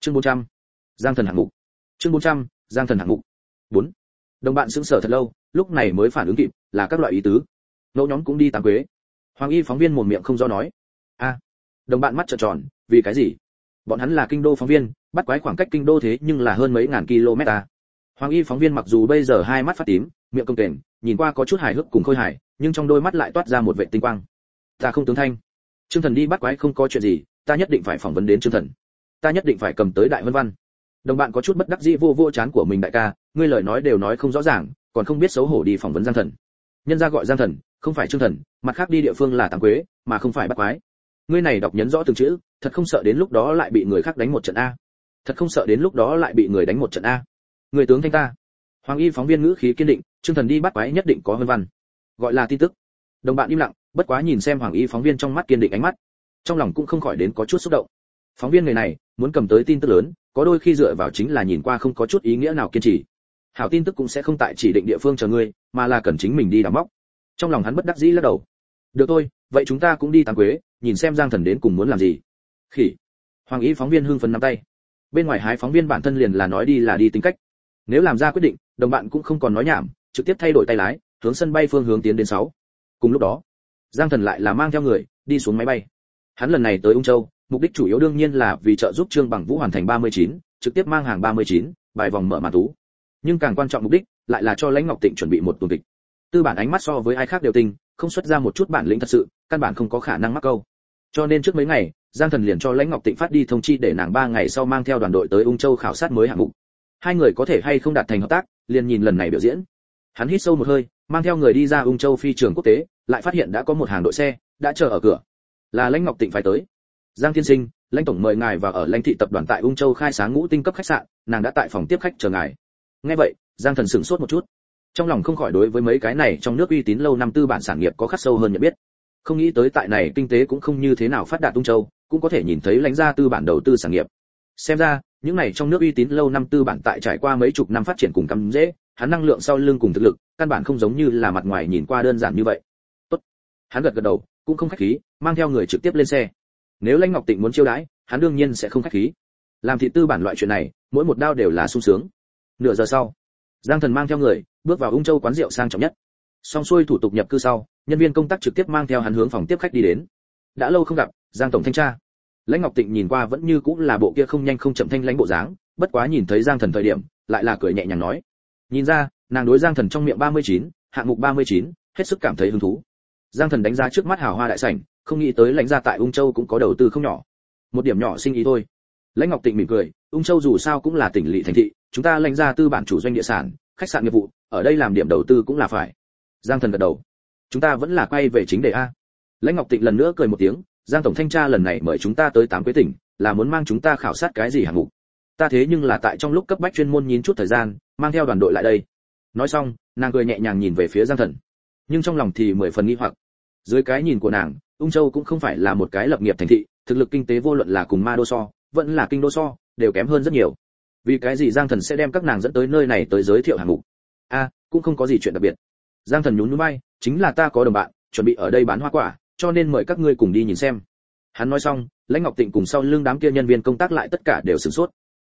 Chương 400. Giang thần hạng mục. Chương 400. Giang thần hạng mục. 4. Đồng bạn sững sờ thật lâu, lúc này mới phản ứng kịp, là các loại ý tứ. Ngẫu nhóm cũng đi Tám Quế. Hoàng Y phóng viên mồm miệng không do nói. A. Đồng bạn mắt trợn tròn, vì cái gì? Bọn hắn là kinh đô phóng viên, bắt quái khoảng cách kinh đô thế nhưng là hơn mấy ngàn km à. Hoàng Y phóng viên mặc dù bây giờ hai mắt phát tím, miệng công kềnh, nhìn qua có chút hài hước cùng khôi hài, nhưng trong đôi mắt lại toát ra một vẻ tinh quang. Ta không tướng thanh. Trương Thần đi bắt quái không có chuyện gì, ta nhất định phải phỏng vấn đến Trương Thần. Ta nhất định phải cầm tới Đại Vân Văn. Đồng bạn có chút bất đắc dĩ vô vô chán của mình, đại ca, ngươi lời nói đều nói không rõ ràng, còn không biết xấu hổ đi phỏng vấn Giang Thần. Nhân gia gọi Giang Thần, không phải Trương Thần, mặt khác đi địa phương là Tám Quế, mà không phải bắt quái. Ngươi này đọc nhấn rõ từng chữ, thật không sợ đến lúc đó lại bị người khác đánh một trận a? Thật không sợ đến lúc đó lại bị người đánh một trận a? Người tướng thanh ta. Hoàng Y phóng viên ngữ khí kiên định, Trương Thần đi bắt quái nhất định có hơn văn. Gọi là tin tức. Đồng bạn im lặng, bất quá nhìn xem Hoàng Y phóng viên trong mắt kiên định ánh mắt, trong lòng cũng không khỏi đến có chút xúc động. Phóng viên người này, muốn cầm tới tin tức lớn, có đôi khi dựa vào chính là nhìn qua không có chút ý nghĩa nào kiên trì. Hảo tin tức cũng sẽ không tại chỉ định địa phương chờ ngươi, mà là cần chính mình đi đào móc. Trong lòng hắn bất đắc dĩ lắc đầu. Được thôi, vậy chúng ta cũng đi Tám Quế, nhìn xem Giang Thần đến cùng muốn làm gì. Khỉ. Hoàng Y phóng viên hưng phấn nắm tay. Bên ngoài hái phóng viên bản thân liền là nói đi là đi tính cách. Nếu làm ra quyết định, đồng bạn cũng không còn nói nhảm, trực tiếp thay đổi tay lái, hướng sân bay phương hướng tiến đến 6. Cùng lúc đó, Giang Thần lại là mang theo người đi xuống máy bay. Hắn lần này tới Ung Châu, mục đích chủ yếu đương nhiên là vì trợ giúp Trương Bằng Vũ hoàn thành 39, trực tiếp mang hàng 39, bài vòng mở màn tú. Nhưng càng quan trọng mục đích lại là cho Lãnh Ngọc Tịnh chuẩn bị một tuần kịch. Tư bản ánh mắt so với ai khác đều tinh, không xuất ra một chút bản lĩnh thật sự, căn bản không có khả năng mắc câu. Cho nên trước mấy ngày, Giang Thần liền cho Lãnh Ngọc Tịnh phát đi thông chi để nàng 3 ngày sau mang theo đoàn đội tới Ung Châu khảo sát mới hạng mục. Hai người có thể hay không đạt thành hợp tác, liền nhìn lần này biểu diễn. Hắn hít sâu một hơi, mang theo người đi ra Ung Châu phi trường quốc tế, lại phát hiện đã có một hàng đội xe đã chờ ở cửa. Là Lãnh Ngọc Tịnh phải tới. Giang tiên sinh, Lãnh tổng mời ngài vào ở Lãnh thị tập đoàn tại Ung Châu khai sáng ngũ tinh cấp khách sạn, nàng đã tại phòng tiếp khách chờ ngài. Nghe vậy, Giang Thần sửng sốt một chút. Trong lòng không khỏi đối với mấy cái này trong nước uy tín lâu năm tư bản sản nghiệp có khắc sâu hơn nhận biết. Không nghĩ tới tại này kinh tế cũng không như thế nào phát đạt Ung Châu, cũng có thể nhìn thấy Lãnh gia tư bản đầu tư sản nghiệp. Xem ra, những này trong nước uy tín lâu năm tư bản tại trải qua mấy chục năm phát triển cùng cắm dễ, hắn năng lượng sau lưng cùng thực lực, căn bản không giống như là mặt ngoài nhìn qua đơn giản như vậy. Tốt. Hắn gật gật đầu, cũng không khách khí, mang theo người trực tiếp lên xe. Nếu Lãnh Ngọc Tịnh muốn chiêu đãi, hắn đương nhiên sẽ không khách khí. Làm thị tư bản loại chuyện này, mỗi một đao đều là sung sướng. Nửa giờ sau, Giang Thần mang theo người bước vào Ung Châu quán rượu sang trọng nhất. Xong xuôi thủ tục nhập cư sau, nhân viên công tác trực tiếp mang theo hắn hướng phòng tiếp khách đi đến. Đã lâu không gặp, Giang tổng thanh tra. Lãnh Ngọc Tịnh nhìn qua vẫn như cũng là bộ kia không nhanh không chậm thanh lãnh bộ dáng, bất quá nhìn thấy Giang Thần thời điểm, lại là cười nhẹ nhàng nói. Nhìn ra, nàng đối Giang Thần trong miệng 39, hạng mục 39, hết sức cảm thấy hứng thú. Giang Thần đánh giá trước mắt hào hoa đại sảnh, không nghĩ tới Lãnh gia tại Ung Châu cũng có đầu tư không nhỏ. Một điểm nhỏ sinh ý thôi. Lãnh Ngọc Tịnh mỉm cười, Ung Châu dù sao cũng là tỉnh lỵ thành thị, chúng ta Lãnh gia tư bản chủ doanh địa sản, khách sạn nghiệp vụ, ở đây làm điểm đầu tư cũng là phải. Giang Thần gật đầu. Chúng ta vẫn là quay về chính đề a. Lãnh Ngọc Tịnh lần nữa cười một tiếng, Giang tổng thanh tra lần này mời chúng ta tới Tám Quế tỉnh, là muốn mang chúng ta khảo sát cái gì hạng mục? Ta thế nhưng là tại trong lúc cấp bách chuyên môn nhín chút thời gian, mang theo đoàn đội lại đây. Nói xong, nàng cười nhẹ nhàng nhìn về phía Giang Thần, nhưng trong lòng thì 10 phần nghi hoặc. Dưới cái nhìn của nàng, Ung Châu cũng không phải là một cái lập nghiệp thành thị, thực lực kinh tế vô luận là cùng Ma Đô so, vẫn là kinh đô so, đều kém hơn rất nhiều. Vì cái gì Giang Thần sẽ đem các nàng dẫn tới nơi này tới giới thiệu hạng mục? A, cũng không có gì chuyện đặc biệt. Giang Thần nhún nhún vai, chính là ta có đồng bạn, chuẩn bị ở đây bán hoa quả, cho nên mời các ngươi cùng đi nhìn xem. Hắn nói xong, Lãnh Ngọc Tịnh cùng sau lưng đám kia nhân viên công tác lại tất cả đều sửng sốt.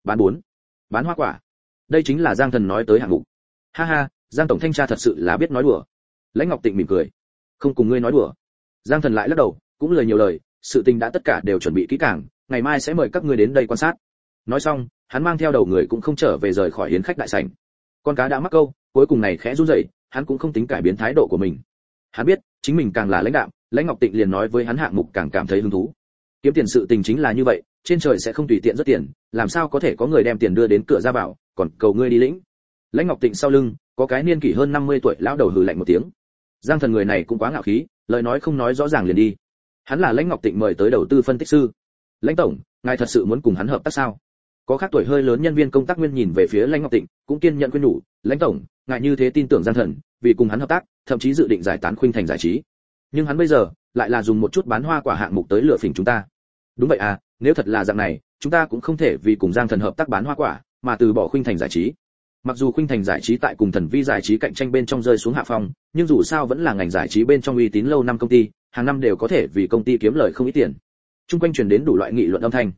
Bán hoa quả. Đây chính là Giang Thần nói tới hạng mục. Ha ha, Giang tổng thanh tra thật sự là biết nói đùa. Lãnh Ngọc Tịnh mỉm cười. Không cùng ngươi nói đùa. Giang Thần lại lắc đầu, cũng lời nhiều lời, sự tình đã tất cả đều chuẩn bị kỹ càng, ngày mai sẽ mời các ngươi đến đây quan sát. Nói xong, hắn mang theo đầu người cũng không trở về rời khỏi hiến khách đại sảnh. Con cá đã mắc câu, cuối cùng này khẽ run rẩy, hắn cũng không tính cải biến thái độ của mình. Hắn biết, chính mình càng là lãnh đạm, Lãnh Ngọc Tịnh liền nói với hắn hạng mục càng cảm thấy hứng thú. Kiếm tiền sự tình chính là như vậy, trên trời sẽ không tùy tiện rất tiền, làm sao có thể có người đem tiền đưa đến cửa ra vào, còn cầu ngươi đi lĩnh. Lãnh Ngọc Tịnh sau lưng, có cái niên kỷ hơn 50 tuổi lão đầu hừ lạnh một tiếng. Giang Thần người này cũng quá ngạo khí, lời nói không nói rõ ràng liền đi. Hắn là Lãnh Ngọc Tịnh mời tới đầu tư phân tích sư. Lãnh tổng, ngài thật sự muốn cùng hắn hợp tác sao? Có khác tuổi hơi lớn nhân viên công tác nguyên nhìn về phía Lãnh Ngọc Tịnh, cũng kiên nhận khuyên nhủ, Lãnh tổng, ngài như thế tin tưởng Giang Thần, vì cùng hắn hợp tác, thậm chí dự định giải tán Khuynh Thành giải trí. Nhưng hắn bây giờ lại là dùng một chút bán hoa quả hạng mục tới lừa phỉnh chúng ta. Đúng vậy à, nếu thật là dạng này, chúng ta cũng không thể vì cùng Giang Thần hợp tác bán hoa quả, mà từ bỏ Khuynh Thành giải trí. Mặc dù Khuynh Thành giải trí tại cùng Thần Vi giải trí cạnh tranh bên trong rơi xuống hạ phong, nhưng dù sao vẫn là ngành giải trí bên trong uy tín lâu năm công ty, hàng năm đều có thể vì công ty kiếm lời không ít tiền. Trung quanh truyền đến đủ loại nghị luận âm thanh.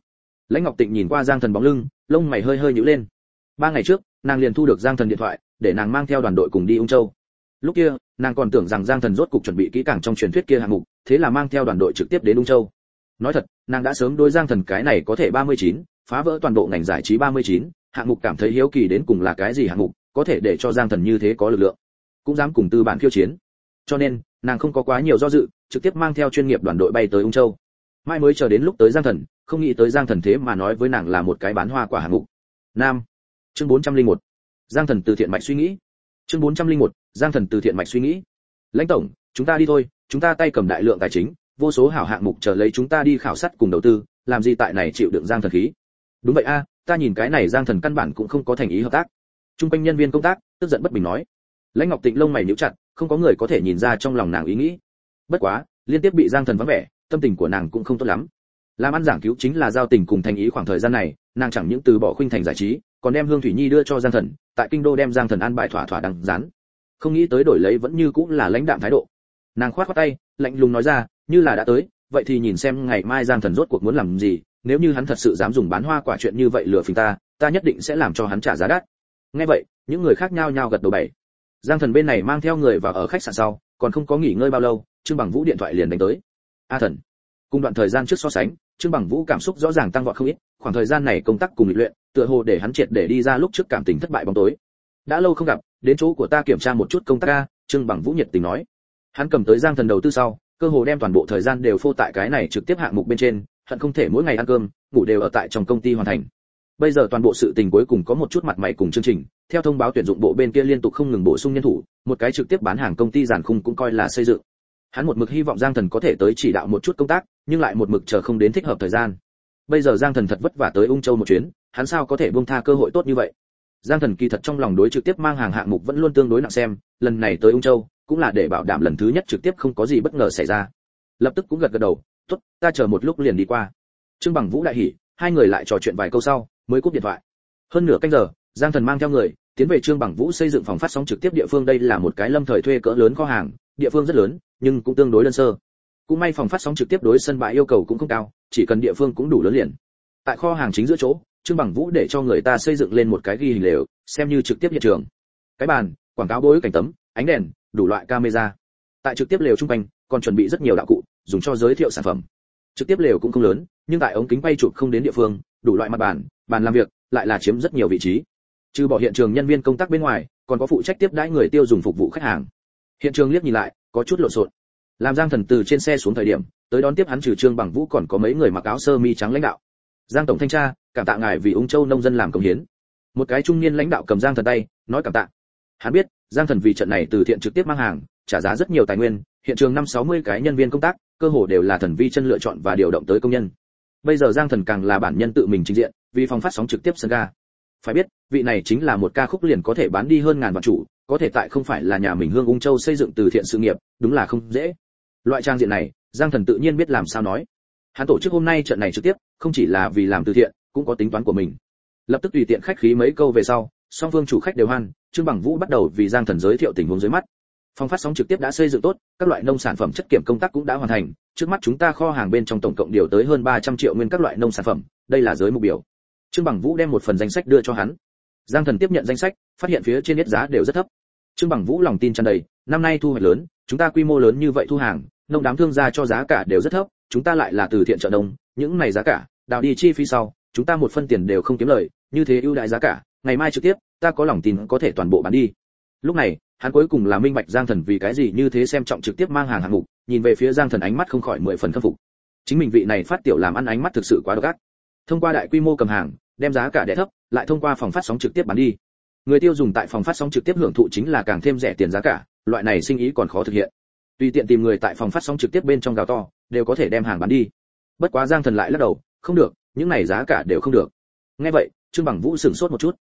Lãnh Ngọc Tịnh nhìn qua Giang Thần bóng lưng, lông mày hơi hơi nhíu lên. 3 ngày trước, nàng liền thu được Giang Thần điện thoại, để nàng mang theo đoàn đội cùng đi Ung Châu. Lúc kia, nàng còn tưởng rằng Giang Thần rốt cục chuẩn bị kỹ càng trong truyền thuyết kia hạng mục, thế là mang theo đoàn đội trực tiếp đến Ung Châu. Nói thật, nàng đã sớm đối Giang Thần cái này có thể 39, phá vỡ toàn bộ ngành giải trí 39, hạng mục cảm thấy hiếu kỳ đến cùng là cái gì hạng mục, có thể để cho Giang Thần như thế có lực lượng, cũng dám cùng tư bản khiêu chiến. Cho nên, nàng không có quá nhiều do dự, trực tiếp mang theo chuyên nghiệp đoàn đội bay tới Ung Châu. Mai mới chờ đến lúc tới Giang Thần, không nghĩ tới Giang Thần thế mà nói với nàng là một cái bán hoa quả hạng mục. Nam. Chương 401. Giang Thần từ thiện mạch suy nghĩ. Chương 401. Giang Thần từ thiện mạch suy nghĩ. Lãnh tổng, chúng ta đi thôi, chúng ta tay cầm đại lượng tài chính, vô số hảo hạng mục chờ lấy chúng ta đi khảo sát cùng đầu tư, làm gì tại này chịu đựng Giang Thần khí. Đúng vậy a, ta nhìn cái này Giang Thần căn bản cũng không có thành ý hợp tác. Trung quanh nhân viên công tác tức giận bất bình nói. Lãnh Ngọc Tịnh lông mày nhíu chặt, không có người có thể nhìn ra trong lòng nàng ý nghĩ. Bất quá, liên tiếp bị Giang Thần vắng vẻ, tâm tình của nàng cũng không tốt lắm. Làm ăn giảng cứu chính là giao tình cùng thành ý, khoảng thời gian này, nàng chẳng những từ bỏ Khuynh Thành giải trí, còn đem Hương Thủy Nhi đưa cho Giang Thần, tại kinh đô đem Giang Thần an bài thỏa thỏa đăng dán. Không nghĩ tới đổi lấy vẫn như cũng là lãnh đạm thái độ. Nàng khoát khoát tay, lạnh lùng nói ra, như là đã tới, vậy thì nhìn xem ngày mai Giang Thần rốt cuộc muốn làm gì, nếu như hắn thật sự dám dùng bán hoa quả chuyện như vậy lừa phỉnh ta nhất định sẽ làm cho hắn trả giá đắt. Nghe vậy, những người khác nhao nhao gật đầu bảy. Giang Thần bên này mang theo người vào ở khách sạn sau, còn không có nghỉ ngơi bao lâu, Trương Bằng Vũ điện thoại liền đánh tới. A Thần. Cùng đoạn thời gian trước so sánh, Trương Bằng Vũ cảm xúc rõ ràng tăng vọt không ít, khoảng thời gian này công tác cùng luyện, tựa hồ để hắn triệt để đi ra lúc trước cảm tình thất bại bóng tối. Đã lâu không gặp, đến chỗ của ta kiểm tra một chút công tác a, Trương Bằng Vũ nhiệt tình nói. Hắn cầm tới Giang Thần đầu tư sau, cơ hồ đem toàn bộ thời gian đều phô tại cái này trực tiếp hạng mục bên trên, hận không thể mỗi ngày ăn cơm, ngủ đều ở tại trong công ty hoàn thành. Bây giờ toàn bộ sự tình cuối cùng có một chút mặt mày cùng chương trình, theo thông báo tuyển dụng bộ bên kia liên tục không ngừng bổ sung nhân thủ, một cái trực tiếp bán hàng công ty giản khung cũng coi là xây dựng. Hắn một mực hy vọng Giang Thần có thể tới chỉ đạo một chút công tác, nhưng lại một mực chờ không đến thích hợp thời gian. Bây giờ Giang Thần thật vất vả tới Ung Châu một chuyến, hắn sao có thể buông tha cơ hội tốt như vậy. Giang Thần kỳ thật trong lòng đối trực tiếp mang hàng hạng mục vẫn luôn tương đối nặng xem, lần này tới Ung Châu cũng là để bảo đảm lần thứ nhất trực tiếp không có gì bất ngờ xảy ra. Lập tức cũng gật gật đầu, tốt, ta chờ một lúc liền đi qua. Trương Bằng Vũ đại hỉ, hai người lại trò chuyện vài câu sau mới cúp điện thoại. Hơn nửa canh giờ, Giang Thần mang theo người tiến về Trương Bằng Vũ xây dựng phòng phát sóng trực tiếp địa phương. Đây là một cái lâm thời thuê cỡ lớn kho hàng, địa phương rất lớn nhưng cũng tương đối đơn sơ. Cũng may phòng phát sóng trực tiếp đối sân bãi yêu cầu cũng không cao, chỉ cần địa phương cũng đủ lớn liền. Tại kho hàng chính giữa chỗ, Trương Bằng Vũ để cho người ta xây dựng lên một cái ghi hình lều, xem như trực tiếp hiện trường. Cái bàn, quảng cáo bối cảnh tấm, ánh đèn, đủ loại camera. Tại trực tiếp lều trung quanh còn chuẩn bị rất nhiều đạo cụ, dùng cho giới thiệu sản phẩm. Trực tiếp lều cũng không lớn, nhưng tại ống kính quay chụp không đến địa phương, đủ loại mặt bàn, bàn làm việc lại là chiếm rất nhiều vị trí. Trừ bỏ hiện trường nhân viên công tác bên ngoài, còn có phụ trách tiếp đãi người tiêu dùng phục vụ khách hàng. Hiện trường liếc nhìn lại, có chút lộn xộn. Làm Giang Thần từ trên xe xuống thời điểm, tới đón tiếp hắn trừ Trương Bằng Vũ còn có mấy người mặc áo sơ mi trắng lãnh đạo. Giang tổng thanh tra, cảm tạ ngài vì Ung Châu nông dân làm công hiến. Một cái trung niên lãnh đạo cầm Giang Thần tay, nói cảm tạ. Hắn biết, Giang Thần vì trận này từ thiện trực tiếp mang hàng, trả giá rất nhiều tài nguyên, hiện trường 5-60 cái nhân viên công tác, cơ hồ đều là Thần Vi chân lựa chọn và điều động tới công nhân. Bây giờ Giang Thần càng là bản nhân tự mình trình diện, vì phòng phát sóng trực tiếp sân ga. Phải biết, vị này chính là một ca khúc liền có thể bán đi hơn ngàn vạn chủ, có thể tại không phải là nhà mình Hương Ung Châu xây dựng từ thiện sự nghiệp, đúng là không dễ. Loại trang diện này, Giang Thần tự nhiên biết làm sao nói. Hắn tổ chức hôm nay trận này trực tiếp, không chỉ là vì làm từ thiện, cũng có tính toán của mình. Lập tức tùy tiện khách khí mấy câu về sau, song phương chủ khách đều hoan, Trương Bằng Vũ bắt đầu vì Giang Thần giới thiệu tình huống dưới mắt. Phòng phát sóng trực tiếp đã xây dựng tốt, các loại nông sản phẩm chất kiểm công tác cũng đã hoàn thành, trước mắt chúng ta kho hàng bên trong tổng cộng điều tới hơn 300 triệu nguyên các loại nông sản phẩm, đây là giới mục biểu. Trương Bằng Vũ đem một phần danh sách đưa cho hắn. Giang Thần tiếp nhận danh sách, phát hiện phía trên nhất giá đều rất thấp. Trương Bằng Vũ lòng tin tràn đầy, năm nay thu hoạch lớn, chúng ta quy mô lớn như vậy thu hàng, nông đám thương gia cho giá cả đều rất thấp, chúng ta lại là từ thiện chợ nông, những này giá cả, đào đi chi phí sau, chúng ta một phân tiền đều không kiếm lời, như thế ưu đãi giá cả, ngày mai trực tiếp, ta có lòng tin có thể toàn bộ bán đi. Lúc này, hắn cuối cùng là minh bạch Giang Thần vì cái gì như thế xem trọng trực tiếp mang hàng hạng mục, nhìn về phía Giang Thần ánh mắt không khỏi 10 phần khâm phục. Chính mình vị này phát tiểu làm ăn ánh mắt thực sự quá độc ác. Thông qua đại quy mô cầm hàng, đem giá cả đè thấp, lại thông qua phòng phát sóng trực tiếp bán đi. Người tiêu dùng tại phòng phát sóng trực tiếp hưởng thụ chính là càng thêm rẻ tiền giá cả, loại này sinh ý còn khó thực hiện. Tùy tiện tìm người tại phòng phát sóng trực tiếp bên trong gào to, đều có thể đem hàng bán đi. Bất quá Giang Thần lại lắc đầu, không được, những này giá cả đều không được. Nghe vậy, Trương Bằng Vũ sửng sốt một chút.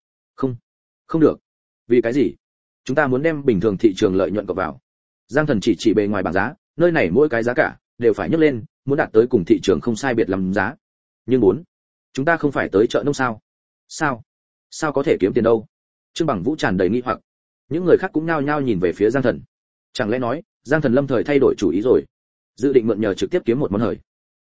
Không được. Vì cái gì? Chúng ta muốn đem bình thường thị trường lợi nhuận cộng vào. Giang Thần chỉ bề ngoài bảng giá, nơi này mỗi cái giá cả đều phải nhấc lên, muốn đạt tới cùng thị trường không sai biệt lắm giá. Nhưng chúng ta không phải tới chợ nông sao? Sao có thể kiếm tiền đâu? Trương Bằng Vũ tràn đầy nghi hoặc. Những người khác cũng nhao nhao nhìn về phía Giang Thần. Chẳng lẽ nói, Giang Thần lâm thời thay đổi chủ ý rồi, dự định mượn nhờ trực tiếp kiếm một món hời.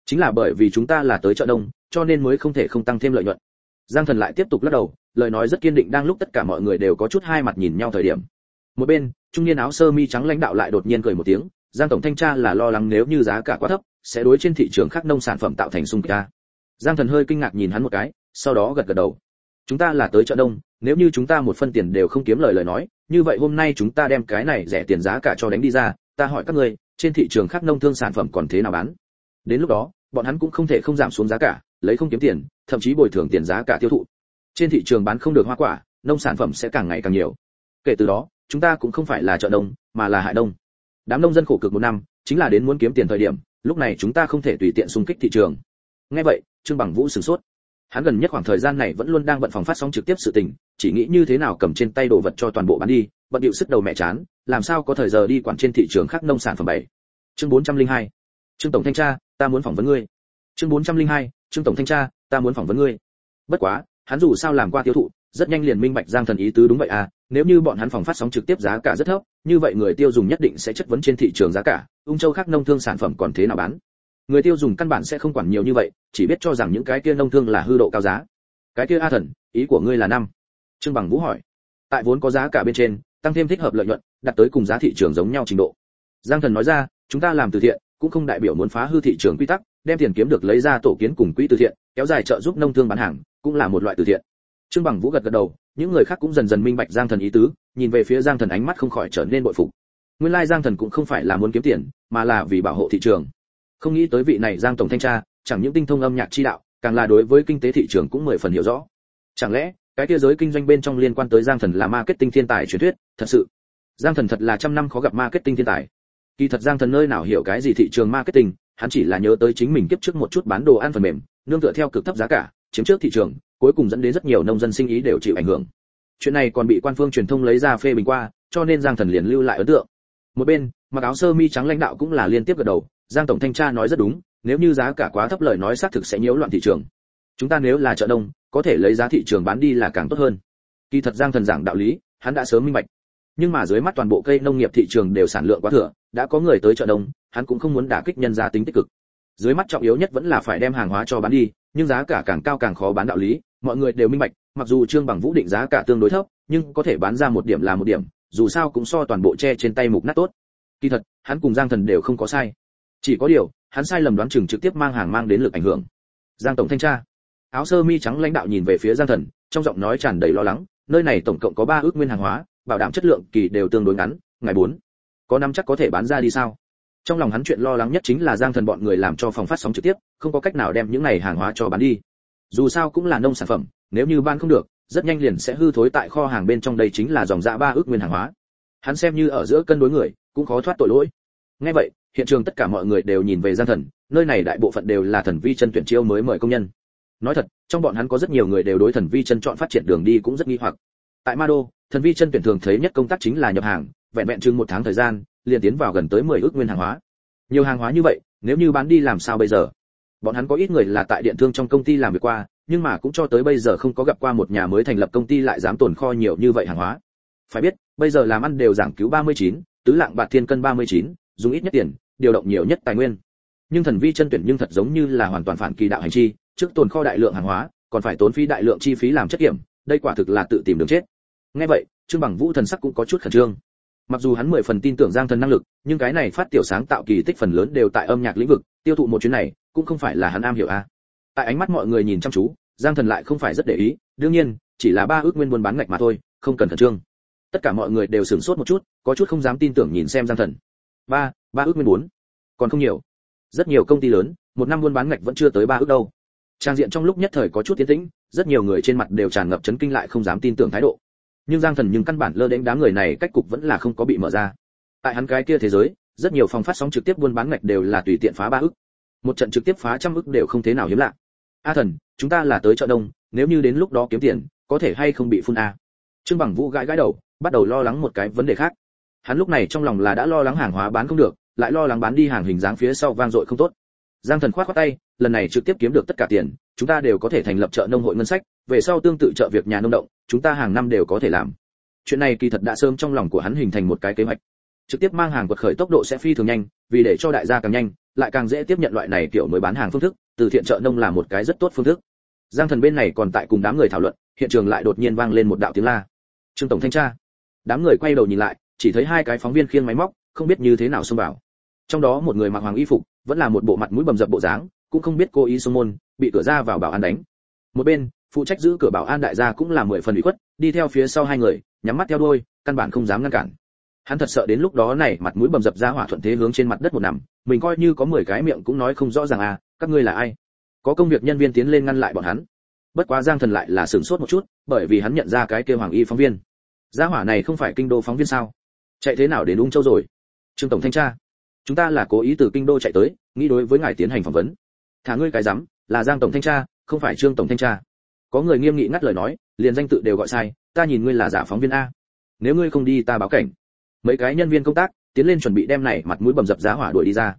Chính là bởi vì chúng ta là tới chợ đông, cho nên mới không thể không tăng thêm lợi nhuận. Giang Thần lại tiếp tục lắc đầu, lời nói rất kiên định đang lúc tất cả mọi người đều có chút hai mặt nhìn nhau thời điểm. Một bên, trung niên áo sơ mi trắng lãnh đạo lại đột nhiên cười một tiếng, Giang tổng thanh tra là lo lắng nếu như giá cả quá thấp, sẽ đối trên thị trường khác nông sản phẩm tạo thành xung kích. Giang Thần hơi kinh ngạc nhìn hắn một cái, sau đó gật gật đầu. Chúng ta là tới chợ đông, nếu như chúng ta một phân tiền đều không kiếm lời nói, như vậy hôm nay chúng ta đem cái này rẻ tiền giá cả cho đánh đi ra, ta hỏi các ngươi, trên thị trường khác nông thương sản phẩm còn thế nào bán? Đến lúc đó, bọn hắn cũng không thể không giảm xuống giá cả, lấy không kiếm tiền, thậm chí bồi thường tiền giá cả tiêu thụ. Trên thị trường bán không được hoa quả, nông sản phẩm sẽ càng ngày càng nhiều. Kể từ đó, chúng ta cũng không phải là chợ đông, mà là hại đông. Đám nông dân khổ cực một năm, chính là đến muốn kiếm tiền thời điểm, lúc này chúng ta không thể tùy tiện xung kích thị trường. Nghe vậy, Trương Bằng Vũ sửng sốt. Hắn gần nhất khoảng thời gian này vẫn luôn đang bận phòng phát sóng trực tiếp sự tình, chỉ nghĩ như thế nào cầm trên tay đồ vật cho toàn bộ bán đi, bận điệu sức đầu mẹ chán, làm sao có thời giờ đi quản trên thị trường khác nông sản phẩm bảy. Chương 402. Trương tổng thanh tra, ta muốn phỏng vấn ngươi. Chương 402. Trương tổng thanh tra, ta muốn phỏng vấn ngươi. Bất quá, hắn dù sao làm qua tiêu thụ, rất nhanh liền minh bạch Giang Thần ý tứ đúng vậy à, nếu như bọn hắn phòng phát sóng trực tiếp giá cả rất thấp, như vậy người tiêu dùng nhất định sẽ chất vấn trên thị trường giá cả, Ung Châu khác nông thương sản phẩm còn thế nào bán. Người tiêu dùng căn bản sẽ không quản nhiều như vậy, chỉ biết cho rằng những cái kia nông thương là hư độ cao giá. Cái kia A Thần, ý của ngươi là năm? Trương Bằng Vũ hỏi. Tại vốn có giá cả bên trên, tăng thêm thích hợp lợi nhuận, đạt tới cùng giá thị trường giống nhau trình độ. Giang Thần nói ra, chúng ta làm từ thiện, cũng không đại biểu muốn phá hư thị trường quy tắc, đem tiền kiếm được lấy ra tổ kiến cùng quỹ từ thiện, kéo dài trợ giúp nông thương bán hàng, cũng là một loại từ thiện. Trương Bằng Vũ gật gật đầu, những người khác cũng dần dần minh bạch Giang Thần ý tứ, nhìn về phía Giang Thần ánh mắt không khỏi trở nên bội phục. Nguyên lai Giang Thần cũng không phải là muốn kiếm tiền, mà là vì bảo hộ thị trường. Không nghĩ tới vị này Giang tổng thanh tra, chẳng những tinh thông âm nhạc chi đạo, càng là đối với kinh tế thị trường cũng 10 phần hiểu rõ. Chẳng lẽ, cái kia giới kinh doanh bên trong liên quan tới Giang Thần là marketing thiên tài truyền thuyết, thật sự. Giang Thần thật là trăm năm khó gặp marketing thiên tài. Kỳ thật Giang Thần nơi nào hiểu cái gì thị trường marketing, hắn chỉ là nhớ tới chính mình kiếp trước một chút bán đồ ăn phần mềm, nương tựa theo cực thấp giá cả, chiếm trước thị trường, cuối cùng dẫn đến rất nhiều nông dân sinh ý đều chịu ảnh hưởng. Chuyện này còn bị quan phương truyền thông lấy ra phê bình qua, cho nên Giang Thần liền lưu lại ấn tượng. Một bên, mặc áo sơ mi trắng lãnh đạo cũng là liên tiếp gật đầu, Giang tổng thanh tra nói rất đúng, nếu như giá cả quá thấp lời nói xác thực sẽ nhiễu loạn thị trường. Chúng ta nếu là chợ đông, có thể lấy giá thị trường bán đi là càng tốt hơn. Kỳ thật Giang Thần giảng đạo lý, hắn đã sớm minh bạch. Nhưng mà dưới mắt toàn bộ cây nông nghiệp thị trường đều sản lượng quá thừa, đã có người tới chợ đông, hắn cũng không muốn đả kích nhân gia tính tích cực. Dưới mắt trọng yếu nhất vẫn là phải đem hàng hóa cho bán đi, nhưng giá cả càng cao càng khó bán đạo lý, mọi người đều minh bạch, mặc dù Trương Bằng Vũ định giá cả tương đối thấp, nhưng có thể bán ra một điểm là một điểm, dù sao cũng so toàn bộ che trên tay mục nát tốt. Kỳ thật, hắn cùng Giang Thần đều không có sai. Chỉ có điều, hắn sai lầm đoán chừng trực tiếp mang hàng mang đến lực ảnh hưởng. Giang tổng thanh tra. Áo sơ mi trắng lãnh đạo nhìn về phía Giang Thần, trong giọng nói tràn đầy lo lắng, nơi này tổng cộng có 3 ước nguyên hàng hóa, bảo đảm chất lượng kỳ đều tương đối ngắn, ngày 4. Có năm chắc có thể bán ra đi sao? Trong lòng hắn chuyện lo lắng nhất chính là Giang Thần bọn người làm cho phòng phát sóng trực tiếp, không có cách nào đem những này hàng hóa cho bán đi. Dù sao cũng là nông sản phẩm, nếu như bán không được, rất nhanh liền sẽ hư thối tại kho hàng bên trong, đây chính là dòng dã 3 ước nguyên hàng hóa. Hắn xem như ở giữa cân đối người, cũng khó thoát tội lỗi. Nghe vậy, hiện trường tất cả mọi người đều nhìn về Giang Thần, nơi này đại bộ phận đều là Thần Vi Chân tuyển chiêu mới mời công nhân. Nói thật, trong bọn hắn có rất nhiều người đều đối Thần Vi Chân chọn phát triển đường đi cũng rất nghi hoặc. Tại Ma Đô, Thần Vi Chân tuyển thường thấy nhất công tác chính là nhập hàng, vẹn vẹn chừng 1 tháng thời gian, liền tiến vào gần tới 10 ước nguyên hàng hóa. Nhiều hàng hóa như vậy, nếu như bán đi làm sao bây giờ? Bọn hắn có ít người là tại điện thương trong công ty làm việc qua, nhưng mà cũng cho tới bây giờ không có gặp qua một nhà mới thành lập công ty lại dám tồn kho nhiều như vậy hàng hóa. Phải biết, bây giờ làm ăn đều giảng cứu 39, tứ lạng bạc thiên cân 39, dùng ít nhất tiền, điều động nhiều nhất tài nguyên. Nhưng Thần Vi Chân tuyển nhưng thật giống như là hoàn toàn phản kỳ đạo hành chi, trước tồn kho đại lượng hàng hóa, còn phải tốn phí đại lượng chi phí làm chất kiểm, đây quả thực là tự tìm đường chết. Nghe vậy, Trương Bằng Vũ thần sắc cũng có chút khẩn trương. Mặc dù hắn 10 phần tin tưởng Giang Thần năng lực, nhưng cái này phát tiểu sáng tạo kỳ tích phần lớn đều tại âm nhạc lĩnh vực, tiêu thụ một chuyến này cũng không phải là hắn am hiểu a. Tại ánh mắt mọi người nhìn chăm chú, Giang Thần lại không phải rất để ý, đương nhiên, chỉ là 3 ước nguyên buôn bán ngạch mà thôi, không cần khẩn trương. Tất cả mọi người đều sửng sốt một chút, có chút không dám tin tưởng nhìn xem Giang Thần. 3 ước nguyên 4, còn không nhiều. Rất nhiều công ty lớn, một năm buôn bán ngạch vẫn chưa tới 3 ước đâu. Trang diện trong lúc nhất thời có chút tiến tĩnh, rất nhiều người trên mặt đều tràn ngập chấn kinh lại không dám tin tưởng thái độ. Nhưng Giang Thần nhưng căn bản lơ đễnh đám người này cách cục vẫn là không có bị mở ra. Tại hắn cái kia thế giới, rất nhiều phòng phát sóng trực tiếp buôn bán ngạch đều là tùy tiện phá 3 ức. Một trận trực tiếp phá 100 ức đều không thế nào hiếm lạ. A Thần, chúng ta là tới chợ đông, nếu như đến lúc đó kiếm tiền, có thể hay không bị phun a? Trương Bằng Vũ gãi gãi đầu, bắt đầu lo lắng một cái vấn đề khác. Hắn lúc này trong lòng là đã lo lắng hàng hóa bán không được, lại lo lắng bán đi hàng hình dáng phía sau vang dội không tốt. Giang Thần khoát khoát tay, lần này trực tiếp kiếm được tất cả tiền, chúng ta đều có thể thành lập chợ nông hội ngân sách, về sau tương tự chợ việc nhà nông động, chúng ta hàng năm đều có thể làm. Chuyện này kỳ thật đã sớm trong lòng của hắn hình thành một cái kế hoạch. Trực tiếp mang hàng quật khởi tốc độ sẽ phi thường nhanh, vì để cho đại gia càng nhanh, lại càng dễ tiếp nhận loại này kiểu mới bán hàng phương thức, từ thiện chợ nông là một cái rất tốt phương thức. Giang Thần bên này còn tại cùng đám người thảo luận, hiện trường lại đột nhiên vang lên một đạo tiếng la. Trương tổng thanh tra. Đám người quay đầu nhìn lại, chỉ thấy hai cái phóng viên khiêng máy móc, không biết như thế nào xông vào. Trong đó một người mặc hoàng y phục, vẫn là một bộ mặt mũi bầm dập bộ dáng, cũng không biết cố ý xông môn, bị cửa ra vào bảo an đánh. Một bên, phụ trách giữ cửa bảo an đại gia cũng là 10 phần ủy khuất, đi theo phía sau hai người, nhắm mắt theo đuôi, căn bản không dám ngăn cản. Hắn thật sợ đến lúc đó này mặt mũi bầm dập ra hỏa thuận thế hướng trên mặt đất một nằm, mình coi như có 10 cái miệng cũng nói không rõ ràng à, các ngươi là ai? Có công việc nhân viên tiến lên ngăn lại bọn hắn. Bất quá Giang Thần lại là sửng sốt một chút, bởi vì hắn nhận ra cái kia hoàng y phóng viên. Gia hỏa này không phải kinh đô phóng viên sao? Chạy thế nào đến Ung Châu rồi? Trương tổng thanh tra, chúng ta là cố ý từ kinh đô chạy tới, nghĩ đối với ngài tiến hành phỏng vấn. Thả ngươi cái rắm, là Giang tổng thanh tra, không phải Trương tổng thanh tra. Có người nghiêm nghị ngắt lời nói, liền danh tự đều gọi sai, ta nhìn ngươi là giả phóng viên a. Nếu ngươi không đi ta báo cảnh. Mấy cái nhân viên công tác tiến lên chuẩn bị đem này mặt mũi bầm dập giá hỏa đuổi đi ra.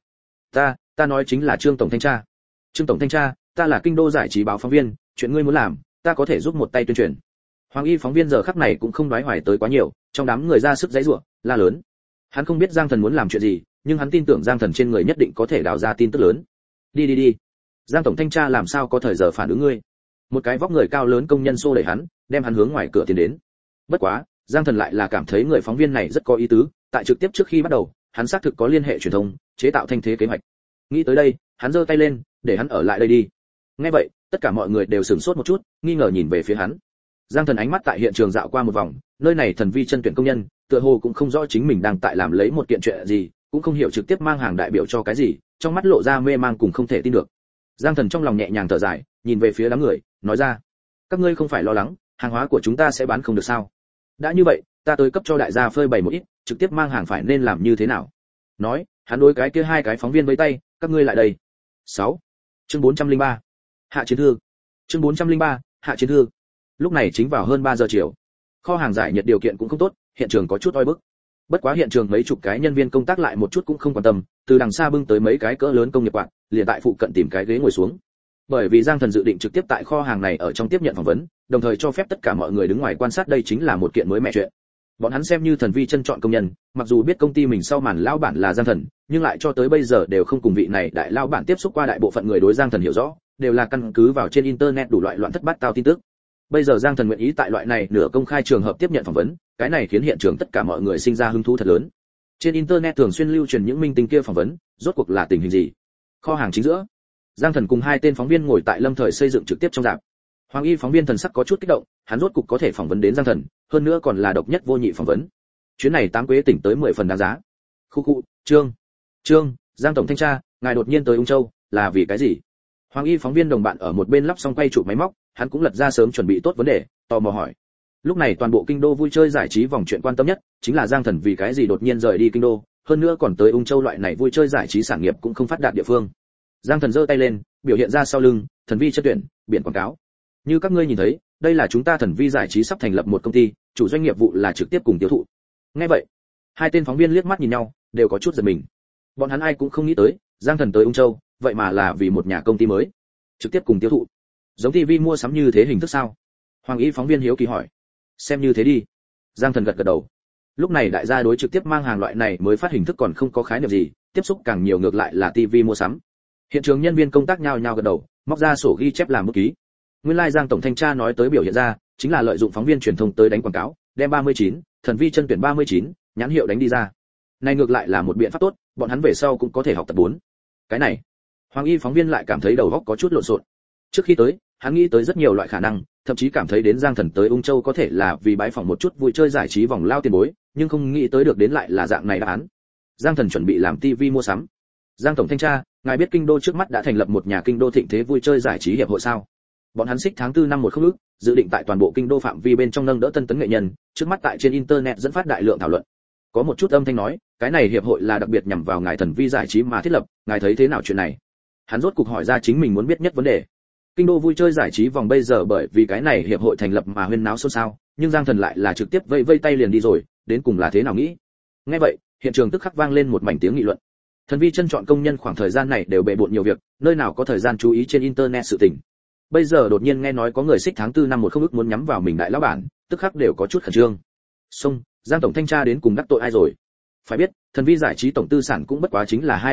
Ta nói chính là Trương tổng thanh tra. Trương tổng thanh tra, ta là kinh đô giải trí báo phóng viên, chuyện ngươi muốn làm, ta có thể giúp một tay tuyên truyền. Hoàng y phóng viên giờ khắc này cũng không đoái hoài tới quá nhiều, trong đám người ra sức giãy giụa, la lớn. Hắn không biết Giang Thần muốn làm chuyện gì, nhưng hắn tin tưởng Giang Thần trên người nhất định có thể đào ra tin tức lớn. Đi. Giang tổng thanh tra làm sao có thời giờ phản ứng ngươi? Một cái vóc người cao lớn công nhân xô đẩy hắn, đem hắn hướng ngoài cửa tiến đến. Bất quá, Giang Thần lại là cảm thấy người phóng viên này rất có ý tứ, tại trực tiếp trước khi bắt đầu, hắn xác thực có liên hệ truyền thông, chế tạo thanh thế kế hoạch. Nghĩ tới đây, hắn giơ tay lên, để hắn ở lại đây đi. Nghe vậy, tất cả mọi người đều sửng sốt một chút, nghi ngờ nhìn về phía hắn. Giang Thần ánh mắt tại hiện trường dạo qua một vòng, nơi này thần vi chân tuyển công nhân, tựa hồ cũng không rõ chính mình đang tại làm lấy một kiện chuyện gì, cũng không hiểu trực tiếp mang hàng đại biểu cho cái gì, trong mắt lộ ra mê mang cùng không thể tin được. Giang Thần trong lòng nhẹ nhàng thở dài, nhìn về phía đám người, nói ra: các ngươi không phải lo lắng, hàng hóa của chúng ta sẽ bán không được sao? Đã như vậy, ta tới cấp cho đại gia phơi bày một ít, trực tiếp mang hàng phải nên làm như thế nào? Nói, hắn đối cái kia hai cái phóng viên với tay, các ngươi lại đây. 6. Chương 403. Hạ chiến thư. Chương 403. Hạ chiến thư. Lúc này chính vào hơn 3 giờ chiều. Kho hàng giải nhiệt điều kiện cũng không tốt, hiện trường có chút oi bức. Bất quá hiện trường mấy chục cái nhân viên công tác lại một chút cũng không quan tâm, từ đằng xa bưng tới mấy cái cỡ lớn công nghiệp quạt, liền tại phụ cận tìm cái ghế ngồi xuống. Bởi vì Giang Thần dự định trực tiếp tại kho hàng này ở trong tiếp nhận phỏng vấn, đồng thời cho phép tất cả mọi người đứng ngoài quan sát, đây chính là một kiện mới mẻ chuyện. Bọn hắn xem như thần vi chân chọn công nhân, mặc dù biết công ty mình sau màn lão bản là Giang Thần, nhưng lại cho tới bây giờ đều không cùng vị này đại lão bản tiếp xúc qua, đại bộ phận người đối Giang Thần hiểu rõ, đều là căn cứ vào trên internet đủ loại loạn thất bát tao tin tức. Bây giờ Giang Thần nguyện ý tại loại này nửa công khai trường hợp tiếp nhận phỏng vấn, cái này khiến hiện trường tất cả mọi người sinh ra hứng thú thật lớn. Trên internet thường xuyên lưu truyền những minh tinh kia phỏng vấn, rốt cuộc là tình hình gì? Kho hàng chính giữa, Giang Thần cùng hai tên phóng viên ngồi tại Lâm Thời xây dựng trực tiếp trong rạp. Hoàng y phóng viên thần sắc có chút kích động, hắn rốt cục có thể phỏng vấn đến Giang Thần, hơn nữa còn là độc nhất vô nhị phỏng vấn. Chuyến này tám quế tỉnh tới 10 phần đáng giá. Khu, Trương, Giang tổng thanh tra, ngài đột nhiên tới Ung Châu, là vì cái gì? Hoàng y phóng viên đồng bạn ở một bên lắp xong quay chụp máy móc, hắn cũng lật ra sớm chuẩn bị tốt vấn đề, tò mò hỏi. Lúc này toàn bộ kinh đô vui chơi giải trí vòng chuyện quan tâm nhất chính là Giang Thần vì cái gì đột nhiên rời đi kinh đô, hơn nữa còn tới Ung Châu loại này vui chơi giải trí sản nghiệp cũng không phát đạt địa phương. Giang Thần giơ tay lên, biểu hiện ra sau lưng, thần vi chất tuyển, biển quảng cáo. Như các ngươi nhìn thấy, đây là chúng ta thần vi giải trí sắp thành lập một công ty, chủ doanh nghiệp vụ là trực tiếp cùng tiêu thụ. Nghe vậy, hai tên phóng viên liếc mắt nhìn nhau, đều có chút giật mình. Bọn hắn ai cũng không nghĩ tới, Giang Thần tới Ung Châu, vậy mà là vì một nhà công ty mới, trực tiếp cùng tiêu thụ. Giống TV mua sắm như thế hình thức sao? Hoàng y phóng viên hiếu kỳ hỏi. Xem như thế đi. Giang Thần gật gật đầu. Lúc này đại gia đối trực tiếp mang hàng loại này mới phát hình thức còn không có khái niệm gì, tiếp xúc càng nhiều ngược lại là TV mua sắm. Hiện trường nhân viên công tác nhao nhao gật đầu, móc ra sổ ghi chép làm bút ký. Nguyên lai Giang tổng thanh tra nói tới biểu hiện ra, chính là lợi dụng phóng viên truyền thông tới đánh quảng cáo, đem 39, thần vi chân tuyển 39, nhãn hiệu đánh đi ra. Này ngược lại là một biện pháp tốt, bọn hắn về sau cũng có thể học tập 4. Cái này, Hoàng y phóng viên lại cảm thấy đầu óc có chút lộn xộn. Trước khi tới, hắn nghĩ tới rất nhiều loại khả năng, thậm chí cảm thấy đến Giang Thần tới Ung Châu có thể là vì bái phỏng một chút vui chơi giải trí vòng lao tiền bối, nhưng không nghĩ tới được đến lại là dạng này đáp án. Giang Thần chuẩn bị làm TV mua sắm. Giang tổng thanh tra, ngài biết kinh đô trước mắt đã thành lập một nhà kinh đô thịnh thế vui chơi giải trí hiệp hội sao? Bọn hắn xích tháng 4 năm 10 ức, dự định tại toàn bộ kinh đô phạm vi bên trong nâng đỡ tân tấn nghệ nhân, trước mắt tại trên internet dẫn phát đại lượng thảo luận. Có một chút âm thanh nói, cái này hiệp hội là đặc biệt nhằm vào ngài thần vi giải trí mà thiết lập, ngài thấy thế nào chuyện này? Hắn rốt cục hỏi ra chính mình muốn biết nhất vấn đề. Kinh đô vui chơi giải trí vòng bây giờ bởi vì cái này hiệp hội thành lập mà huyên náo xôn xao, nhưng Giang Thần lại là trực tiếp vây tay liền đi rồi, đến cùng là thế nào nghĩ? Nghe vậy, hiện trường tức khắc vang lên một mảnh tiếng nghị luận. Thần vi chân chọn công nhân khoảng thời gian này đều bề bộn nhiều việc, nơi nào có thời gian chú ý trên internet sự tình. Bây giờ đột nhiên nghe nói có người xích tháng 4 năm 10 ức muốn nhắm vào mình đại lão bản, tức khắc đều có chút khẩn trương. Xong, Giang tổng thanh tra đến cùng đắc tội ai rồi? Phải biết, thần vi giải trí tổng tư sản cũng bất quá chính là 2-3 ức,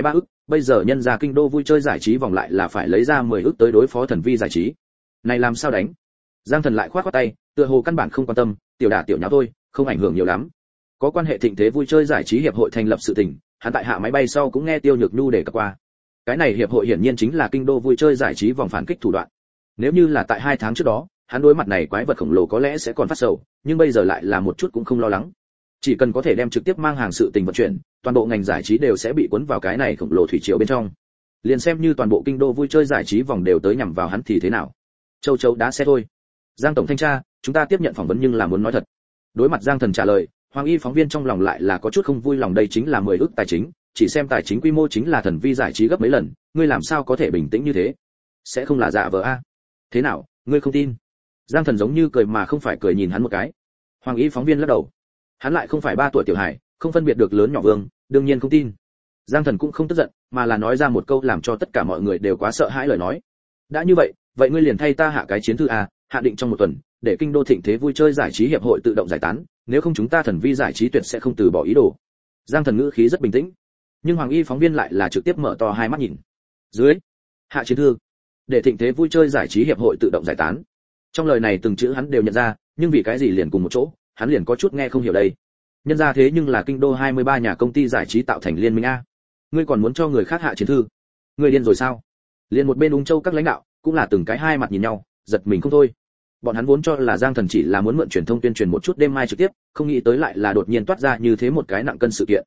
bây giờ nhân ra kinh đô vui chơi giải trí vòng lại là phải lấy ra 10 ức tới đối phó Thần Vi giải trí. Này làm sao đánh? Giang Thần lại khoát khoát tay, tựa hồ căn bản không quan tâm, tiểu đả tiểu nháo thôi, không ảnh hưởng nhiều lắm. Có quan hệ Thịnh Thế vui chơi giải trí hiệp hội thành lập sự tình, hắn tại hạ máy bay sau cũng nghe Tiêu Nhược Nhu đề cập qua. Cái này hiệp hội hiển nhiên chính là kinh đô vui chơi giải trí vòng phản kích thủ đoạn. Nếu như là tại 2 tháng trước đó, hắn đối mặt này quái vật khổng lồ có lẽ sẽ còn phát sầu, nhưng bây giờ lại là một chút cũng không lo lắng. Chỉ cần có thể đem trực tiếp mang hàng sự tình vận chuyển, toàn bộ ngành giải trí đều sẽ bị cuốn vào cái này khổng lồ thủy triều bên trong. Liền xem như toàn bộ kinh đô vui chơi giải trí vòng đều tới nhằm vào hắn thì thế nào? Châu chấu đá xe thôi. Giang tổng thanh tra, chúng ta tiếp nhận phỏng vấn nhưng là muốn nói thật. Đối mặt Giang Thần trả lời, Hoàng Y phóng viên trong lòng lại là có chút không vui lòng, đây chính là 10 ức tài chính, chỉ xem tài chính quy mô chính là Thần Vi giải trí gấp mấy lần, ngươi làm sao có thể bình tĩnh như thế? Sẽ không là giả vờ a? Thế nào, ngươi không tin? Giang Thần giống như cười mà không phải cười nhìn hắn một cái. Hoàng Y phóng viên lắc đầu. Hắn lại không phải 3 tuổi tiểu hải, không phân biệt được lớn nhỏ vương, đương nhiên không tin. Giang Thần cũng không tức giận, mà là nói ra một câu làm cho tất cả mọi người đều quá sợ hãi lời nói. Đã như vậy, vậy ngươi liền thay ta hạ cái chiến thư a, hạ định trong 1 tuần, để kinh đô Thịnh Thế vui chơi giải trí hiệp hội tự động giải tán, nếu không chúng ta Thần Vi giải trí tuyệt sẽ không từ bỏ ý đồ. Giang Thần ngữ khí rất bình tĩnh, nhưng Hoàng Y phóng viên lại là trực tiếp mở to hai mắt nhìn. Dưới, hạ chiến thư, để Thịnh Thế vui chơi giải trí hiệp hội tự động giải tán. Trong lời này từng chữ hắn đều nhận ra, nhưng vì cái gì liền cùng một chỗ, hắn liền có chút nghe không hiểu đây. Nhân ra thế nhưng là kinh đô 23 nhà công ty giải trí tạo thành liên minh a. Ngươi còn muốn cho người khác hạ chiến thư? Ngươi điên rồi sao? Liền một bên Ung Châu các lãnh đạo cũng là từng cái hai mặt nhìn nhau, giật mình không thôi. Bọn hắn vốn cho là Giang Thần chỉ là muốn mượn truyền thông tuyên truyền một chút đêm mai trực tiếp, không nghĩ tới lại là đột nhiên toát ra như thế một cái nặng cân sự kiện.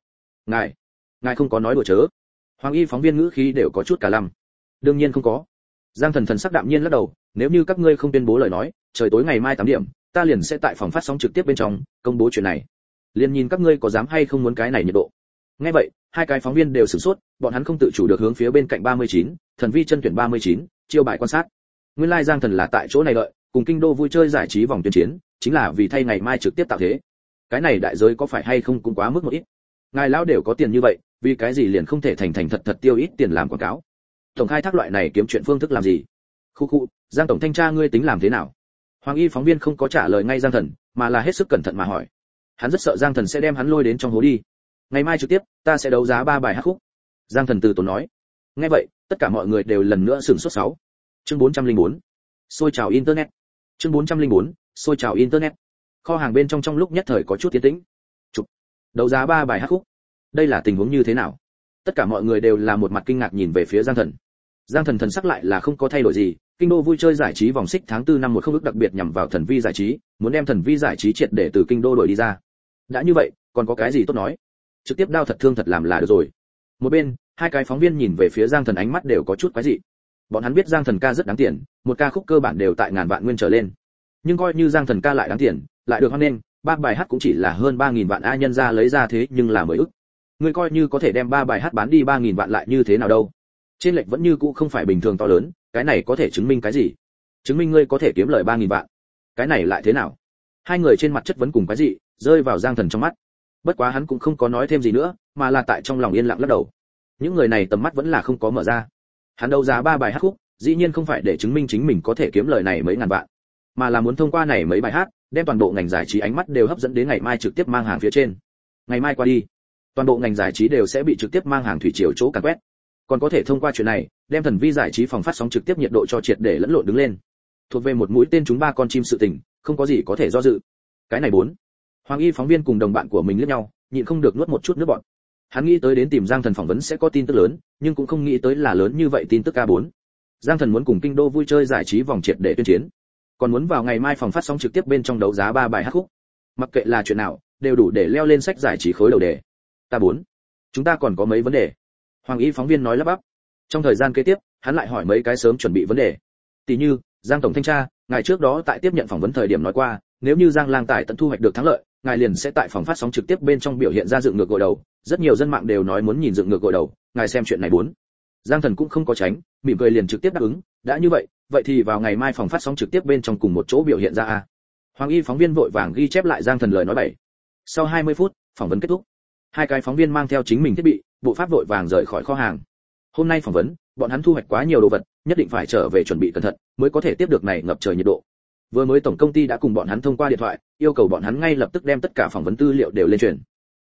Ngài không có nói đùa chớ? Hoàng Y phóng viên ngữ khí đều có chút cả lăm. Đương nhiên không có. Giang Thần thần sắc đạm nhiên lắc đầu, nếu như các ngươi không tuyên bố lời nói, trời tối ngày mai 8 điểm, ta liền sẽ tại phòng phát sóng trực tiếp bên trong công bố chuyện này. Liền nhìn các ngươi có dám hay không muốn cái này nhiệt độ. Nghe vậy, hai cái phóng viên đều sửng sốt, bọn hắn không tự chủ được hướng phía bên cạnh 39, Thần Vi chân tuyển 39, chiêu bài quan sát. Nguyên lai Giang Thần là tại chỗ này đợi, cùng kinh đô vui chơi giải trí vòng tuyên chiến, chính là vì thay ngày mai trực tiếp tạo thế. Cái này đại giới có phải hay không cũng quá mức một ít. Ngài lão đều có tiền như vậy, vì cái gì liền không thể thành thành thật thật tiêu ít tiền làm quảng cáo? Tổng khai thác loại này kiếm chuyện phương thức làm gì? Khu, Giang tổng thanh tra ngươi tính làm thế nào? Hoàng Y phóng viên không có trả lời ngay Giang Thần, mà là hết sức cẩn thận mà hỏi. Hắn rất sợ Giang Thần sẽ đem hắn lôi đến trong hố đi. Ngày mai trực tiếp, ta sẽ đấu giá 3 bài hát khúc. Giang Thần từ tốn nói. Nghe vậy, tất cả mọi người đều lần nữa sửng sốt 6. Chương 404. Xôi chào internet. Chương 404. Xôi chào internet. Kho hàng bên trong lúc nhất thời có chút tiến tĩnh. Chụp. Đấu giá 3 bài hát khúc. Đây là tình huống như thế nào? Tất cả mọi người đều là một mặt kinh ngạc nhìn về phía Giang Thần. Giang Thần thần sắc lại là không có thay đổi gì, kinh đô vui chơi giải trí vòng xích tháng 4 năm 10 ức đặc biệt nhằm vào Thần Vi giải trí, muốn đem Thần Vi giải trí triệt để từ kinh đô đuổi đi ra. Đã như vậy, còn có cái gì tốt nói? Trực tiếp đao thật thương thật làm là được rồi. Một bên, hai cái phóng viên nhìn về phía Giang Thần ánh mắt đều có chút quái dị. Bọn hắn biết Giang Thần ca rất đáng tiền, một ca khúc cơ bản đều tại ngàn vạn nguyên trở lên. Nhưng coi như Giang Thần ca lại đáng tiền, lại được hoan nghênh, 3 bài hát cũng chỉ là hơn 3000 vạn a, nhân ra lấy ra thế nhưng là 10 ức. Ngươi coi như có thể đem 3 bài hát bán đi 3000 vạn lại như thế nào đâu? Trên lệch vẫn như cũ không phải bình thường to lớn, cái này có thể chứng minh cái gì? Chứng minh ngươi có thể kiếm lời 3000 vạn. Cái này lại thế nào? Hai người trên mặt chất vấn cùng cái gì, rơi vào Giang Thần trong mắt. Bất quá hắn cũng không có nói thêm gì nữa, mà là tại trong lòng yên lặng lắc đầu. Những người này tầm mắt vẫn là không có mở ra. Hắn đấu giá 3 bài hát khúc, dĩ nhiên không phải để chứng minh chính mình có thể kiếm lời này mấy ngàn vạn, mà là muốn thông qua này mấy bài hát, đem toàn bộ ngành giải trí ánh mắt đều hấp dẫn đến ngày mai trực tiếp mang hàng phía trên. Ngày mai qua đi, toàn bộ ngành giải trí đều sẽ bị trực tiếp mang hàng thủy triều chỗ càn quét. Còn có thể thông qua chuyện này, đem Thần Vi giải trí phòng phát sóng trực tiếp nhiệt độ cho triệt để lẫn lộn đứng lên. Thuộc về một mũi tên trúng 3 con chim sự tình, không có gì có thể do dự. Cái này 4. Hoàng Y phóng viên cùng đồng bạn của mình liếc nhau, nhịn không được nuốt một chút nước bọt. Hắn nghĩ tới đến tìm Giang Thần phỏng vấn sẽ có tin tức lớn, nhưng cũng không nghĩ tới là lớn như vậy tin tức K4. Giang Thần muốn cùng kinh đô vui chơi giải trí vòng triệt để tuyên chiến, còn muốn vào ngày mai phòng phát sóng trực tiếp bên trong đấu giá 3 bài hát khúc. Mặc kệ là chuyện nào, đều đủ để leo lên sách giải trí khối đầu đề. K4. Chúng ta còn có mấy vấn đề. Hoàng Y phóng viên nói lắp bắp. Trong thời gian kế tiếp, hắn lại hỏi mấy cái sớm chuẩn bị vấn đề. Tỷ như, Giang tổng thanh tra, ngài trước đó tại tiếp nhận phỏng vấn thời điểm nói qua, nếu như Giang Lang Tài tận thu hoạch được thắng lợi, ngài liền sẽ tại phòng phát sóng trực tiếp bên trong biểu hiện ra dựng ngược gội đầu, rất nhiều dân mạng đều nói muốn nhìn dựng ngược gội đầu, ngài xem chuyện này 4. Giang Thần cũng không có tránh, mỉm cười liền trực tiếp đáp ứng, đã như vậy, vậy thì vào ngày mai phòng phát sóng trực tiếp bên trong cùng một chỗ biểu hiện ra a. Hoàng Y phóng viên vội vàng ghi chép lại Giang Thần lời nói 7. Sau 20 phút, phỏng vấn kết thúc. Hai cái phóng viên mang theo chính mình thiết bị, bộ pháp vội vàng rời khỏi kho hàng. Hôm nay phỏng vấn, bọn hắn thu hoạch quá nhiều đồ vật, nhất định phải trở về chuẩn bị cẩn thận, mới có thể tiếp được này ngập trời nhiệt độ. Vừa mới tổng công ty đã cùng bọn hắn thông qua điện thoại, yêu cầu bọn hắn ngay lập tức đem tất cả phỏng vấn tư liệu đều lên truyền.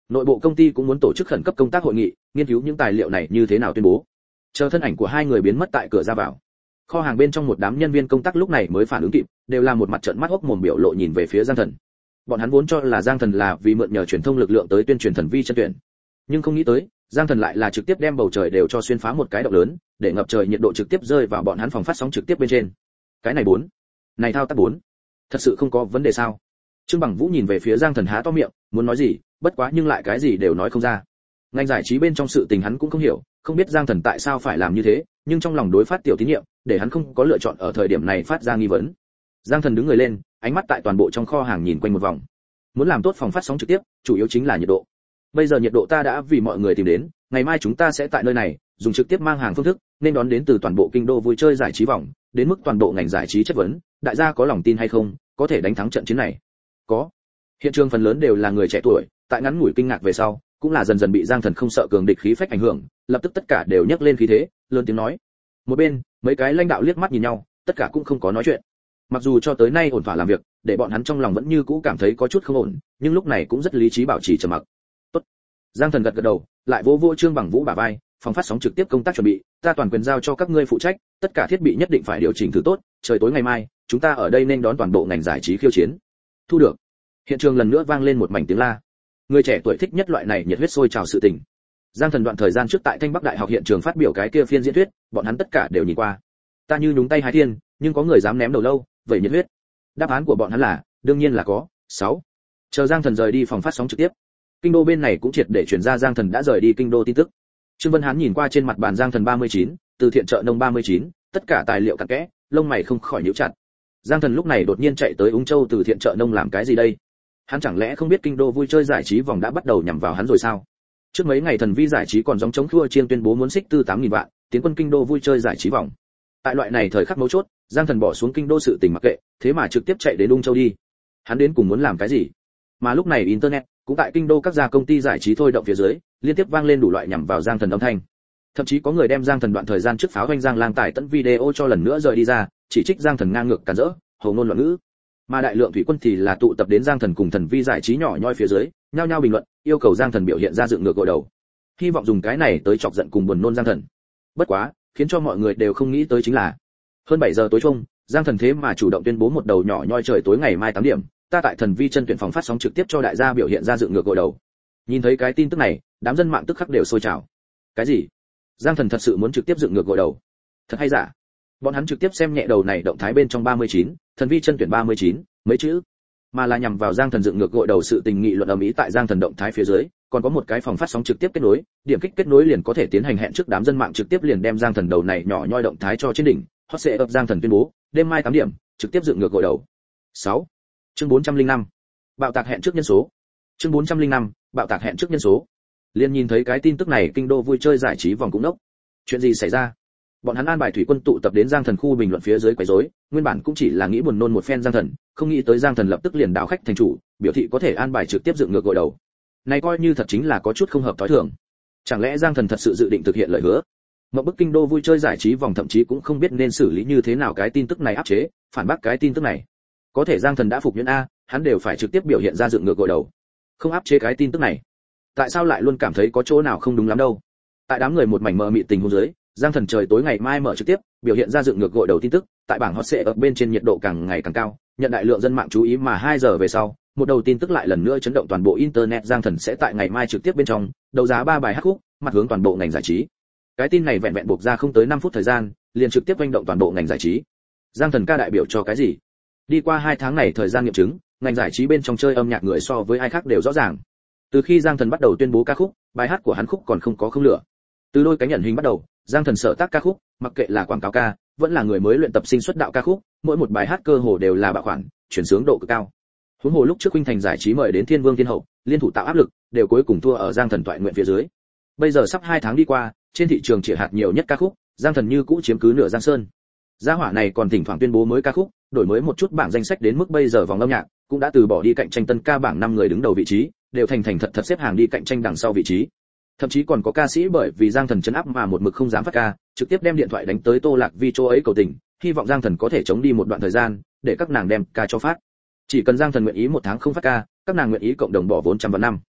Nội bộ công ty cũng muốn tổ chức khẩn cấp công tác hội nghị, nghiên cứu những tài liệu này như thế nào tuyên bố. Chờ thân ảnh của hai người biến mất tại cửa ra vào, kho hàng bên trong một đám nhân viên công tác lúc này mới phản ứng kịp, đều là một mặt trợn mắt hốc mồm biểu lộ nhìn về phía Giang Thần. Bọn hắn vốn cho là Giang Thần là vì mượn nhờ truyền thông lực lượng tới tuyên truyền thần vi chân tuyển, nhưng không nghĩ tới Giang Thần lại là trực tiếp đem bầu trời đều cho xuyên phá một cái động lớn, để ngập trời nhiệt độ trực tiếp rơi vào bọn hắn phòng phát sóng trực tiếp bên trên. Cái này này thao tác thật sự không có vấn đề sao? Trương Bằng Vũ nhìn về phía Giang Thần há to miệng, muốn nói gì, bất quá nhưng lại cái gì đều nói không ra. Ngành giải trí bên trong sự tình hắn cũng không hiểu, không biết Giang Thần tại sao phải làm như thế, nhưng trong lòng đối phát tiểu tín nhiệm, để hắn không có lựa chọn ở thời điểm này phát ra nghi vấn. Giang Thần đứng người lên, ánh mắt tại toàn bộ trong kho hàng nhìn quanh một vòng. Muốn làm tốt phòng phát sóng trực tiếp, chủ yếu chính là nhiệt độ. Bây giờ nhiệt độ ta đã vì mọi người tìm đến, ngày mai chúng ta sẽ tại nơi này dùng trực tiếp mang hàng phương thức, nên đón đến từ toàn bộ kinh đô vui chơi giải trí vòng, đến mức toàn bộ ngành giải trí chất vấn, đại gia có lòng tin hay không, có thể đánh thắng trận chiến này. Có. Hiện trường phần lớn đều là người trẻ tuổi, tại ngắn ngủi kinh ngạc về sau, cũng là dần dần bị Giang Thần không sợ cường địch khí phách ảnh hưởng, lập tức tất cả đều nhấc lên khí thế, lớn tiếng nói. Một bên, mấy cái lãnh đạo liếc mắt nhìn nhau, tất cả cũng không có nói chuyện. Mặc dù cho tới nay ổn thỏa làm việc, để bọn hắn trong lòng vẫn như cũ cảm thấy có chút không ổn, nhưng lúc này cũng rất lý trí bảo trì trầm mặc. Tốt. Giang Thần gật gật đầu, lại vỗ vỗ Trương Bằng Vũ bả vai, phòng phát sóng trực tiếp công tác chuẩn bị, ta toàn quyền giao cho các ngươi phụ trách, tất cả thiết bị nhất định phải điều chỉnh thử tốt, trời tối ngày mai, chúng ta ở đây nên đón toàn bộ ngành giải trí khiêu chiến. Thu được. Hiện trường lần nữa vang lên một mảnh tiếng la. Người trẻ tuổi thích nhất loại này nhiệt huyết sôi trào sự tình. Giang Thần đoạn thời gian trước tại Thanh Bắc Đại học hiện trường phát biểu cái kia phiên diễn thuyết, bọn hắn tất cả đều nhìn qua. Ta như nhúng tay hái thiên, nhưng có người dám ném đầu lâu, vậy nhiệt huyết. Đáp án của bọn hắn là, đương nhiên là có. 6. Chờ Giang Thần rời đi phòng phát sóng trực tiếp, kinh đô bên này cũng triệt để chuyển ra Giang Thần đã rời đi kinh đô tin tức. Trương Vân Hán nhìn qua trên mặt bàn Giang Thần 39, từ thiện chợ nông 39, tất cả tài liệu cặn kẽ, lông mày không khỏi nhíu chặt. Giang Thần lúc này đột nhiên chạy tới Ung Châu từ thiện chợ nông làm cái gì đây? Hắn chẳng lẽ không biết kinh đô vui chơi giải trí vòng đã bắt đầu nhằm vào hắn rồi sao? Trước mấy ngày thần vi giải trí còn gióng chống khua chiên tuyên bố muốn xích tư 8.000 vạn, tiến quân kinh đô vui chơi giải trí vòng. Tại loại này thời khắc mấu chốt, Giang Thần bỏ xuống kinh đô sự tình mặc kệ, thế mà trực tiếp chạy đến Ung Châu đi. Hắn đến cùng muốn làm cái gì? Mà lúc này internet cũng tại kinh đô các gia công ty giải trí thôi động phía dưới, liên tiếp vang lên đủ loại nhằm vào Giang Thần âm thanh. Thậm chí có người đem Giang Thần đoạn thời gian trước pháo hoành Giang Lang tải tận video cho lần nữa rời đi ra, chỉ trích Giang Thần ngang ngược cản rỡ, hồ ngôn loạn ngữ. Mà đại lượng thủy quân thì là tụ tập đến Giang Thần cùng thần vi giải trí nhỏ nhoi phía dưới, nhao nhao bình luận, yêu cầu Giang Thần biểu hiện ra dựng ngược gội đầu. Hy vọng dùng cái này tới chọc giận cùng buồn nôn Giang Thần. Bất quá, khiến cho mọi người đều không nghĩ tới chính là, hơn 7 giờ tối chung, Giang Thần thế mà chủ động tuyên bố một đầu nhỏ nhoi trời tối ngày mai 8 điểm, ta tại thần vi chân tuyển phòng phát sóng trực tiếp cho đại gia biểu hiện ra dựng ngược gội đầu. Nhìn thấy cái tin tức này, đám dân mạng tức khắc đều sôi trào. Cái gì? Giang Thần thật sự muốn trực tiếp dựng ngược gội đầu? Thật hay giả? Bọn hắn trực tiếp xem nhẹ đầu này động thái bên trong 39, thần vi chân tuyển 39, mấy chữ, mà là nhằm vào Giang Thần dựng ngược gội đầu sự tình nghị luận ầm ĩ tại Giang Thần động thái phía dưới, còn có một cái phòng phát sóng trực tiếp kết nối, điểm kích kết nối liền có thể tiến hành hẹn trước đám dân mạng trực tiếp liền đem Giang Thần đầu này nhỏ nhoi động thái cho trên đỉnh, hot sẽ ập Giang Thần tuyên bố, đêm mai 8 điểm, trực tiếp dựng ngược gội đầu. 6. Chương 405. Bạo tạc hẹn trước nhân số. Chương 405. Bạo tạc hẹn trước nhân số. Liên nhìn thấy cái tin tức này, kinh đô vui chơi giải trí vòng cũng đốc. Chuyện gì xảy ra? Bọn hắn an bài thủy quân tụ tập đến Giang Thần khu bình luận phía dưới quấy rối, nguyên bản cũng chỉ là nghĩ buồn nôn một phen Giang Thần, không nghĩ tới Giang Thần lập tức liền đảo khách thành chủ, biểu thị có thể an bài trực tiếp dựng ngược gội đầu. Này coi như thật chính là có chút không hợp thói thường. Chẳng lẽ Giang Thần thật sự dự định thực hiện lời hứa? Một bức kinh đô vui chơi giải trí vòng thậm chí cũng không biết nên xử lý như thế nào cái tin tức này áp chế, phản bác cái tin tức này. Có thể Giang Thần đã phục nhuyễn a, hắn đều phải trực tiếp biểu hiện ra dựng ngược gội đầu. Không áp chế cái tin tức này, tại sao lại luôn cảm thấy có chỗ nào không đúng lắm đâu? Tại đám người một mảnh mờ mịt tình huống dưới, Giang Thần trời tối ngày mai mở trực tiếp, biểu hiện ra dựng ngược gội đầu tin tức, tại bảng hot sẽ ở bên trên nhiệt độ càng ngày càng cao, nhận đại lượng dân mạng chú ý mà 2 giờ về sau, một đầu tin tức lại lần nữa chấn động toàn bộ internet. Giang Thần sẽ tại ngày mai trực tiếp bên trong đấu giá 3 bài hát khúc, mặt hướng toàn bộ ngành giải trí. Cái tin này vẹn vẹn buộc ra không tới 5 phút thời gian, liền trực tiếp hoành động toàn bộ ngành giải trí. Giang Thần ca đại biểu cho cái gì? Đi qua 2 tháng này thời gian nghiệm chứng, ngành giải trí bên trong chơi âm nhạc người so với ai khác đều rõ ràng. Từ khi Giang Thần bắt đầu tuyên bố ca khúc, bài hát của hắn khúc còn không có không lửa. Từ đôi cánh nhận hình bắt đầu, Giang Thần sở tác ca khúc, mặc kệ là quảng cáo ca, vẫn là người mới luyện tập sinh xuất đạo ca khúc, mỗi một bài hát cơ hồ đều là bạo khoản, chuyển sướng độ cực cao. Huống hồ lúc trước Khuynh Thành giải trí mời đến Thiên Vương Thiên Hậu, liên thủ tạo áp lực, đều cuối cùng thua ở Giang Thần thoại nguyện phía dưới. Bây giờ sắp 2 tháng đi qua, trên thị trường chỉ hạt nhiều nhất ca khúc, Giang Thần như cũ chiếm cứ nửa Giang Sơn. Gia hỏa này còn thỉnh thoảng tuyên bố mới ca khúc, đổi mới một chút bảng danh sách, đến mức bây giờ vòng âm nhạc cũng đã từ bỏ đi cạnh tranh tân ca bảng 5 người đứng đầu vị trí, đều thành thật xếp hàng đi cạnh tranh đằng sau vị trí. Thậm chí còn có ca sĩ bởi vì Giang Thần chấn áp mà một mực không dám phát ca, trực tiếp đem điện thoại đánh tới Tô Lạc Vi chỗ ấy cầu tình, hy vọng Giang Thần có thể chống đi một đoạn thời gian, để các nàng đem ca cho phát. Chỉ cần Giang Thần nguyện ý 1 tháng không phát ca, các nàng nguyện ý cộng đồng bỏ vốn trăm vạn năm.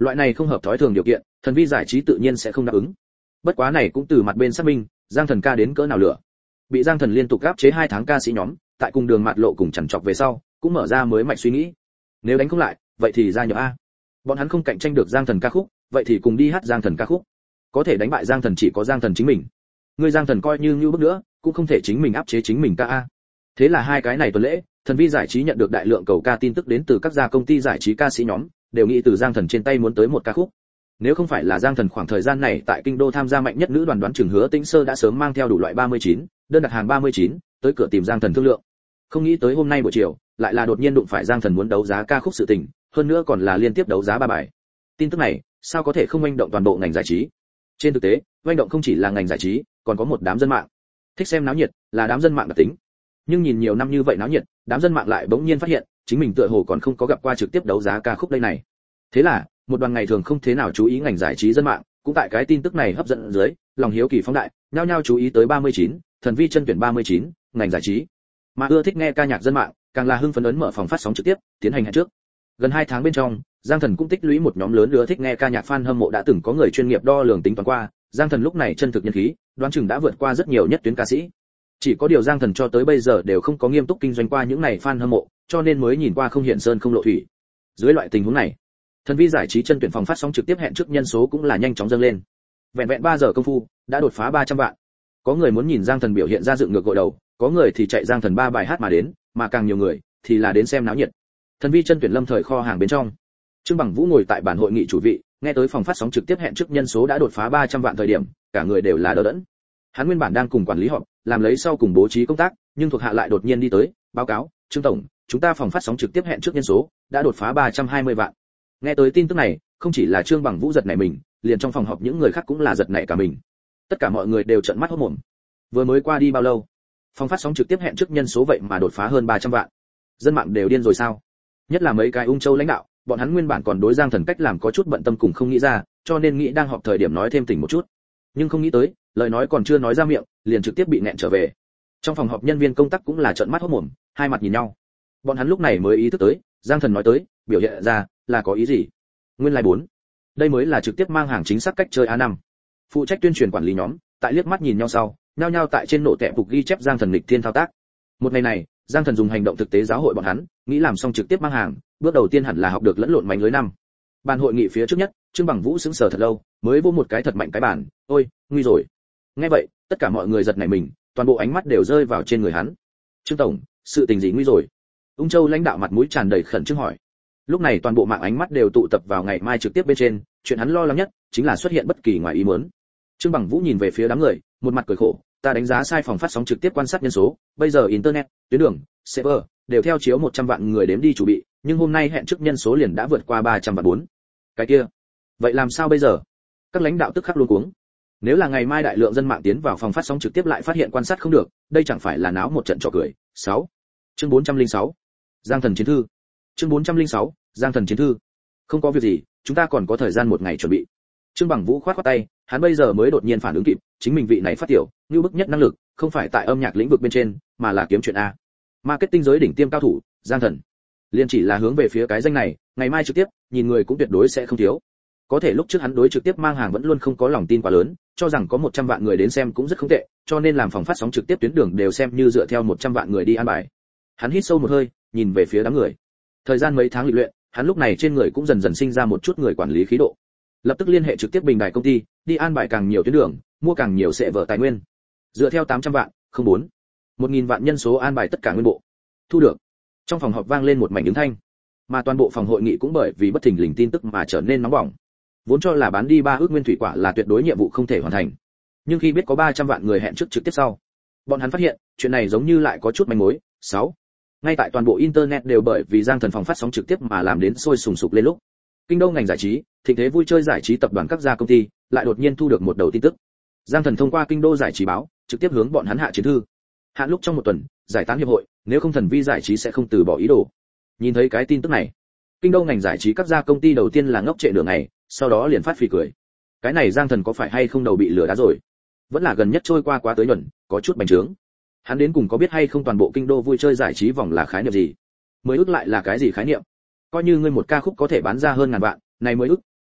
Loại này không hợp thói thường điều kiện, Thần Vi giải trí tự nhiên sẽ không đáp ứng. Bất quá này cũng từ mặt bên xác minh, Giang Thần ca đến cỡ nào lửa. Bị Giang Thần liên tục áp chế 2 tháng ca sĩ nhóm, tại cùng đường mạt lộ cùng chằn chọc về sau, cũng mở ra mới mạch suy nghĩ. Nếu đánh không lại, vậy thì gia nhập a. Bọn hắn không cạnh tranh được Giang Thần ca khúc, vậy thì cùng đi hát Giang Thần ca khúc. Có thể đánh bại Giang Thần chỉ có Giang Thần chính mình. Người Giang Thần coi như bước nữa, cũng không thể chính mình áp chế chính mình ca a. Thế là hai cái này tuần lễ, Thần Vi giải trí nhận được đại lượng cầu ca tin tức đến từ các gia công ty giải trí ca sĩ nhóm, đều nghĩ từ Giang Thần trên tay muốn tới một ca khúc. Nếu không phải là Giang Thần khoảng thời gian này tại kinh đô tham gia mạnh nhất nữ đoàn đoán chừng Hứa Tĩnh Sơ đã sớm mang theo đủ loại 39, đơn đặt hàng 39, tới cửa tìm Giang Thần thương lượng. Không nghĩ tới hôm nay buổi chiều, lại là đột nhiên đụng phải Giang Thần muốn đấu giá ca khúc sự tình, hơn nữa còn là liên tiếp đấu giá 3 bài. Tin tức này, sao có thể không oanh động toàn bộ ngành giải trí? Trên thực tế, oanh động không chỉ là ngành giải trí, còn có một đám dân mạng. Thích xem náo nhiệt, là đám dân mạng đặc tính. Nhưng nhìn nhiều năm như vậy náo nhiệt, đám dân mạng lại bỗng nhiên phát hiện, chính mình tựa hồ còn không có gặp qua trực tiếp đấu giá ca khúc đây này. Thế là, một đoàn ngày thường không thế nào chú ý ngành giải trí dân mạng, cũng tại cái tin tức này hấp dẫn dưới, lòng hiếu kỳ phóng đại, nhao nhao chú ý tới 39, Thần Vi chân tuyển 39, ngành giải trí. Mà ưa thích nghe ca nhạc dân mạng, càng là hưng phấn ấn mở phòng phát sóng trực tiếp, tiến hành hẹn trước. Gần 2 tháng bên trong, Giang Thần cũng tích lũy một nhóm lớn ưa thích nghe ca nhạc fan hâm mộ đã từng có người chuyên nghiệp đo lường tính toán qua, Giang Thần lúc này chân thực nhân khí, đoán chừng đã vượt qua rất nhiều nhất tuyến ca sĩ. Chỉ có điều Giang Thần cho tới bây giờ đều không có nghiêm túc kinh doanh qua những này fan hâm mộ, cho nên mới nhìn qua không hiện sơn không lộ thủy. Dưới loại tình huống này, Thần Vi giải trí chân tuyển phòng phát sóng trực tiếp hẹn trước nhân số cũng là nhanh chóng dâng lên. Vẹn vẹn 3 giờ công phu, đã đột phá 300 vạn. Có người muốn nhìn Giang Thần biểu hiện ra dựng ngược gội đầu, có người thì chạy Giang Thần 3 bài hát mà đến, mà càng nhiều người thì là đến xem náo nhiệt. Thần Vi chân tuyển lâm thời kho hàng bên trong. Trương Bằng Vũ ngồi tại bản hội nghị chủ vị, nghe tới phòng phát sóng trực tiếp hẹn trước nhân số đã đột phá 300 vạn thời điểm, cả người đều là đờ đẫn. Hắn nguyên bản đang cùng quản lý họp, làm lấy sau cùng bố trí công tác, nhưng thuộc hạ lại đột nhiên đi tới, báo cáo, Trương tổng, chúng ta phòng phát sóng trực tiếp hẹn trước nhân số đã đột phá 320 vạn. Nghe tới tin tức này, không chỉ là Trương Bằng Vũ giật nảy mình, liền trong phòng họp những người khác cũng là giật nảy cả mình. Tất cả mọi người đều trợn mắt hốt mồm. Vừa mới qua đi bao lâu, phòng phát sóng trực tiếp hẹn trước nhân số vậy mà đột phá hơn 300 vạn. Dân mạng đều điên rồi sao? Nhất là mấy cái Ung Châu lãnh đạo, bọn hắn nguyên bản còn đối Giang Thần cách làm có chút bận tâm cùng không nghĩ ra, cho nên nghĩ đang họp thời điểm nói thêm tỉnh một chút. Nhưng không nghĩ tới, lời nói còn chưa nói ra miệng, liền trực tiếp bị nẹn trở về. Trong phòng họp nhân viên công tác cũng là trợn mắt hốt mồm, hai mặt nhìn nhau. Bọn hắn lúc này mới ý thức tới, Giang Thần nói tới, biểu hiện ra là có ý gì? Nguyên lai 4. Đây mới là trực tiếp mang hàng chính xác cách chơi A5. Phụ trách tuyên truyền quản lý nhóm, tại liếc mắt nhìn nhau sau, nhao nhao tại trên nổ tẹp phục ghi chép Giang Thần nghịch thiên thao tác. Một ngày này, Giang Thần dùng hành động thực tế giáo hội bọn hắn, nghĩ làm xong trực tiếp mang hàng, bước đầu tiên hẳn là học được lẫn lộn mánh lưới năm. Bàn hội nghị phía trước nhất, Trương Bằng Vũ sững sờ thật lâu, mới vô một cái thật mạnh cái bàn, ôi, nguy rồi. Nghe vậy, tất cả mọi người giật nảy mình, toàn bộ ánh mắt đều rơi vào trên người hắn. Trương tổng, sự tình gì nguy rồi? Ung Châu lãnh đạo mặt mũi tràn đầy khẩn trương hỏi. Lúc này toàn bộ mạng ánh mắt đều tụ tập vào ngày mai trực tiếp bên trên, chuyện hắn lo lắng nhất chính là xuất hiện bất kỳ ngoài ý muốn. Trương Bằng Vũ nhìn về phía đám người, một mặt cười khổ, ta đánh giá sai phòng phát sóng trực tiếp quan sát nhân số, bây giờ internet, tuyến đường, server đều theo chiếu 100 vạn người đếm đi chuẩn bị, nhưng hôm nay hẹn trước nhân số liền đã vượt qua 300 vạn 4. Cái kia, vậy làm sao bây giờ? Các lãnh đạo tức khắc luống cuống. Nếu là ngày mai đại lượng dân mạng tiến vào phòng phát sóng trực tiếp lại phát hiện quan sát không được, đây chẳng phải là náo một trận trò cười. 6. Chương 406. Giang Thần chiến thư. Chương 406. Giang Thần chiến thư. Không có việc gì, chúng ta còn có thời gian một ngày chuẩn bị. Trương Bằng Vũ khoát khoát tay, hắn bây giờ mới đột nhiên phản ứng kịp, chính mình vị này phát tiểu, như bức nhất năng lực, không phải tại âm nhạc lĩnh vực bên trên, mà là kiếm chuyện a. Marketing giới đỉnh tiêm cao thủ, Giang Thần. Liên chỉ là hướng về phía cái danh này, ngày mai trực tiếp, nhìn người cũng tuyệt đối sẽ không thiếu. Có thể lúc trước hắn đối trực tiếp mang hàng vẫn luôn không có lòng tin quá lớn, cho rằng có 100 vạn người đến xem cũng rất không tệ, cho nên làm phòng phát sóng trực tiếp tuyến đường đều xem như dựa theo 100 vạn người đi an bài. Hắn hít sâu một hơi, nhìn về phía đám người. Thời gian mấy tháng luyện luyện, hắn lúc này trên người cũng dần dần sinh ra một chút người quản lý khí độ. Lập tức liên hệ trực tiếp bình đài công ty, đi an bài càng nhiều tuyến đường, mua càng nhiều sẽ vở tài nguyên. Dựa theo 800 vạn, không 4. 1000 vạn nhân số an bài tất cả nguyên bộ. Thu được. Trong phòng họp vang lên một mảnh ứng thanh, mà toàn bộ phòng hội nghị cũng bởi vì bất thình lình tin tức mà trở nên nóng bỏng. Vốn cho là bán đi 3 ước nguyên thủy quả là tuyệt đối nhiệm vụ không thể hoàn thành, nhưng khi biết có 300 vạn người hẹn trước trực tiếp sau, bọn hắn phát hiện chuyện này giống như lại có chút manh mối. 6. Ngay tại toàn bộ internet đều bởi vì Giang Thần phòng phát sóng trực tiếp mà làm đến sôi sùng sục lên lúc, kinh đô ngành giải trí, thịnh thế vui chơi giải trí tập đoàn các gia công ty lại đột nhiên thu được một đầu tin tức. Giang Thần thông qua kinh đô giải trí báo trực tiếp hướng bọn hắn hạ chiến thư, hạn lúc trong một tuần giải tán hiệp hội, nếu không Thần Vi giải trí sẽ không từ bỏ ý đồ. Nhìn thấy cái tin tức này, kinh đô ngành giải trí các gia công ty đầu tiên là ngốc trệ nửa ngày, sau đó liền phát phì cười. Cái này Giang Thần có phải hay không đầu bị lừa đá rồi? Vẫn là gần nhất trôi qua quá tới nhuần, có chút bành trướng. Hắn đến cùng có biết hay không toàn bộ kinh đô vui chơi giải trí vòng là khái niệm gì? Mới ước lại là cái gì khái niệm? Coi như ngươi một ca khúc có thể bán ra hơn ngàn vạn, này mới ước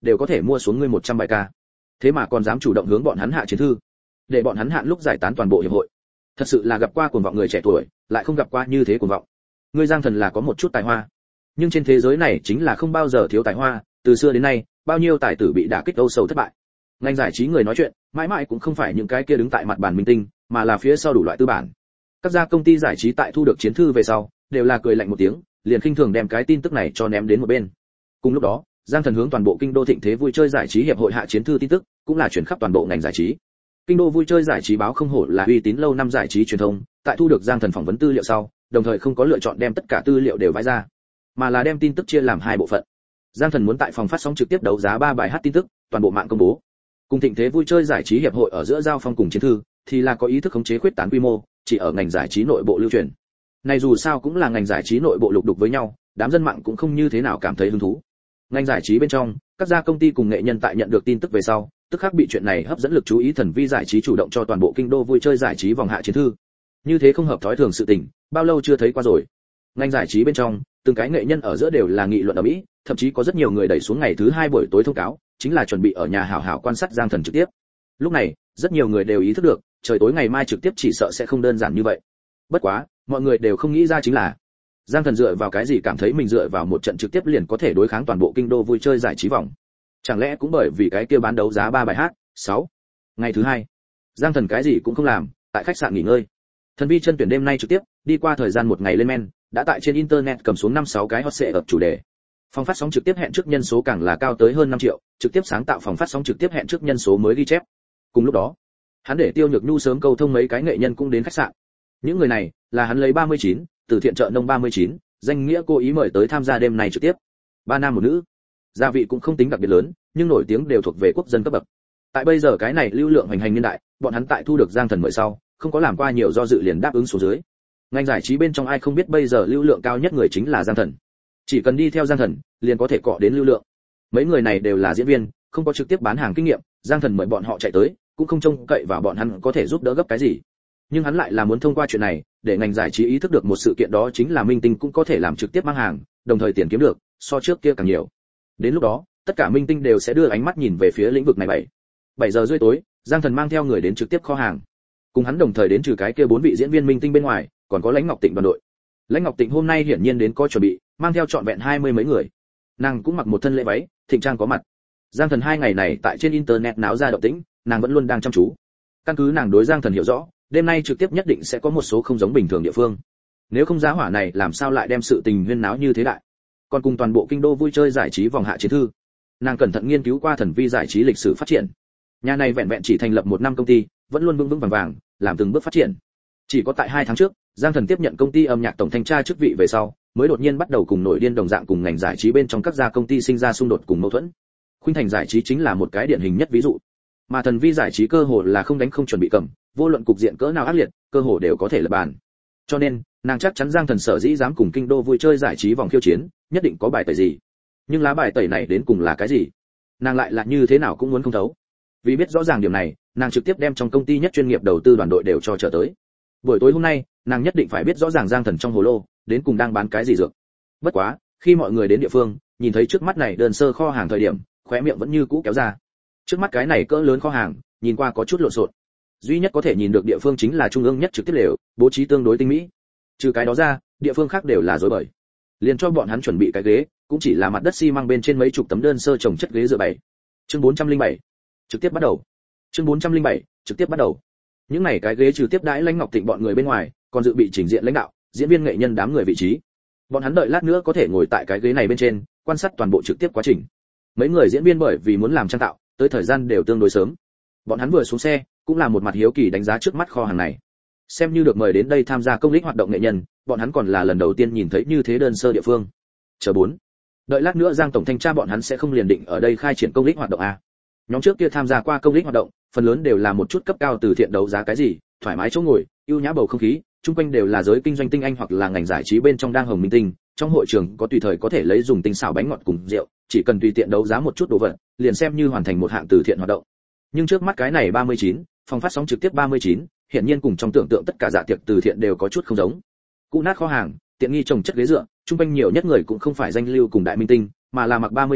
đều có thể mua xuống ngươi 100 bài ca. Thế mà còn dám chủ động hướng bọn hắn hạ chiến thư, để bọn hắn hạn lúc giải tán toàn bộ hiệp hội. Thật sự là gặp qua cuồng vọng người trẻ tuổi, lại không gặp qua như thế cuồng vọng. Ngươi Giang Thần là có một chút tài hoa, nhưng trên thế giới này chính là không bao giờ thiếu tài hoa, từ xưa đến nay, bao nhiêu tài tử bị đả kích âu sầu thất bại. Ngành giải trí người nói chuyện, mãi mãi cũng không phải những cái kia đứng tại mặt bàn minh tinh, mà là phía sau đủ loại tư bản. Các gia công ty giải trí tại thu được chiến thư về sau, đều là cười lạnh một tiếng, liền khinh thường đem cái tin tức này cho ném đến một bên. Cùng lúc đó, Giang Thần hướng toàn bộ kinh đô thịnh thế vui chơi giải trí hiệp hội hạ chiến thư tin tức, cũng là chuyển khắp toàn bộ ngành giải trí. Kinh đô vui chơi giải trí báo không hổ là uy tín lâu năm giải trí truyền thông, tại thu được Giang Thần phỏng vấn tư liệu sau, đồng thời không có lựa chọn đem tất cả tư liệu đều vãi ra, mà là đem tin tức chia làm hai bộ phận. Giang Thần muốn tại phòng phát sóng trực tiếp đấu giá 3 bài hát tin tức, toàn bộ mạng công bố. Cùng thịnh thế vui chơi giải trí hiệp hội ở giữa giao phong cùng chiến thư, thì là có ý thức khống chế khuyết tán quy mô, chỉ ở ngành giải trí nội bộ lưu truyền. Này dù sao cũng là ngành giải trí nội bộ lục đục với nhau, đám dân mạng cũng không như thế nào cảm thấy hứng thú. Ngành giải trí bên trong, các gia công ty cùng nghệ nhân tại nhận được tin tức về sau, tức khắc bị chuyện này hấp dẫn lực chú ý, Thần Vi giải trí chủ động cho toàn bộ kinh đô vui chơi giải trí vòng hạ chiến thư. Như thế không hợp thói thường sự tình, bao lâu chưa thấy qua rồi. Ngành giải trí bên trong, từng cái nghệ nhân ở giữa đều là nghị luận ầm ĩ, thậm chí có rất nhiều người đẩy xuống ngày thứ 2 buổi tối thông cáo, chính là chuẩn bị ở nhà hảo hảo quan sát Giang Thần trực tiếp. Lúc này, rất nhiều người đều ý thức được, trời tối ngày mai trực tiếp chỉ sợ sẽ không đơn giản như vậy. Bất quá, mọi người đều không nghĩ ra chính là Giang Thần dựa vào cái gì cảm thấy mình dựa vào một trận trực tiếp liền có thể đối kháng toàn bộ kinh đô vui chơi giải trí vòng. Chẳng lẽ cũng bởi vì cái kia bán đấu giá 3 bài hát, 6. Ngày thứ 2, Giang Thần cái gì cũng không làm, tại khách sạn nghỉ ngơi. Thần Vi chân tuyển đêm nay trực tiếp, đi qua thời gian một ngày lên men, đã tại trên internet cầm xuống 5-6 cái hot search chủ đề. Phòng phát sóng trực tiếp hẹn trước nhân số càng là cao tới hơn 5 triệu, trực tiếp sáng tạo phòng phát sóng trực tiếp hẹn trước nhân số mới ghi chép. Cùng lúc đó, hắn để Tiêu Nhược Nhu sớm câu thông mấy cái nghệ nhân cũng đến khách sạn. Những người này là hắn lấy 39, từ thiện chợ nông 39, danh nghĩa cố ý mời tới tham gia đêm này trực tiếp. 3 nam một nữ. Gia vị cũng không tính đặc biệt lớn, nhưng nổi tiếng đều thuộc về quốc dân cấp bậc. Tại bây giờ cái này lưu lượng hành hành niên đại, bọn hắn tại thu được Giang Thần mời sau, không có làm qua nhiều do dự liền đáp ứng xuống dưới. Ngành giải trí bên trong ai không biết bây giờ lưu lượng cao nhất người chính là Giang Thần. Chỉ cần đi theo Giang Thần, liền có thể cọ đến lưu lượng. Mấy người này đều là diễn viên, không có trực tiếp bán hàng kinh nghiệm, Giang Thần mời bọn họ chạy tới, cũng không trông cậy vào bọn hắn có thể giúp đỡ gấp cái gì. Nhưng hắn lại là muốn thông qua chuyện này, để ngành giải trí ý thức được một sự kiện, đó chính là minh tinh cũng có thể làm trực tiếp mang hàng, đồng thời tiền kiếm được so trước kia càng nhiều. Đến lúc đó, tất cả minh tinh đều sẽ đưa ánh mắt nhìn về phía lĩnh vực này. 7 giờ rưỡi tối, Giang Thần mang theo người đến trực tiếp kho hàng. Cùng hắn đồng thời đến trừ cái kia 4 vị diễn viên minh tinh bên ngoài, còn có Lãnh Ngọc Tịnh đoàn đội. Lãnh Ngọc Tịnh hôm nay hiển nhiên đến có chuẩn bị, mang theo trọn vẹn 20 mấy người. Nàng cũng mặc một thân lễ váy, thịnh trang có mặt. Giang Thần 2 ngày này tại trên internet náo ra động tĩnh, nàng vẫn luôn đang chăm chú. Căn cứ nàng đối Giang Thần hiểu rõ, đêm nay trực tiếp nhất định sẽ có một số không giống bình thường địa phương. Nếu không giá hỏa này làm sao lại đem sự tình huyên náo như thế đại. Còn cùng toàn bộ kinh đô vui chơi giải trí vòng hạ chiến thư. Nàng cẩn thận nghiên cứu qua Thần Vi giải trí lịch sử phát triển. Nhà này vẹn vẹn chỉ thành lập 1 năm công ty, vẫn luôn vững vững vàng vàng, làm từng bước phát triển. Chỉ có tại 2 tháng trước, Giang Thần tiếp nhận công ty âm nhạc tổng thanh tra chức vị về sau, mới đột nhiên bắt đầu cùng nổi điên đồng dạng cùng ngành giải trí bên trong các gia công ty sinh ra xung đột cùng mâu thuẫn. Khuynh Thành giải trí chính là một cái điển hình nhất ví dụ. Mà Thần Vi giải trí cơ hồ là không đánh không chuẩn bị cầm, vô luận cục diện cỡ nào ác liệt, cơ hồ đều có thể lật bàn. Cho nên, nàng chắc chắn Giang Thần sở dĩ dám cùng kinh đô vui chơi giải trí vòng khiêu chiến, nhất định có bài tẩy gì. Nhưng lá bài tẩy này đến cùng là cái gì? Nàng lại là như thế nào cũng muốn không thấu. Vì biết rõ ràng điểm này, nàng trực tiếp đem trong công ty nhất chuyên nghiệp đầu tư đoàn đội đều cho trở tới. Buổi tối hôm nay, nàng nhất định phải biết rõ ràng Giang Thần trong hồ lô đến cùng đang bán cái gì dược. Bất quá, khi mọi người đến địa phương, nhìn thấy trước mắt này đơn sơ kho hàng thời điểm, khóe miệng vẫn như cũ kéo ra. Trước mắt cái này cỡ lớn kho hàng, nhìn qua có chút lộn xộn. Duy nhất có thể nhìn được địa phương chính là trung ương nhất trực tiếp lều, bố trí tương đối tinh mỹ. Trừ cái đó ra, địa phương khác đều là rối bời. Liền cho bọn hắn chuẩn bị cái ghế, cũng chỉ là mặt đất xi măng bên trên mấy chục tấm đơn sơ trồng chất ghế dựa bày. Chương 407, trực tiếp bắt đầu. Chương 407, trực tiếp bắt đầu. Những này cái ghế trừ tiếp đãi Lãnh Ngọc Tịnh bọn người bên ngoài, còn dự bị trình diện lãnh đạo, diễn viên nghệ nhân đám người vị trí. Bọn hắn đợi lát nữa có thể ngồi tại cái ghế này bên trên, quan sát toàn bộ trực tiếp quá trình. Mấy người diễn viên bởi vì muốn làm trang tạo, tới thời gian đều tương đối sớm. Bọn hắn vừa xuống xe, cũng là một mặt hiếu kỳ đánh giá trước mắt kho hàng này. Xem như được mời đến đây tham gia công lý hoạt động nghệ nhân, bọn hắn còn là lần đầu tiên nhìn thấy như thế đơn sơ địa phương. Chờ 4. Đợi lát nữa Giang tổng thanh tra bọn hắn sẽ không liền định ở đây khai triển công lý hoạt động à? Nhóm trước kia tham gia qua công lý hoạt động, phần lớn đều là một chút cấp cao từ thiện đấu giá cái gì, thoải mái chỗ ngồi, ưu nhã bầu không khí, chung quanh đều là giới kinh doanh tinh anh hoặc là ngành giải trí bên trong đang hồng minh tinh, trong hội trường có tùy thời có thể lấy dùng tinh xảo bánh ngọt cùng rượu, chỉ cần tùy tiện đấu giá một chút đồ vật, liền xem như hoàn thành một hạng từ thiện hoạt động. Nhưng trước mắt cái này 39, phòng phát sóng trực tiếp 39, hiện nhiên cùng trong tưởng tượng tất cả dạ tiệc từ thiện đều có chút không giống. Cũ nát kho hàng, tiện nghi trồng chất ghế dựa, chung quanh nhiều nhất người cũng không phải danh lưu cùng đại minh tinh, mà là mặc 39,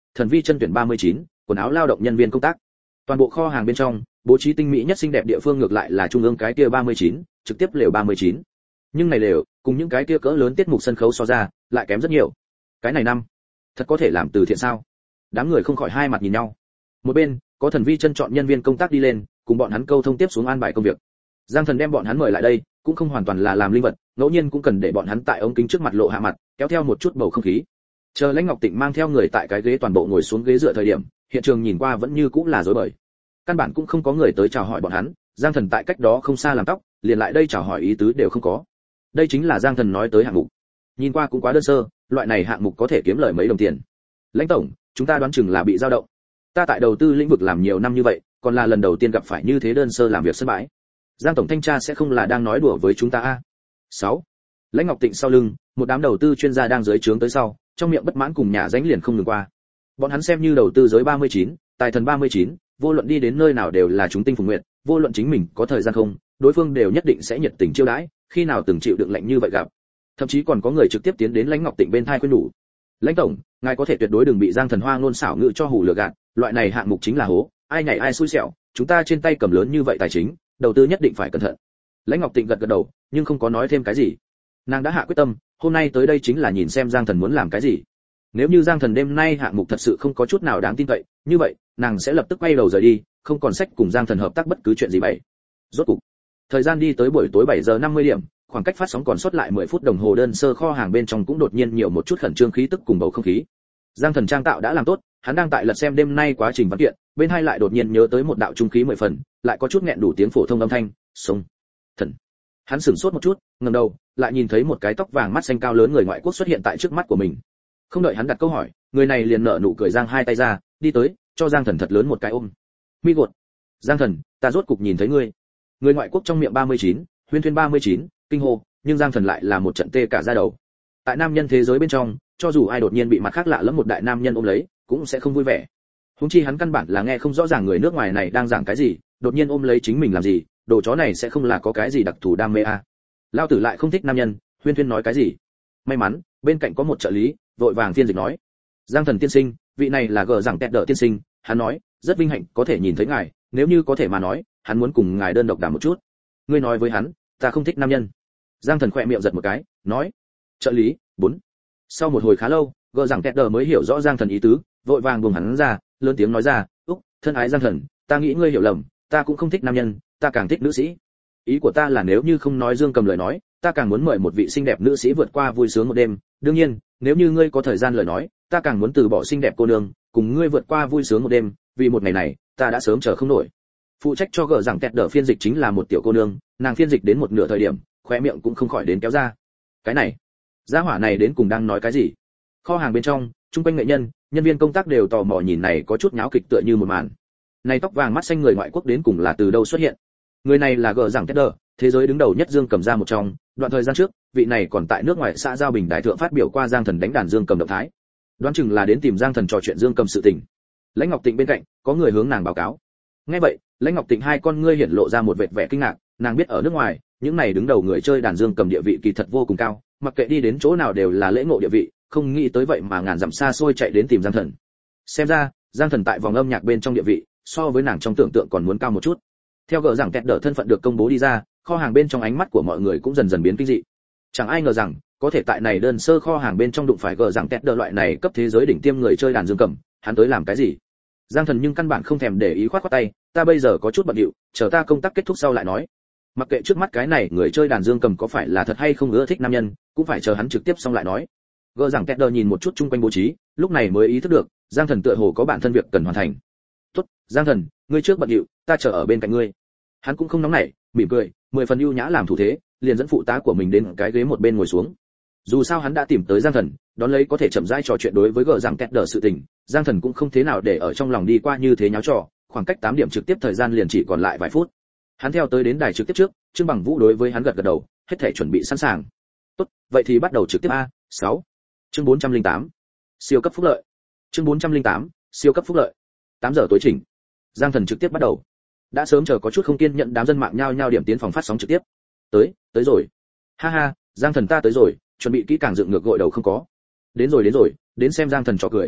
thần vi chân tuyển 39, quần áo lao động nhân viên công tác. Toàn bộ kho hàng bên trong, bố trí tinh mỹ nhất xinh đẹp địa phương ngược lại là trung ương cái kia 39, trực tiếp lều 39. Nhưng này lều, cùng những cái kia cỡ lớn tiết mục sân khấu so ra, lại kém rất nhiều. Cái này năm, thật có thể làm từ thiện sao? Đám người không khỏi hai mặt nhìn nhau. Một bên, có thần vi chân chọn nhân viên công tác đi lên, cùng bọn hắn câu thông tiếp xuống an bài công việc. Giang Thần đem bọn hắn mời lại đây, cũng không hoàn toàn là làm linh vật, ngẫu nhiên cũng cần để bọn hắn tại ống kính trước mặt lộ hạ mặt, kéo theo một chút bầu không khí. Chờ Lãnh Ngọc Tịnh mang theo người tại cái ghế toàn bộ ngồi xuống ghế dựa thời điểm, hiện trường nhìn qua vẫn như cũng là rối bời. Căn bản cũng không có người tới chào hỏi bọn hắn, Giang Thần tại cách đó không xa làm tóc, liền lại đây chào hỏi ý tứ đều không có. Đây chính là Giang Thần nói tới hạng mục. Nhìn qua cũng quá đơn sơ, loại này hạng mục có thể kiếm lời mấy đồng tiền. Lãnh tổng, chúng ta đoán chừng là bị dao động. Ta tại đầu tư lĩnh vực làm nhiều năm như vậy, còn là lần đầu tiên gặp phải như thế đơn sơ làm việc sân bãi. Giang tổng thanh tra sẽ không là đang nói đùa với chúng ta a? 6. Lãnh Ngọc Tịnh sau lưng, một đám đầu tư chuyên gia đang dưới trướng tới sau, trong miệng bất mãn cùng nhà danh liền không ngừng qua. Bọn hắn xem như đầu tư giới 39, tài thần 39, vô luận đi đến nơi nào đều là chúng tinh phùng nguyện, vô luận chính mình có thời gian không, đối phương đều nhất định sẽ nhiệt tình chiêu đãi, khi nào từng chịu đựng lạnh như vậy gặp. Thậm chí còn có người trực tiếp tiến đến Lãnh Ngọc Tịnh bên thai khuyên nhủ. Lãnh tổng, ngài có thể tuyệt đối đừng bị Giang Thần Hoa ngôn xảo ngữ cho hù lừa gạt, loại này hạng mục chính là hố, ai nhảy ai xui xẻo, chúng ta trên tay cầm lớn như vậy tài chính, đầu tư nhất định phải cẩn thận. Lãnh Ngọc Tịnh gật gật đầu, nhưng không có nói thêm cái gì. Nàng đã hạ quyết tâm, hôm nay tới đây chính là nhìn xem Giang Thần muốn làm cái gì. Nếu như Giang Thần đêm nay hạng mục thật sự không có chút nào đáng tin cậy, như vậy, nàng sẽ lập tức quay đầu rời đi, không còn sách cùng Giang Thần hợp tác bất cứ chuyện gì vậy. Rốt cục, thời gian đi tới buổi tối 7 giờ 50 điểm, khoảng cách phát sóng còn sót lại 10 phút đồng hồ, đơn sơ kho hàng bên trong cũng đột nhiên nhiều một chút khẩn trương khí tức cùng bầu không khí. Giang Thần trang tạo đã làm tốt, hắn đang tại lật xem đêm nay quá trình văn kiện, bên hai lại đột nhiên nhớ tới một đạo trung khí 10 phần, lại có chút nghẹn đủ tiếng phổ thông âm thanh, "Sống." Thần. Hắn sửng sốt một chút, ngẩng đầu, lại nhìn thấy một cái tóc vàng mắt xanh cao lớn người ngoại quốc xuất hiện tại trước mắt của mình. Không đợi hắn đặt câu hỏi, người này liền nở nụ cười, giang hai tay ra, đi tới, cho Giang Thần thật lớn một cái ôm. Mi gột. "Giang Thần, ta rốt cục nhìn thấy ngươi." Người ngoại quốc trong miệng 39, huyên thuyên 39, kinh hô, nhưng Giang Thần lại là một trận tê cả da đầu. Tại nam nhân thế giới bên trong, cho dù ai đột nhiên bị mặt khác lạ lẫm một đại nam nhân ôm lấy, cũng sẽ không vui vẻ. Huống chi hắn căn bản là nghe không rõ ràng người nước ngoài này đang giảng cái gì, đột nhiên ôm lấy chính mình làm gì, đồ chó này sẽ không là có cái gì đặc thù đam mê à? Lao tử lại không thích nam nhân, huyên thuyên nói cái gì? May mắn, bên cạnh có một trợ lý, vội vàng phiên dịch nói. "Giang Thần tiên sinh, vị này là gờ rằng tẹt đỡ tiên sinh, hắn nói, rất vinh hạnh có thể nhìn thấy ngài, nếu như có thể mà nói, hắn muốn cùng ngài đơn độc đàm một chút." "Ngươi nói với hắn, ta không thích nam nhân." Giang Thần khỏe miệng giật một cái, nói. "Trợ lý, 4." Sau một hồi khá lâu, gờ rằng tẹt đỡ mới hiểu rõ Giang Thần ý tứ, vội vàng buông hắn ra, lớn tiếng nói ra, "Úc, thân ái Giang Thần, ta nghĩ ngươi hiểu lầm, ta cũng không thích nam nhân, ta càng thích nữ sĩ. Ý của ta là nếu như không nói Dương Cầm lời nói, ta càng muốn mời một vị xinh đẹp nữ sĩ vượt qua vui sướng một đêm, đương nhiên, nếu như ngươi có thời gian lời nói, ta càng muốn từ bỏ xinh đẹp cô nương, cùng ngươi vượt qua vui sướng một đêm, vì một ngày này, ta đã sớm chờ không nổi." Phụ trách cho gờ rằng tẹt đỡ phiên dịch chính là một tiểu cô nương, nàng phiên dịch đến một nửa thời điểm, khóe miệng cũng không khỏi đến kéo ra. Cái này, gia hỏa này đến cùng đang nói cái gì? Kho hàng bên trong, trung quanh nghệ nhân, nhân viên công tác đều tò mò nhìn này có chút nháo kịch tựa như một màn. Này tóc vàng mắt xanh người ngoại quốc đến cùng là từ đâu xuất hiện? Người này là gờ rằng Tedder, thế giới đứng đầu nhất Dương Cầm ra một trong, đoạn thời gian trước, vị này còn tại nước ngoài xã giao bình đại thượng phát biểu qua Giang Thần đánh đàn Dương Cầm động thái. Đoán chừng là đến tìm Giang Thần trò chuyện Dương Cầm sự tình. Lãnh Ngọc Tịnh bên cạnh, có người hướng nàng báo cáo. Nghe vậy, Lãnh Ngọc Tịnh hai con ngươi hiển lộ ra một vệt vẻ kinh ngạc, nàng biết ở nước ngoài, những này đứng đầu người chơi đàn Dương Cầm địa vị kỳ thật vô cùng cao, mặc kệ đi đến chỗ nào đều là lễ ngộ địa vị, không nghĩ tới vậy mà ngàn dặm xa xôi chạy đến tìm Giang Thần. Xem ra, Giang Thần tại vòng âm nhạc bên trong địa vị, so với nàng trong tưởng tượng còn muốn cao một chút. Theo gỡ rằng kẹt đỡ thân phận được công bố đi ra, kho hàng bên trong ánh mắt của mọi người cũng dần dần biến kinh dị. Chẳng ai ngờ rằng, có thể tại này đơn sơ kho hàng bên trong đụng phải gỡ rằng kẹt đỡ loại này cấp thế giới đỉnh tiêm người chơi đàn Dương Cầm, hắn tới làm cái gì? Giang Thần nhưng căn bản không thèm để ý, khoát khoát tay, "Ta bây giờ có chút bận rộn, chờ ta công tác kết thúc sau lại nói." Mặc kệ trước mắt cái này người chơi đàn Dương Cầm có phải là thật hay không ưa thích nam nhân, cũng phải chờ hắn trực tiếp xong lại nói. Gỡ rằng Tedder nhìn một chút chung quanh bố trí, lúc này mới ý thức được, Giang Thần tựa hồ có bản thân việc cần hoàn thành. "Tốt, Giang Thần, ngươi trước bận rộn, ta chờ ở bên cạnh ngươi." Hắn cũng không nóng nảy, mỉm cười, 10 phần ưu nhã làm thủ thế, liền dẫn phụ tá của mình đến cái ghế một bên ngồi xuống. Dù sao hắn đã tìm tới Giang Thần, đón lấy có thể chậm rãi trò chuyện đối với gỡ rằng Tedder sự tình, Giang Thần cũng không thế nào để ở trong lòng đi qua như thế nháo trò, khoảng cách 8 điểm trực tiếp thời gian liền chỉ còn lại vài phút. Hắn theo tới đến đài trực tiếp trước, Trương Bằng Vũ đối với hắn gật gật đầu, hết thảy chuẩn bị sẵn sàng. "Tốt, vậy thì bắt đầu trực tiếp a." 6. Chương 408. Siêu cấp phúc lợi. Chương 408. Siêu cấp phúc lợi. 8 giờ tối chỉnh. Giang Thần trực tiếp bắt đầu. Đã sớm chờ có chút không kiên nhẫn đám dân mạng nhao nhao điểm tiến phòng phát sóng trực tiếp. Tới rồi. Ha ha, Giang Thần ta tới rồi, chuẩn bị kỹ càng dựng ngược gội đầu không có. Đến rồi, đến xem Giang Thần trò cười.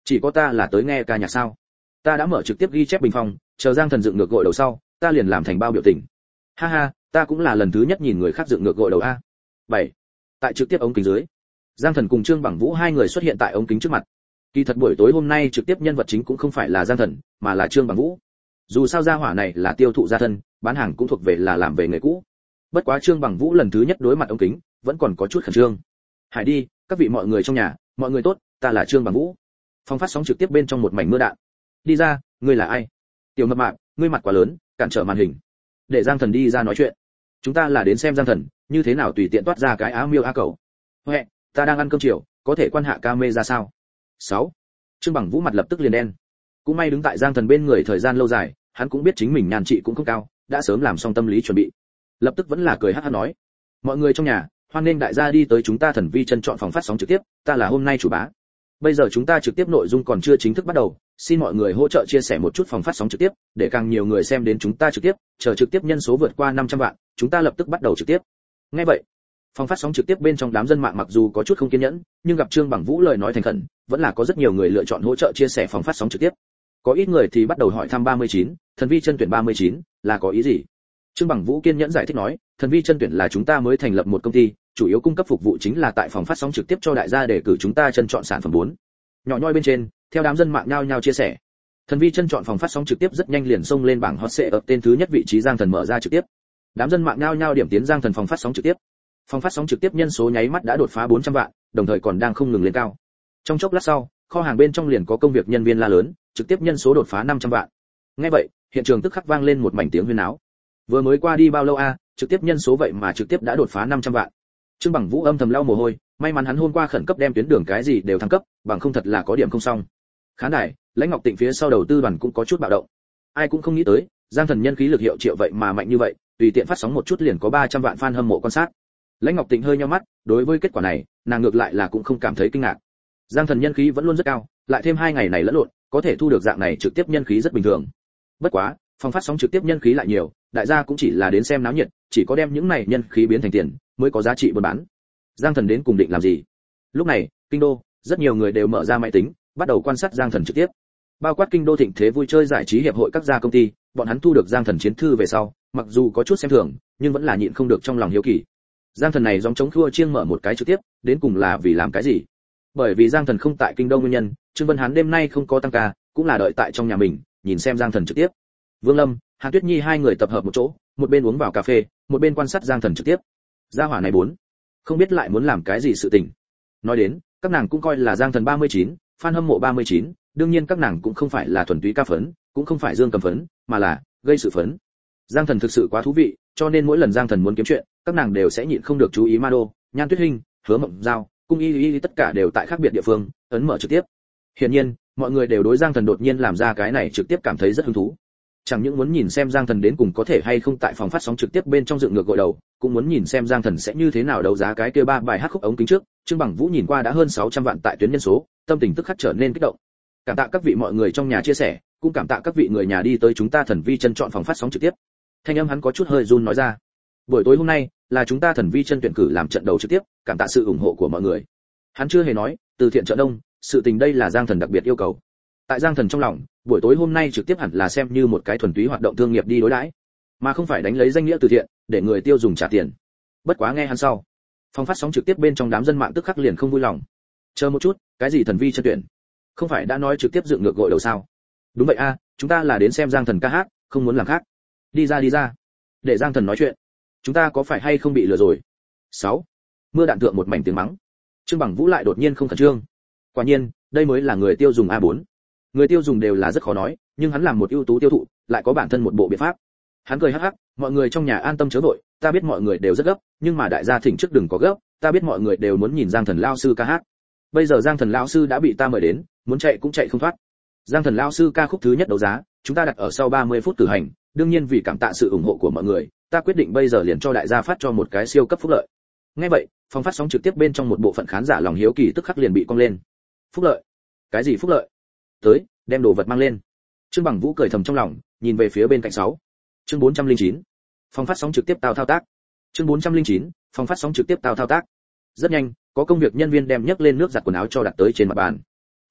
Chỉ có ta là tới nghe ca nhạc sao? Ta đã mở trực tiếp ghi chép bình phong, chờ Giang Thần dựng ngược gội đầu sau, ta liền làm thành bao biểu tình. Ha ha, ta cũng là lần thứ nhất nhìn người khác dựng ngược gội đầu a. 7. Tại trực tiếp ống kính dưới, Giang Thần cùng Trương Bằng Vũ hai người xuất hiện tại ống kính trước mặt. Kỳ thật buổi tối hôm nay trực tiếp nhân vật chính cũng không phải là Giang Thần, mà là Trương Bằng Vũ. Dù sao gia hỏa này là tiêu thụ gia thân, bán hàng cũng thuộc về là làm về nghề cũ. Bất quá Trương Bằng Vũ lần thứ nhất đối mặt ống kính, vẫn còn có chút khẩn trương. Hải đi, các vị mọi người trong nhà, mọi người tốt, ta là Trương Bằng Vũ. Phòng phát sóng trực tiếp bên trong một mảnh mưa đạn. Đi ra, ngươi là ai? Tiểu mập mạp, ngươi mặt quá lớn, cản trở màn hình. Để Giang Thần đi ra nói chuyện. Chúng ta là đến xem Giang Thần, như thế nào tùy tiện toát ra cái á miêu á cẩu. Huệ, ta đang ăn cơm chiều, có thể quan hạ ca mê ra sao? 6. Trương Bằng Vũ mặt lập tức liền đen. Cũng may đứng tại Giang Thần bên người thời gian lâu dài, hắn cũng biết chính mình nhàn trị cũng không cao, đã sớm làm xong tâm lý chuẩn bị. Lập tức vẫn là cười hắc hắc nói: "Mọi người trong nhà, hoan nghênh đại gia đi tới chúng ta Thần Vi Chân chọn phòng phát sóng trực tiếp, ta là hôm nay chủ bá. Bây giờ chúng ta trực tiếp nội dung còn chưa chính thức bắt đầu, xin mọi người hỗ trợ chia sẻ một chút phòng phát sóng trực tiếp, để càng nhiều người xem đến chúng ta trực tiếp, chờ trực tiếp nhân số vượt qua 500 vạn, chúng ta lập tức bắt đầu trực tiếp." Nghe vậy, phòng phát sóng trực tiếp bên trong đám dân mạng mặc dù có chút không kiên nhẫn, nhưng gặp Trương Bằng Vũ lời nói thành khẩn, vẫn là có rất nhiều người lựa chọn hỗ trợ chia sẻ phòng phát sóng trực tiếp. Có ít người thì bắt đầu hỏi thăm 39, Thần Vi Chân tuyển 39 là có ý gì? Trương Bằng Vũ kiên nhẫn giải thích nói, Thần Vi Chân tuyển là chúng ta mới thành lập một công ty, chủ yếu cung cấp phục vụ chính là tại phòng phát sóng trực tiếp cho đại gia để cử chúng ta chân chọn sản phẩm 4. Nhỏ nhoi bên trên, theo đám dân mạng nhao nhao chia sẻ, Thần Vi Chân chọn phòng phát sóng trực tiếp rất nhanh liền xông lên bảng hot search tên thứ nhất vị trí Giang Thần mở ra trực tiếp. Đám dân mạng nhao nhao điểm tiến Giang Thần phòng phát sóng trực tiếp. Phòng phát sóng trực tiếp nhân số nháy mắt đã đột phá 400 vạn, đồng thời còn đang không ngừng lên cao. Trong chốc lát sau, kho hàng bên trong liền có công việc nhân viên la lớn, trực tiếp nhân số đột phá 500 vạn. Nghe vậy, hiện trường tức khắc vang lên một mảnh tiếng huyên náo. Vừa mới qua đi bao lâu a, trực tiếp nhân số vậy mà trực tiếp đã đột phá 500 vạn. Trương Bằng Vũ âm thầm lau mồ hôi, may mắn hắn hôm qua khẩn cấp đem tuyến đường cái gì đều thăng cấp, bằng không thật là có điểm không xong. Khán đài, Lãnh Ngọc Tịnh phía sau đầu tư đoàn cũng có chút bạo động. Ai cũng không nghĩ tới, Giang Thần nhân khí lực hiệu triệu vậy mà mạnh như vậy, tùy tiện phát sóng một chút liền có 300 vạn fan hâm mộ quan sát. Lãnh Ngọc Tịnh hơi nhíu mắt, đối với kết quả này, nàng ngược lại là cũng không cảm thấy kinh ngạc. Giang Thần nhân khí vẫn luôn rất cao, lại thêm 2 ngày này lẫn lộn, có thể thu được dạng này trực tiếp nhân khí rất bình thường. Bất quá, phòng phát sóng trực tiếp nhân khí lại nhiều, đại gia cũng chỉ là đến xem náo nhiệt, chỉ có đem những này nhân khí biến thành tiền, mới có giá trị buôn bán. Giang Thần đến cùng định làm gì? Lúc này, kinh đô, rất nhiều người đều mở ra máy tính, bắt đầu quan sát Giang Thần trực tiếp. Bao quát kinh đô thịnh thế vui chơi giải trí hiệp hội các gia công ty, bọn hắn thu được Giang Thần chiến thư về sau, mặc dù có chút xem thường, nhưng vẫn là nhịn không được trong lòng hiếu kỳ. Giang Thần này giống chống khua chiêng mở một cái trực tiếp, đến cùng là vì làm cái gì? Bởi vì Giang Thần không tại kinh đô nguyên nhân, Trương Vân Hán đêm nay không có tăng ca, cũng là đợi tại trong nhà mình, nhìn xem Giang Thần trực tiếp. Vương Lâm, Hàn Tuyết Nhi hai người tập hợp một chỗ, một bên uống vào cà phê, một bên quan sát Giang Thần trực tiếp. Gia hỏa này 4, không biết lại muốn làm cái gì sự tình. Nói đến, các nàng cũng coi là Giang Thần 39, fan hâm mộ 39, đương nhiên các nàng cũng không phải là thuần túy ca phấn, cũng không phải dương cầm phấn, mà là gây sự phấn. Giang Thần thực sự quá thú vị, cho nên mỗi lần Giang Thần muốn kiếm chuyện, các nàng đều sẽ nhịn không được chú ý Mado, Nhan Tuyết Hinh, Hứa Mộng Giao, Cung Y tất cả đều tại khác biệt địa phương, ấn mở trực tiếp. Hiển nhiên, mọi người đều đối Giang Thần đột nhiên làm ra cái này trực tiếp cảm thấy rất hứng thú. Chẳng những muốn nhìn xem Giang Thần đến cùng có thể hay không tại phòng phát sóng trực tiếp bên trong dựng ngược gội đầu, cũng muốn nhìn xem Giang Thần sẽ như thế nào đấu giá cái kia 3 bài hát khúc ống kính trước. Trương Bằng Vũ nhìn qua đã hơn 600 vạn tại tuyến nhân số, tâm tình tức khắc trở nên kích động. Cảm tạ các vị mọi người trong nhà chia sẻ, cũng cảm tạ các vị người nhà đi tới chúng ta Thần Vi Chân chọn phòng phát sóng trực tiếp. Thanh âm hắn có chút hơi run nói ra. Buổi tối hôm nay là chúng ta Thần Vi Chân tuyển cử làm trận đầu trực tiếp, cảm tạ sự ủng hộ của mọi người. Hắn chưa hề nói, từ thiện trợ đông, sự tình đây là Giang Thần đặc biệt yêu cầu. Tại Giang Thần trong lòng, buổi tối hôm nay trực tiếp hẳn là xem như một cái thuần túy hoạt động thương nghiệp đi đối đãi, mà không phải đánh lấy danh nghĩa từ thiện để người tiêu dùng trả tiền. Bất quá nghe hắn sau, phòng phát sóng trực tiếp bên trong đám dân mạng tức khắc liền không vui lòng. Chờ một chút, cái gì Thần Vi Chân tuyển? Không phải đã nói trực tiếp dựng ngược gội đầu sao? Đúng vậy a, chúng ta là đến xem Giang Thần ca hát, không muốn làm khác. Đi ra. Để Giang Thần nói chuyện. Chúng ta có phải hay không bị lừa rồi? 6. Mưa đạn thượng một mảnh tiếng mắng. Trương Bằng Vũ lại đột nhiên không khẩn trương. Quả nhiên, đây mới là người tiêu dùng A4. Người tiêu dùng đều là rất khó nói, nhưng hắn làm một ưu tú tiêu thụ, lại có bản thân một bộ biện pháp. Hắn cười hắc hắc, mọi người trong nhà an tâm chớ vội, ta biết mọi người đều rất gấp, nhưng mà đại gia thỉnh trước đừng có gấp, ta biết mọi người đều muốn nhìn Giang Thần lão sư ca hát. Bây giờ Giang Thần lão sư đã bị ta mời đến, muốn chạy cũng chạy không thoát. Giang Thần lão sư ca khúc thứ nhất đấu giá, chúng ta đặt ở sau 30 phút cử hành, đương nhiên vì cảm tạ sự ủng hộ của mọi người, ta quyết định bây giờ liền cho đại gia phát cho một cái siêu cấp phúc lợi. Nghe vậy, phòng phát sóng trực tiếp bên trong một bộ phận khán giả lòng hiếu kỳ tức khắc liền bị cong lên. Phúc lợi? Cái gì phúc lợi? Tới, đem đồ vật mang lên. Trương Bằng Vũ cười thầm trong lòng, nhìn về phía bên cạnh 6. Chương 409. Phòng phát sóng trực tiếp thao tác. Chương 409. Phòng phát sóng trực tiếp thao tác. Rất nhanh, có công việc nhân viên đem nhấc lên nước giặt quần áo cho đặt tới trên mặt bàn.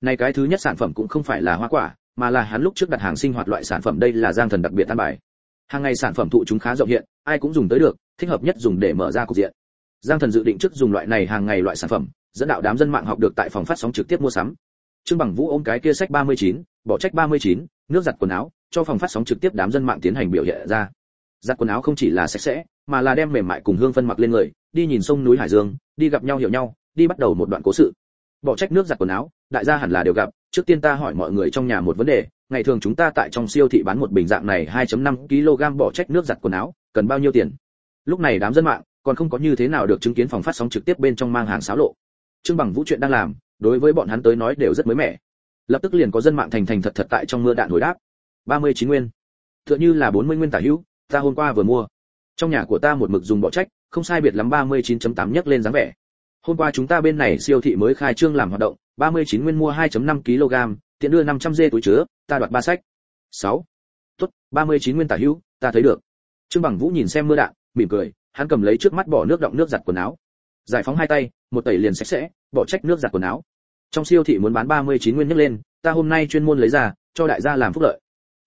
Này cái thứ nhất sản phẩm cũng không phải là hoa quả, mà là hắn lúc trước đặt hàng sinh hoạt loại sản phẩm, đây là Giang Thần đặc biệt an bài. Hàng ngày sản phẩm thụ chúng khá rộng hiện, ai cũng dùng tới được, thích hợp nhất dùng để mở ra cục diện. Giang Thần dự định trước dùng loại này hàng ngày loại sản phẩm, dẫn đạo đám dân mạng học được tại phòng phát sóng trực tiếp mua sắm. Trương Bằng Vũ ôm cái kia sách 39, bỏ trách 39, nước giặt quần áo, cho phòng phát sóng trực tiếp đám dân mạng tiến hành biểu hiện ra. Giặt quần áo không chỉ là sạch sẽ, mà là đem mềm mại cùng hương phân mặc lên người, đi nhìn sông núi hải dương, đi gặp nhau hiểu nhau, đi bắt đầu một đoạn cố sự. Bỏ trách nước giặt quần áo, đại gia hẳn là đều gặp, trước tiên ta hỏi mọi người trong nhà một vấn đề, ngày thường chúng ta tại trong siêu thị bán một bình dạng này 2.5 kg bỏ trách nước giặt quần áo, cần bao nhiêu tiền? Lúc này đám dân mạng còn không có như thế nào được chứng kiến phòng phát sóng trực tiếp bên trong mang hàng xáo lộ. Trương Bằng Vũ chuyện đang làm, đối với bọn hắn tới nói đều rất mới mẻ. Lập tức liền có dân mạng thành thành thật thật tại trong mưa đạn hồi đáp. 39 nguyên. Tựa như là 40 nguyên tả hữu, ta hôm qua vừa mua. Trong nhà của ta một mực dùng bỏ trách, không sai biệt lắm 39.8 nhấc lên dáng vẻ. Hôm qua chúng ta bên này siêu thị mới khai trương làm hoạt động, 39 nguyên mua 2.5 kg, tiện đưa 500 dê túi chứa, ta đoạt 3 sách. 6. Tốt, 39 nguyên tả hữu, ta thấy được. Trương Bằng Vũ nhìn xem mưa đạn, mỉm cười, hắn cầm lấy trước mắt bỏ nước đọng nước giặt quần áo. Giải phóng hai tay, một tẩy liền sạch sẽ, bỏ trách nước giặt quần áo. Trong siêu thị muốn bán 39 nguyên nhấc lên, ta hôm nay chuyên môn lấy ra, cho đại gia làm phúc lợi.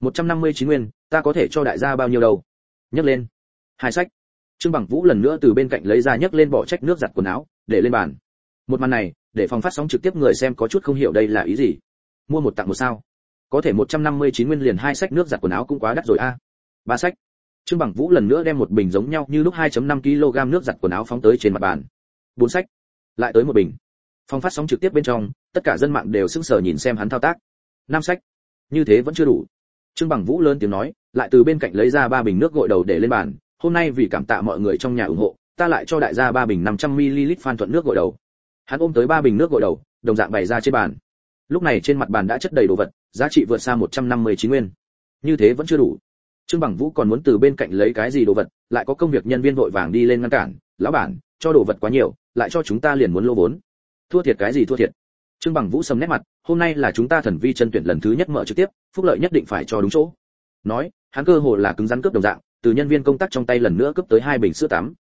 159 nguyên, ta có thể cho đại gia bao nhiêu đâu? Nhấc lên. 2 sách. Trương Bằng Vũ lần nữa từ bên cạnh lấy ra nhấc lên bỏ trách nước giặt quần áo, để lên bàn. Một màn này, để phòng phát sóng trực tiếp người xem có chút không hiểu đây là ý gì. Mua một tặng một sao? Có thể 159 nguyên liền 2 sách nước giặt quần áo cũng quá đắt rồi a. 3 sách. Trương Bằng Vũ lần nữa đem một bình giống nhau như lúc 2.5 kg nước giặt quần áo phóng tới trên mặt bàn. 4 sách. Lại tới một bình. Phòng phát sóng trực tiếp bên trong, tất cả dân mạng đều sững sờ nhìn xem hắn thao tác. 5 sách. Như thế vẫn chưa đủ. Trương Bằng Vũ lớn tiếng nói, lại từ bên cạnh lấy ra 3 bình nước gội đầu để lên bàn, hôm nay vì cảm tạ mọi người trong nhà ủng hộ, ta lại cho đại gia 3 bình 500 ml Phan Thuận nước gội đầu. Hắn ôm tới 3 bình nước gội đầu, đồng dạng bày ra trên bàn. Lúc này trên mặt bàn đã chất đầy đồ vật, giá trị vượt xa 159 nguyên. Như thế vẫn chưa đủ. Trương Bằng Vũ còn muốn từ bên cạnh lấy cái gì đồ vật, lại có công việc nhân viên vội vàng đi lên ngăn cản, lão bản, cho đồ vật quá nhiều, lại cho chúng ta liền muốn lỗ vốn. Thua thiệt cái gì thua thiệt? Trương Bằng Vũ sầm nét mặt, hôm nay là chúng ta Thần Vi chân tuyển lần thứ nhất mở trực tiếp, phúc lợi nhất định phải cho đúng chỗ. Nói, hắn cơ hồ là cứng rắn cướp đồng dạng, từ nhân viên công tác trong tay lần nữa cướp tới 2 bình sữa tắm.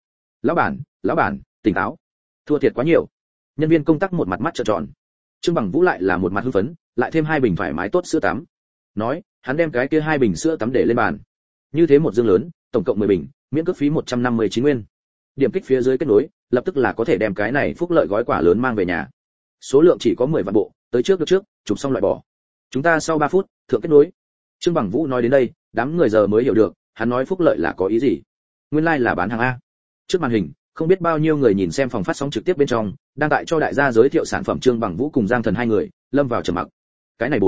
Lão bản, tỉnh táo. Thua thiệt quá nhiều. Nhân viên công tác một mặt mắt trợn tròn. Trương Bằng Vũ lại là một mặt hưng phấn, lại thêm 2 bình thoải mái tốt sữa tắm. Nói, hắn đem cái kia 2 bình sữa tắm để lên bàn. Như thế một dương lớn, tổng cộng 10 bình, miễn cước phí 159 nguyên. Điểm kích phía dưới kết nối, lập tức là có thể đem cái này phúc lợi gói quà lớn mang về nhà. Số lượng chỉ có 10 vạn bộ, tới trước được trước, chụp xong loại bỏ. Chúng ta sau 3 phút, thượng kết nối. Trương Bằng Vũ nói đến đây, đám người giờ mới hiểu được, hắn nói phúc lợi là có ý gì. Nguyên lai like là bán hàng a. Trước màn hình, không biết bao nhiêu người nhìn xem phòng phát sóng trực tiếp bên trong, đang tại cho đại gia giới thiệu sản phẩm. Trương Bằng Vũ cùng Giang Thần hai người, lâm vào trầm mặc. Cái này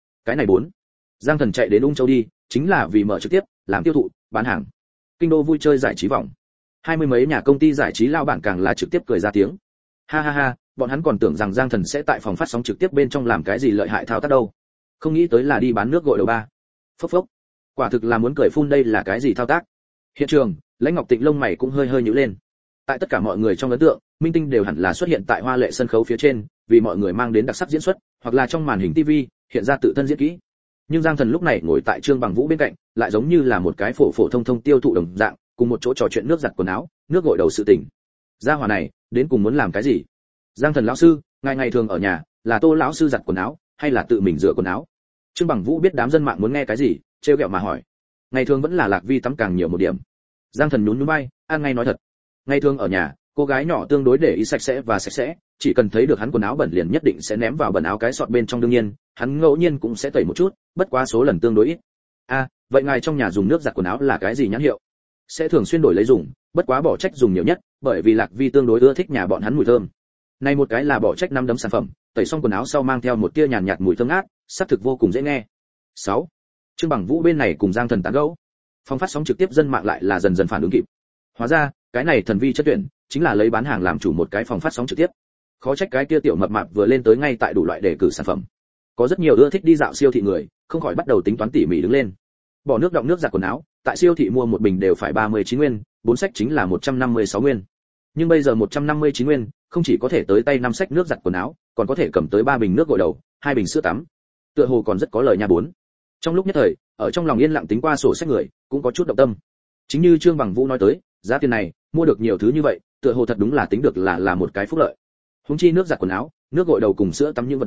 4. Giang Thần chạy đến Ung Châu đi, chính là vì mở trực tiếp, làm tiêu thụ, bán hàng. Kinh đô vui chơi giải trí vòng. 20 mấy nhà công ty giải trí lao bản càng là trực tiếp cười ra tiếng. Ha ha ha, bọn hắn còn tưởng rằng Giang Thần sẽ tại phòng phát sóng trực tiếp bên trong làm cái gì lợi hại thao tác đâu. Không nghĩ tới là đi bán nước gội đầu ba. Phốc phốc. Quả thực là muốn cười phun, đây là cái gì thao tác. Hiện trường, Lãnh Ngọc Tịnh lông mày cũng hơi nhíu lên. Tại tất cả mọi người trong ấn tượng, minh tinh đều hẳn là xuất hiện tại hoa lệ sân khấu phía trên, vì mọi người mang đến đặc sắc diễn xuất, hoặc là trong màn hình TV, hiện ra tự thân diễn kỹ. Nhưng Giang Thần lúc này ngồi tại Trương Bằng Vũ bên cạnh, lại giống như là một cái phổ thông tiêu thụ đồng dạng, cùng một chỗ trò chuyện nước giặt quần áo, nước gội đầu sự tình. Gia hỏa này, đến cùng muốn làm cái gì? Giang Thần lão sư, ngày thường ở nhà, là Tô lão sư giặt quần áo, hay là tự mình rửa quần áo? Trương Bằng Vũ biết đám dân mạng muốn nghe cái gì, trêu ghẹo mà hỏi. Ngày thường vẫn là Lạc Vi tắm càng nhiều một điểm. Giang Thần nhún nhún vai, ăn ngay nói thật. Ngày thường ở nhà, cô gái nhỏ tương đối để ý sạch sẽ, chỉ cần thấy được hắn quần áo bẩn liền nhất định sẽ ném vào bẩn áo cái sọt bên trong, đương nhiên, hắn ngẫu nhiên cũng sẽ tẩy một chút, bất quá số lần tương đối ít. Vậy ngài trong nhà dùng nước giặt quần áo là cái gì nhãn hiệu? Sẽ thường xuyên đổi lấy dùng, bất quá bỏ trách dùng nhiều nhất, bởi vì Lạc Vi tương đối ưa thích nhà bọn hắn mùi thơm. Này một cái là bỏ trách 5 đấm sản phẩm, tẩy xong quần áo sau mang theo một tia nhàn nhạt mùi thơm ngát, sắc thực vô cùng dễ nghe. 6. Trương Bằng Vũ bên này cùng Giang Thần tán gẫu. Phòng phát sóng trực tiếp dân mạng lại là dần dần phản ứng kịp. Hóa ra, cái này Thần Vi chất tuyển, chính là lấy bán hàng làm chủ một cái phòng phát sóng trực tiếp. Khó trách cái kia tiểu mập mạp vừa lên tới ngay tại đủ loại đề cử sản phẩm. Có rất nhiều ưa thích đi dạo siêu thị người, không khỏi bắt đầu tính toán tỉ mỉ đứng lên. Bỏ nước đọng nước giặt quần áo, tại siêu thị mua một bình đều phải 39 nguyên, 4 sách chính là 156 nguyên. Nhưng bây giờ 159 nguyên, không chỉ có thể tới tay 5 sách nước giặt quần áo, còn có thể cầm tới 3 bình nước gội đầu, 2 bình sữa tắm. Tựa hồ còn rất có lời nha 4. Trong lúc nhất thời, ở trong lòng yên lặng tính qua sổ sách người, cũng có chút động tâm. Chính như Trương Bằng Vũ nói tới, giá tiền này, mua được nhiều thứ như vậy, tựa hồ thật đúng là tính được là một cái phúc lợi. Huống chi nước giặt quần áo, nước gội đầu cùng sữa tắm những vật này,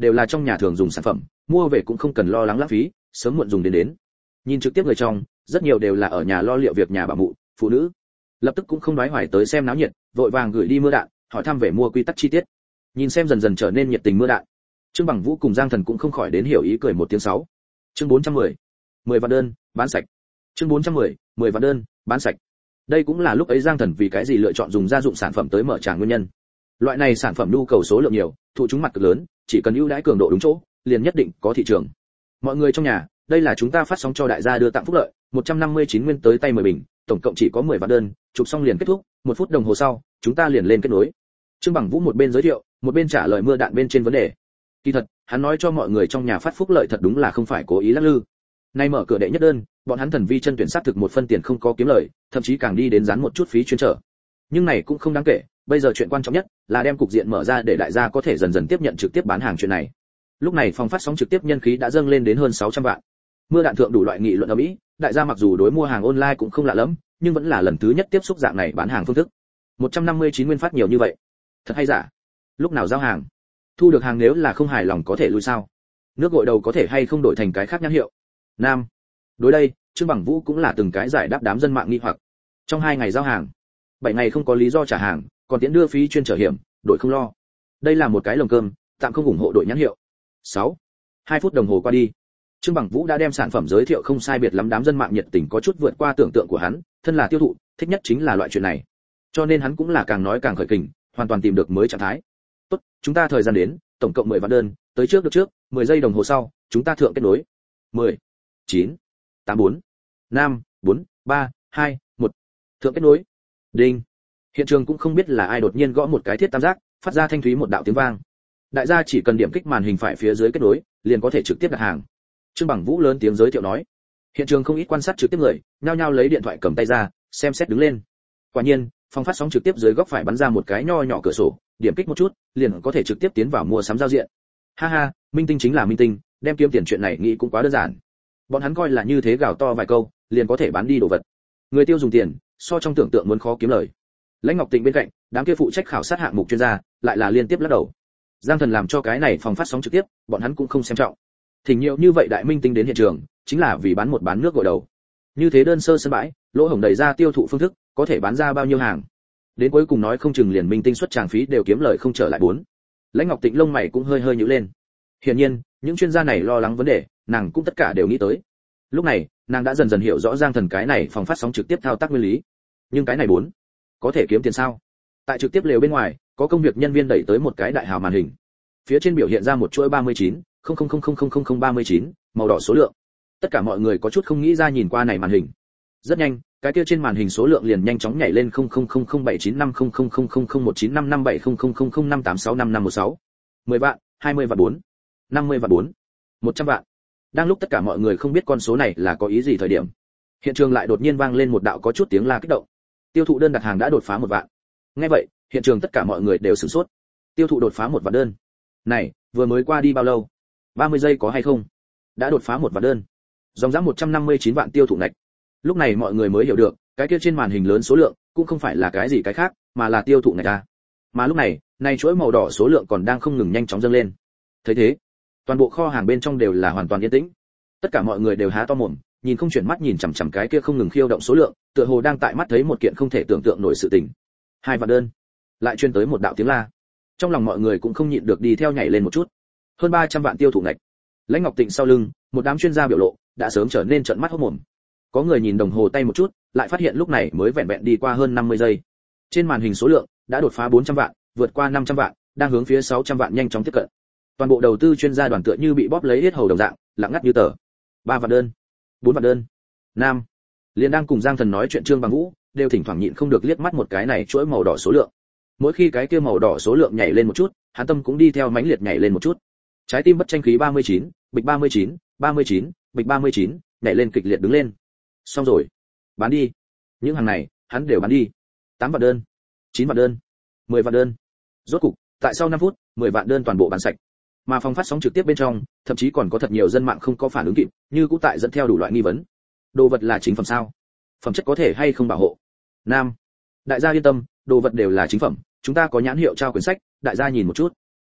đều là trong nhà thường dùng sản phẩm, mua về cũng không cần lo lắng lãng phí, sớm muộn dùng đến. Nhìn trực tiếp người trong, rất nhiều đều là ở nhà lo liệu việc nhà bà mụ, phụ nữ. Lập tức cũng không đoái hoài tới xem náo nhiệt, vội vàng gửi đi mưa đạn, hỏi thăm về mua quy tắc chi tiết. Nhìn xem dần dần trở nên nhiệt tình mưa đạn, Trương Bằng Vũ cùng Giang Thần cũng không khỏi đến hiểu ý cười một tiếng. 6. Chương 410. 10 vạn đơn, bán sạch. Chương 410. 10 vạn đơn, bán sạch. Đây cũng là lúc ấy Giang Thần vì cái gì lựa chọn dùng gia dụng sản phẩm tới mở tràng nguyên nhân. Loại này sản phẩm nhu cầu số lượng nhiều, thụ chúng mặt cực lớn, chỉ cần ưu đãi cường độ đúng chỗ, liền nhất định có thị trường. Mọi người trong nhà, đây là chúng ta phát sóng cho đại gia đưa tặng phúc lợi, 159 nguyên tới tay 10 bình, tổng cộng chỉ có 10 vạn đơn, chụp xong liền kết thúc, 1 phút đồng hồ sau, chúng ta liền lên kết nối. Trương Bằng Vũ một bên giới thiệu, một bên trả lời mưa đạn bên trên vấn đề. Kỳ thật, hắn nói cho mọi người trong nhà phát phúc lợi thật đúng là không phải cố ý lắc lư. Nay mở cửa đệ nhất đơn, bọn hắn thần vi chân tuyển sát thực một phân tiền không có kiếm lời, thậm chí càng đi đến dán một chút phí chuyên trở. Nhưng này cũng không đáng kể, bây giờ chuyện quan trọng nhất là đem cục diện mở ra để đại gia có thể dần dần tiếp nhận trực tiếp bán hàng chuyện này. Lúc này phòng phát sóng trực tiếp nhân khí đã dâng lên đến hơn 600 vạn. Mưa đạn thượng đủ loại nghị luận ầm ĩ, đại gia mặc dù đối mua hàng online cũng không lạ lắm, nhưng vẫn là lần thứ nhất tiếp xúc dạng này bán hàng phương thức. 159 nguyên phát nhiều như vậy, thật hay giả? Lúc nào giao hàng? Thu được hàng nếu là không hài lòng có thể lui sao? Nước gội đầu có thể hay không đổi thành cái khác nhãn hiệu? Nam. Đối đây, Trương Bằng Vũ cũng là từng cái giải đáp đám dân mạng nghi hoặc. Trong 2 ngày giao hàng, 7 ngày không có lý do trả hàng, còn tiễn đưa phí chuyên trở hiểm, đổi không lo. Đây là một cái lồng cơm, tạm không ủng hộ đội nhãn hiệu. 6. 2 phút đồng hồ qua đi, Trương Bằng Vũ đã đem sản phẩm giới thiệu không sai biệt lắm, đám dân mạng nhiệt tình có chút vượt qua tưởng tượng của hắn, thân là tiêu thụ, thích nhất chính là loại chuyện này. Cho nên hắn cũng là càng nói càng khởi kình, hoàn toàn tìm được mới trạng thái. Tốt, chúng ta thời gian đến, tổng cộng 10 vạn đơn, tới trước được trước, 10 giây đồng hồ sau, chúng ta thượng kết nối. 10, 9, 8 4, 5, 4, 3, 2, 1. Thượng kết nối. Đinh. Hiện trường cũng không biết là ai đột nhiên gõ một cái thiết tam giác, phát ra thanh thúy một đạo tiếng vang. Đại gia chỉ cần điểm kích màn hình phải phía dưới kết nối, liền có thể trực tiếp đặt hàng. Trương Bằng Vũ lớn tiếng giới thiệu nói. Hiện trường không ít quan sát trực tiếp người, nhao nhao lấy điện thoại cầm tay ra, xem xét đứng lên. Quả nhiên, phòng phát sóng trực tiếp dưới góc phải bắn ra một cái nho nhỏ cửa sổ, điểm kích một chút, liền có thể trực tiếp tiến vào mua sắm giao diện. Ha ha, minh tinh chính là minh tinh, đem kiếm tiền chuyện này nghĩ cũng quá đơn giản. Bọn hắn coi là như thế gào to vài câu, liền có thể bán đi đồ vật. Người tiêu dùng tiền, so trong tưởng tượng muốn khó kiếm lời. Lãnh Ngọc Tịnh bên cạnh, đám kia phụ trách khảo sát hạng mục chuyên gia, lại là liên tiếp lắc đầu. Giang Thần làm cho cái này phòng phát sóng trực tiếp, bọn hắn cũng không xem trọng. Thỉnh nhiều như vậy đại minh tinh đến hiện trường, chính là vì bán một bán nước gội đầu. Như thế đơn sơ sân bãi, lỗ hổng đầy ra tiêu thụ phương thức, có thể bán ra bao nhiêu hàng? Đến cuối cùng nói không chừng liền minh tinh xuất tràng phí đều kiếm lời không trở lại 4. Lãnh Ngọc Tịnh lông mày cũng hơi hơi nhíu lên. Hiển nhiên, những chuyên gia này lo lắng vấn đề, nàng cũng tất cả đều nghĩ tới. Lúc này, nàng đã dần dần hiểu rõ Giang Thần cái này phòng phát sóng trực tiếp thao tác nguyên lý. Nhưng cái này 4, có thể kiếm tiền sao? Tại trực tiếp lều bên ngoài, có công việc nhân viên đẩy tới một cái đại hào màn hình. Phía trên biểu hiện ra một chuỗi 39, 00000039, màu đỏ số lượng. Tất cả mọi người có chút không nghĩ ra nhìn qua này màn hình. Rất nhanh, cái kia trên màn hình số lượng liền nhanh chóng nhảy lên 0007950000019557000005865516. 10 vạn, 20 vạn 4, 50 vạn 4, 100 vạn. Đang lúc tất cả mọi người không biết con số này là có ý gì thời điểm, hiện trường lại đột nhiên vang lên một đạo có chút tiếng la kích động. Tiêu thụ đơn đặt hàng đã đột phá 1 vạn. Nghe vậy, hiện trường tất cả mọi người đều sửng sốt. Tiêu thụ đột phá 1 vạn đơn. Này, vừa mới qua đi bao lâu? 30 giây có hay không? Đã đột phá 1 vạn đơn. Dòng giá 159 vạn tiêu thụ ngạch. Lúc này mọi người mới hiểu được, cái kia trên màn hình lớn số lượng cũng không phải là cái gì cái khác, mà là tiêu thụ ngạch a. Mà lúc này, này chuỗi màu đỏ số lượng còn đang không ngừng nhanh chóng dâng lên. Thấy thế, toàn bộ kho hàng bên trong đều là hoàn toàn yên tĩnh. Tất cả mọi người đều há to mồm, nhìn không chuyển mắt nhìn chằm chằm cái kia không ngừng khiêu động số lượng, tựa hồ đang tại mắt thấy một kiện không thể tưởng tượng nổi sự tình. 2 vạn đơn. Lại truyền tới một đạo tiếng la. Trong lòng mọi người cũng không nhịn được đi theo nhảy lên một chút. Hơn 300 vạn tiêu thụ ngạch. Lãnh Ngọc Tịnh sau lưng, một đám chuyên gia biểu lộ đã sớm trở nên trợn mắt hốt mồm. Có người nhìn đồng hồ tay một chút, lại phát hiện lúc này mới vẹn vẹn đi qua hơn 50 giây. Trên màn hình số lượng đã đột phá 400 vạn, vượt qua 500 vạn, đang hướng phía 600 vạn nhanh chóng tiếp cận. Toàn bộ đầu tư chuyên gia đoàn tựa như bị bóp lấy hết hầu đồng dạng, lặng ngắt như tờ. 3 vạn đơn, 4 vạn đơn. Nam. Liền đang cùng Giang Thần nói chuyện Trương Bằng Vũ, đều thỉnh thoảng nhịn không được liếc mắt một cái này chuỗi màu đỏ số lượng. Mỗi khi cái kia màu đỏ số lượng nhảy lên một chút, hắn tâm cũng đi theo mãnh liệt nhảy lên một chút. Trái tim bất tranh khí 39, bịch 39, 39, bịch 39, nhảy lên kịch liệt đứng lên. Xong rồi, bán đi. Những hàng này, hắn đều bán đi. 8 vạn đơn, 9 vạn đơn, 10 vạn đơn. Rốt cục, tại sau 5 phút, 10 vạn đơn toàn bộ bán sạch. Mà phòng phát sóng trực tiếp bên trong, thậm chí còn có thật nhiều dân mạng không có phản ứng kịp, như cũ tại dẫn theo đủ loại nghi vấn. Đồ vật là chính phẩm sao? Phẩm chất có thể hay không bảo hộ? Nam. Đại gia yên tâm, đồ vật đều là chính phẩm, chúng ta có nhãn hiệu trao quyển sách, đại gia nhìn một chút.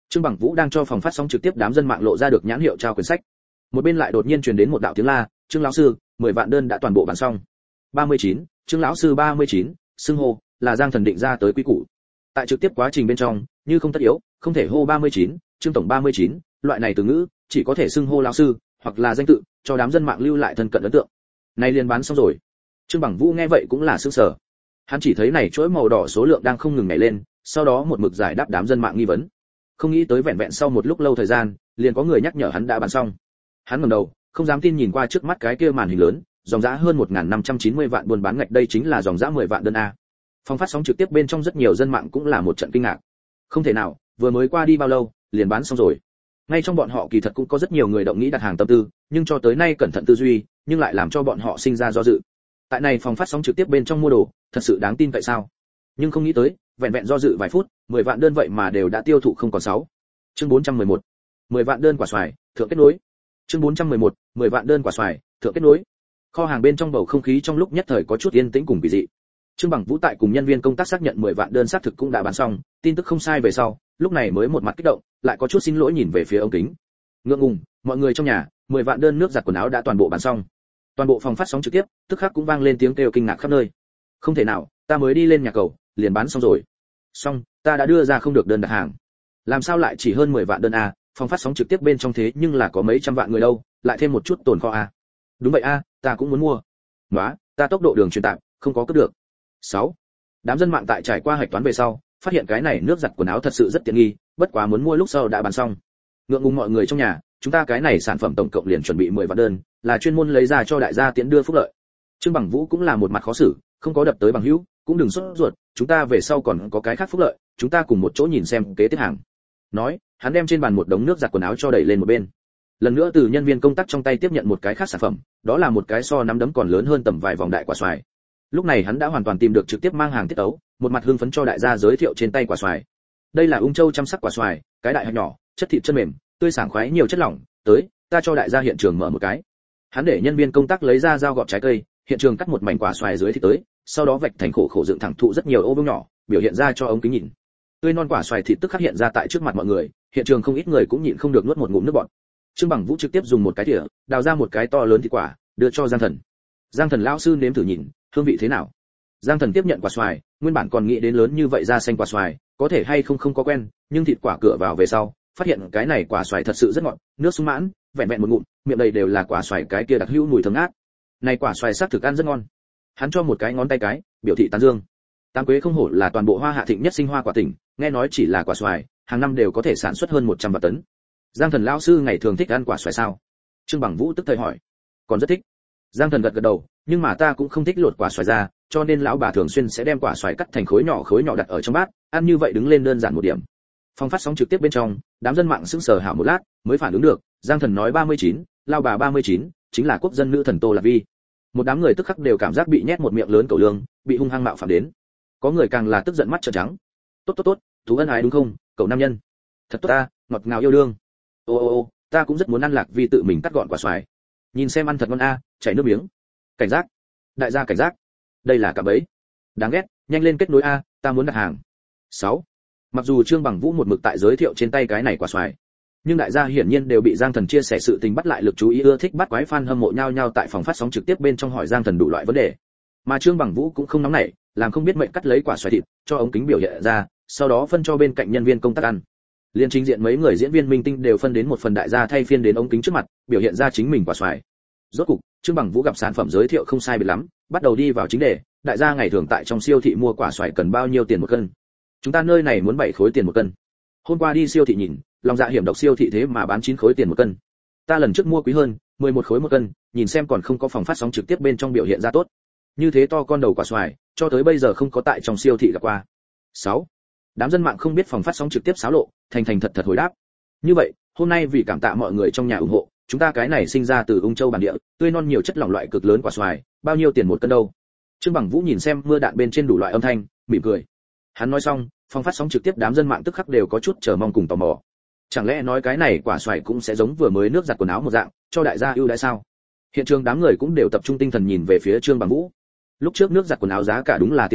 Trương Bằng Vũ đang cho phòng phát sóng trực tiếp đám dân mạng lộ ra được nhãn hiệu trao quyển sách. Một bên lại đột nhiên truyền đến một đạo tiếng la, "Trương lão sư, 10 vạn đơn đã toàn bộ bán xong." 39, Trương lão sư 39, xưng hô là Giang Thần định ra tới quy củ. Tại trực tiếp quá trình bên trong, như không tất yếu, không thể hô 39, Trương tổng 39, loại này từ ngữ, chỉ có thể xưng hô lão sư hoặc là danh tự, cho đám dân mạng lưu lại thân cận ấn tượng. Này liền bán xong rồi. Trương Bằng Vũ nghe vậy cũng là sửng sở. Hắn chỉ thấy này chuỗi màu đỏ số lượng đang không ngừng nhảy lên, sau đó một mực giải đáp đám dân mạng nghi vấn. Không nghĩ tới vẹn vẹn sau một lúc lâu thời gian, liền có người nhắc nhở hắn đã bán xong. Hắn ngẩng đầu, không dám tin nhìn qua trước mắt cái kia màn hình lớn, dòng giá hơn 1590 vạn buôn bán ngạch, đây chính là dòng giá 10 vạn đơn a. Phòng phát sóng trực tiếp bên trong rất nhiều dân mạng cũng là một trận kinh ngạc. Không thể nào, vừa mới qua đi bao lâu, liền bán xong rồi. Ngay trong bọn họ kỳ thật cũng có rất nhiều người động nghĩ đặt hàng tâm tư, nhưng cho tới nay cẩn thận tư duy, nhưng lại làm cho bọn họ sinh ra do dự. Tại này phòng phát sóng trực tiếp bên trong mua đồ, thật sự đáng tin vậy sao? Nhưng không nghĩ tới, vẹn vẹn do dự vài phút, 10 vạn đơn vậy mà đều đã tiêu thụ không còn 6. Chương 411. 10 vạn đơn quả xoài, thượng kết nối. Chương 411. 10 vạn đơn quả xoài, thượng kết nối. Kho hàng bên trong bầu không khí trong lúc nhất thời có chút yên tĩnh cùng kỳ dị. Trương Bằng Vũ tại cùng nhân viên công tác xác nhận 10 vạn đơn xác thực cũng đã bán xong, tin tức không sai về sau, lúc này mới một mặt kích động, lại có chút xin lỗi nhìn về phía ống kính. Ngượng ngùng, mọi người trong nhà, 10 vạn đơn nước giặt quần áo đã toàn bộ bán xong. Toàn bộ phòng phát sóng trực tiếp, tức khắc cũng vang lên tiếng kêu kinh ngạc khắp nơi. Không thể nào, ta mới đi lên nhà cầu, liền bán xong rồi. Xong, ta đã đưa ra không được đơn đặt hàng. Làm sao lại chỉ hơn 10 vạn đơn a, phòng phát sóng trực tiếp bên trong thế nhưng là có mấy trăm vạn người đâu, lại thêm một chút tồn kho a. Đúng vậy a, ta cũng muốn mua. Nóa, ta tốc độ đường truyền tạm, không có cướp được. 6. Đám dân mạng tại trải qua hạch toán về sau, phát hiện cái này nước giặt quần áo thật sự rất tiện nghi, bất quá muốn mua lúc sau đã bán xong. Ngượng ngùng mọi người trong nhà, chúng ta cái này sản phẩm tổng cộng liền chuẩn bị 10 vạn đơn, là chuyên môn lấy ra cho đại gia tiễn đưa phúc lợi. Trương Bằng Vũ cũng là một mặt khó xử, không có đập tới bằng hữu, cũng đừng sốt ruột, chúng ta về sau còn có cái khác phúc lợi, chúng ta cùng một chỗ nhìn xem kế tiếp hàng. Nói, hắn đem trên bàn một đống nước giặt quần áo cho đẩy lên một bên. Lần nữa từ nhân viên công tác trong tay tiếp nhận một cái khác sản phẩm, đó là một cái so nắm đấm còn lớn hơn tầm vài vòng đại quả xoài. Lúc này hắn đã hoàn toàn tìm được trực tiếp mang hàng tiết tấu, một mặt hưng phấn cho đại gia giới thiệu trên tay quả xoài. Đây là Ung Châu chăm sắc quả xoài, cái đại hạt nhỏ, chất thịt chân mềm, tươi sảng khoái nhiều chất lỏng, tới, ta cho đại gia hiện trường mở một cái. Hắn để nhân viên công tác lấy ra dao gọt trái cây, hiện trường cắt một mảnh quả xoài dưới thịt tới, sau đó vạch thành khổ khổ dựng thẳng thụ rất nhiều ô vuông nhỏ, biểu hiện ra cho ống kính nhìn. Tươi non quả xoài thịt tức khắc hiện ra tại trước mặt mọi người, hiện trường không ít người cũng nhịn không được nuốt một ngụm nước bọt. Trương Bằng Vũ trực tiếp dùng một cái thìa, đào ra một cái to lớn thịt quả, đưa cho Giang Thần. Giang Thần lão sư nếm thử nhìn, hương vị thế nào? Giang Thần tiếp nhận quả xoài, nguyên bản còn nghĩ đến lớn như vậy ra xanh quả xoài, có thể hay không có quen, nhưng thịt quả cửa vào về sau, phát hiện cái này quả xoài thật sự rất ngọt, nước sung mãn, vẹn vẹn một ngụm, miệng đầy đều là quả xoài cái kia đặc hữu mùi thơm ngát. Này quả xoài xác thực ăn rất ngon. Hắn cho một cái ngón tay cái, biểu thị tán dương. Tam Quế không hổ là toàn bộ Hoa Hạ thịnh nhất sinh hoa quả tỉnh, nghe nói chỉ là quả xoài, hàng năm đều có thể sản xuất hơn 100 vạn tấn. Giang Thần lão sư ngày thường thích ăn quả xoài sao? Trương Bằng Vũ tức thời hỏi. Còn rất thích. Giang Thần gật gật đầu, nhưng mà ta cũng không thích lột quả xoài ra, cho nên lão bà thường xuyên sẽ đem quả xoài cắt thành khối nhỏ đặt ở trong bát, ăn như vậy đứng lên đơn giản một điểm. Phòng phát sóng trực tiếp bên trong, đám dân mạng sững sờ hảo một lát, mới phản ứng được, Giang Thần nói 39, lão bà 39, chính là quốc dân nữ thần Tô Lạc Vi. Một đám người tức khắc đều cảm giác bị nhét một miệng lớn cẩu lương, bị hung hăng mạo phạm đến. Có người càng là tức giận mắt trợn trắng. Tốt, Tú ân ái đúng không, cậu nam nhân. Thật tốt ta, ngọt ngào yêu đương. Ô, ta cũng rất muốn ăn Lạc Vi tự mình cắt gọn quả xoài. Nhìn xem ăn thật ngon a, chảy nước miếng. Cảnh giác, đại gia cảnh giác. Đây là cả bẫy. Đáng ghét, nhanh lên kết nối a, ta muốn đặt hàng. 6. Mặc dù Trương Bằng Vũ một mực tại giới thiệu trên tay cái này quả xoài, nhưng đại gia hiển nhiên đều bị Giang Thần chia sẻ sự tình bắt lại lực chú ý, ưa thích bắt quái fan hâm mộ nhau nhau tại phòng phát sóng trực tiếp bên trong hỏi Giang Thần đủ loại vấn đề. Mà Trương Bằng Vũ cũng không nóng nảy, làm không biết mệnh cắt lấy quả xoài thịt, cho ống kính biểu hiện ra, sau đó phân cho bên cạnh nhân viên công tác ăn. Liên trình diện mấy người diễn viên minh tinh đều phân đến một phần, đại gia thay phiên đến ống kính trước mặt, biểu hiện ra chính mình quả xoài. Rốt cục, Trương Bằng Vũ gặp sản phẩm giới thiệu không sai biệt lắm, bắt đầu đi vào chính đề, đại gia ngày thường tại trong siêu thị mua quả xoài cần bao nhiêu tiền một cân? Chúng ta nơi này muốn 7 khối tiền một cân. Hôm qua đi siêu thị nhìn, lòng dạ hiểm độc siêu thị thế mà bán 9 khối tiền một cân. Ta lần trước mua quý hơn, 11 khối một cân, nhìn xem còn không có phòng phát sóng trực tiếp bên trong biểu hiện ra tốt. Như thế to con đầu quả xoài, cho tới bây giờ không có tại trong siêu thị gặp qua. 6. Đám dân mạng không biết phòng phát sóng trực tiếp xáo lộ, thành thật hồi đáp. Như vậy, hôm nay vì cảm tạ mọi người trong nhà ủng hộ, chúng ta cái này sinh ra từ Ung Châu bản địa, tươi non nhiều chất lỏng loại cực lớn quả xoài, bao nhiêu tiền một cân đâu? Trương Bằng Vũ nhìn xem mưa đạn bên trên đủ loại âm thanh, mỉm cười. Hắn nói xong, phòng phát sóng trực tiếp đám dân mạng tức khắc đều có chút chờ mong cùng tò mò. Chẳng lẽ nói cái này quả xoài cũng sẽ giống vừa mới nước giặt quần áo một dạng, cho đại gia ưu đãi sao? Hiện trường đám người cũng đều tập trung tinh thần nhìn về phía Trương Bằng Vũ. Lúc trước nước giặt quần áo giá cả đúng là tiện nghi,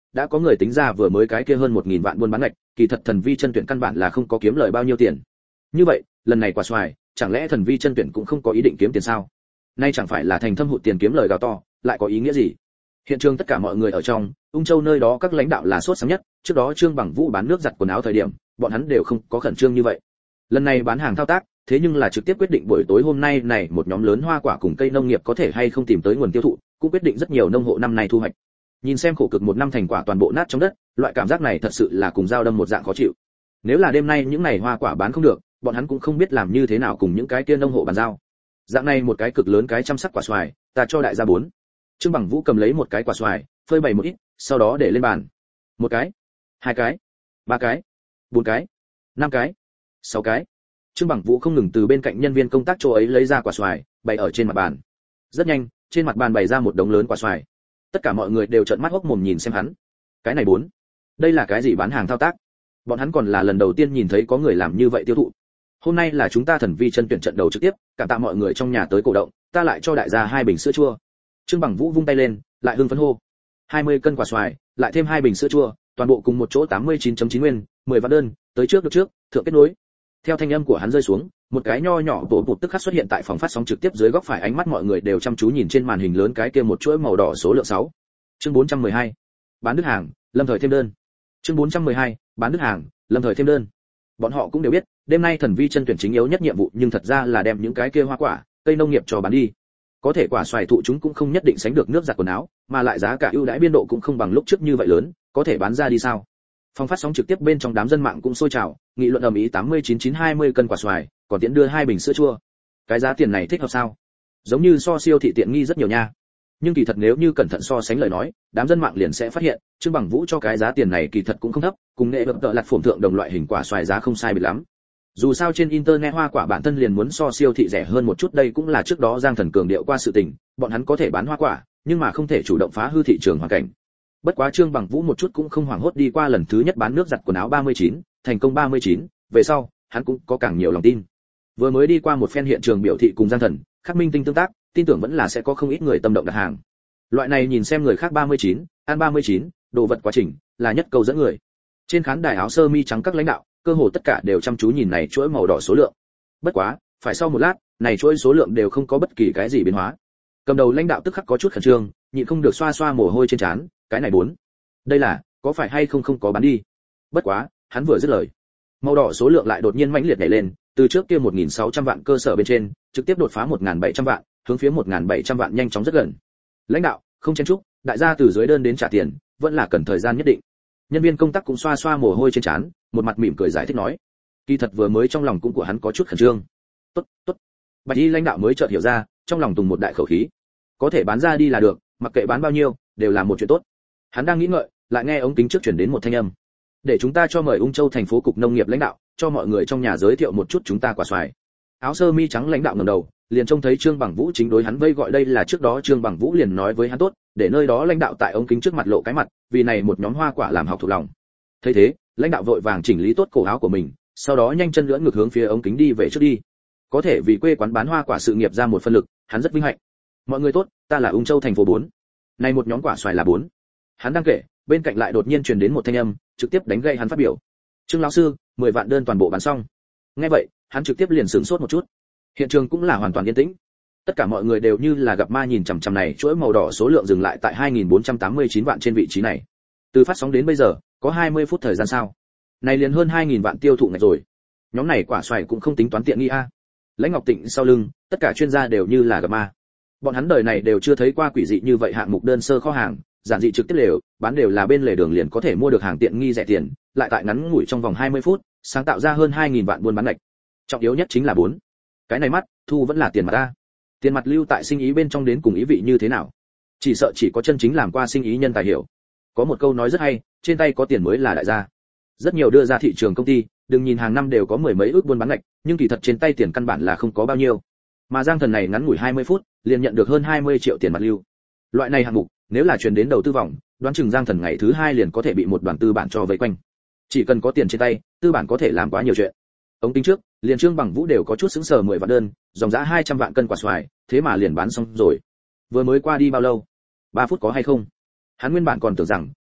đã có người tính ra vừa mới cái kia hơn 1000 vạn buôn bán ngạch, kỳ thật thần vi chân tuyển căn bản là không có kiếm lời bao nhiêu tiền. Như vậy, lần này quả xoài, chẳng lẽ thần vi chân tuyển cũng không có ý định kiếm tiền sao? Nay chẳng phải là thành thâm hụt tiền kiếm lời gào to, lại có ý nghĩa gì? Hiện trường tất cả mọi người ở trong, Ung Châu nơi đó các lãnh đạo là sốt sáng nhất, trước đó Trương Bằng Vũ bán nước giặt quần áo thời điểm, bọn hắn đều không có khẩn trương như vậy. Lần này bán hàng thao tác, thế nhưng là trực tiếp quyết định buổi tối hôm nay này một nhóm lớn hoa quả cùng cây nông nghiệp có thể hay không tìm tới nguồn tiêu thụ, cũng quyết định rất nhiều nông hộ năm nay thu hoạch. Nhìn xem khổ cực một năm thành quả toàn bộ nát trong đất, loại cảm giác này thật sự là cùng dao đâm một dạng khó chịu. Nếu là đêm nay những này hoa quả bán không được, bọn hắn cũng không biết làm như thế nào cùng những cái kia nông hộ bàn giao. Dạng này một cái cực lớn cái chăm sóc quả xoài, ta cho đại gia 4. Trương Bằng Vũ cầm lấy một cái quả xoài, phơi bày một ít, sau đó để lên bàn. Một cái, 2 cái, 3 cái, 4 cái, 5 cái, 6 cái. Trương Bằng Vũ không ngừng từ bên cạnh nhân viên công tác chỗ ấy lấy ra quả xoài, bày ở trên mặt bàn. Rất nhanh, trên mặt bàn bày ra một đống lớn quả xoài. Tất cả mọi người đều trợn mắt hốc mồm nhìn xem hắn. Cái này 4, đây là cái gì bán hàng thao tác? Bọn hắn còn là lần đầu tiên nhìn thấy có người làm như vậy tiêu thụ. Hôm nay là chúng ta thần vi chân tuyển trận đầu trực tiếp, cảm tạ mọi người trong nhà tới cổ động, ta lại cho đại gia 2 bình sữa chua. Trương Bằng Vũ vung tay lên, lại hưng phấn hô. 20 cân quả xoài, lại thêm 2 bình sữa chua, toàn bộ cùng một chỗ 89.9 nguyên, 10 vạn đơn, tới trước được trước, thượng kết nối. Theo thanh âm của hắn rơi xuống, một cái nho nhỏ tổ bột tức khắc xuất hiện tại phòng phát sóng trực tiếp dưới góc phải, ánh mắt mọi người đều chăm chú nhìn trên màn hình lớn cái kia một chuỗi màu đỏ số lượng 6. Chương 412. Bán đứt hàng, lâm thời thêm đơn. Chương 412. Bán đứt hàng, lâm thời thêm đơn. Bọn họ cũng đều biết, đêm nay thần vi chân tuyển chính yếu nhất nhiệm vụ nhưng thật ra là đem những cái kia hoa quả, cây nông nghiệp cho bán đi. Có thể quả xoài thụ chúng cũng không nhất định sánh được nước giặt quần áo, mà lại giá cả ưu đãi biên độ cũng không bằng lúc trước như vậy lớn, có thể bán ra đi sao? Phòng phát sóng trực tiếp bên trong đám dân mạng cũng sôi trào, nghị luận ầm ĩ 89.920 cân quả xoài, còn tiện đưa 2 bình sữa chua. Cái giá tiền này thích hợp sao? Giống như so siêu thị tiện nghi rất nhiều nha. Nhưng kỳ thật nếu như cẩn thận so sánh lời nói, đám dân mạng liền sẽ phát hiện, Trương Bằng Vũ cho cái giá tiền này kỳ thật cũng không thấp, cùng nghệ vật tợ lạt phổm thượng đồng loại hình quả xoài giá không sai biệt lắm. Dù sao trên internet hoa quả bản thân liền muốn so siêu thị rẻ hơn một chút, đây cũng là trước đó Giang Thần cường điệu qua sự tình, bọn hắn có thể bán hoa quả, nhưng mà không thể chủ động phá hư thị trường hoàn cảnh. Bất quá Trương Bằng Vũ một chút cũng không hoảng hốt đi qua lần thứ nhất bán nước giặt quần áo 39, thành công 39, về sau, hắn cũng có càng nhiều lòng tin. Vừa mới đi qua một phen hiện trường biểu thị cùng Giang Thần, Khắc Minh Tinh tương tác, tin tưởng vẫn là sẽ có không ít người tâm động đặt hàng. Loại này nhìn xem người khác 39, ăn 39, đồ vật quá trình, là nhất câu dẫn người. Trên khán đài áo sơ mi trắng các lãnh đạo, cơ hồ tất cả đều chăm chú nhìn này chuỗi màu đỏ số lượng. Bất quá, phải sau một lát, này chuỗi số lượng đều không có bất kỳ cái gì biến hóa. Cầm đầu lãnh đạo tức khắc có chút khẩn trương, nhịn không được xoa xoa mồ hôi trên trán, cái này 4. Đây là, có phải hay không có bán đi. Bất quá, hắn vừa dứt lời, màu đỏ số lượng lại đột nhiên mãnh liệt nhảy lên, từ trước kia 1600 vạn cơ sở bên trên, trực tiếp đột phá 1700 vạn, hướng phía 1700 vạn nhanh chóng rất gần. Lãnh đạo, không chen chúc, đại gia từ dưới đơn đến trả tiền, vẫn là cần thời gian nhất định. Nhân viên công tác cũng xoa xoa mồ hôi trên trán, một mặt mỉm cười giải thích nói. Kỳ thật vừa mới trong lòng cũng của hắn có chút khẩn trương. Tốt, tốt. Bạch Y lãnh đạo mới chợt hiểu ra, trong lòng tùng một đại khẩu khí. Có thể bán ra đi là được, mặc kệ bán bao nhiêu, đều là một chuyện tốt. Hắn đang nghĩ ngợi, lại nghe ống kính trước truyền đến một thanh âm. Để chúng ta cho mời Ung Châu thành phố cục nông nghiệp lãnh đạo, cho mọi người trong nhà giới thiệu một chút chúng ta quả xoài. Áo sơ mi trắng lãnh đạo ngẩng đầu, liền trông thấy Trương Bằng Vũ chính đối hắn vây gọi, đây là trước đó Trương Bằng Vũ liền nói với hắn tốt, để nơi đó lãnh đạo tại ống kính trước mặt lộ cái mặt, vì này một nhóm hoa quả làm học thuộc lòng. Thấy thế, lãnh đạo vội vàng chỉnh lý tốt cổ áo của mình, sau đó nhanh chân lưỡn ngược hướng phía ống kính đi về trước đi. Có thể vì quê quán bán hoa quả sự nghiệp ra một phân lực, hắn rất vinh hạnh. Mọi người tốt, ta là Ung Châu thành phố 4. Này một nhóm quả xoài là 4. Hắn đang kể, bên cạnh lại đột nhiên truyền đến một thanh âm, trực tiếp đánh gậy hắn phát biểu. Trương lão sư, 10 vạn đơn toàn bộ bán xong. Nghe vậy, hắn trực tiếp liền sửng sốt một chút. Hiện trường cũng là hoàn toàn yên tĩnh. Tất cả mọi người đều như là gặp ma nhìn chằm chằm này, chuỗi màu đỏ số lượng dừng lại tại 2489 vạn trên vị trí này. Từ phát sóng đến bây giờ, có 20 phút thời gian sao? Này liền hơn 2000 vạn tiêu thụ ngạch rồi. Nhóm này quả xoài cũng không tính toán tiện nghi a. Lãnh Ngọc Tịnh sau lưng, tất cả chuyên gia đều như là gặp ma. Bọn hắn đời này đều chưa thấy qua quỷ dị như vậy hạng mục đơn sơ kho hàng, giản dị trực tiếp đều, bán đều là bên lề đường liền có thể mua được hàng tiện nghi rẻ tiền, lại tại ngắn ngủi trong vòng 20 phút, sáng tạo ra hơn 2000 vạn buôn bán ngạch. Trọng yếu nhất chính là 4. Cái này mắt, thu vẫn là tiền mặt a. Tiền mặt lưu tại sinh ý bên trong đến cùng ý vị như thế nào? Chỉ sợ chỉ có chân chính làm qua sinh ý nhân tài hiểu. Có một câu nói rất hay, trên tay có tiền mới là đại gia. Rất nhiều đưa ra thị trường công ty, đừng nhìn hàng năm đều có mười mấy ước buôn bán ngạch, nhưng kỳ thật trên tay tiền căn bản là không có bao nhiêu. Mà Giang Thần này ngắn ngủi 20 phút, liền nhận được hơn 20 triệu tiền mặt lưu. Loại này hạng mục, nếu là truyền đến đầu tư vòng, đoán chừng Giang Thần ngày thứ 2 liền có thể bị một đoàn tư bản cho vây quanh. Chỉ cần có tiền trên tay, tư bản có thể làm quá nhiều chuyện. Ống tính trước, liền Trương Bằng Vũ đều có chút sững sờ, 10 vạn đơn, dòng giá 200 vạn cân quả xoài, thế mà liền bán xong rồi. Vừa mới qua đi bao lâu? 3 phút có hay không? Hắn nguyên bản còn tưởng rằng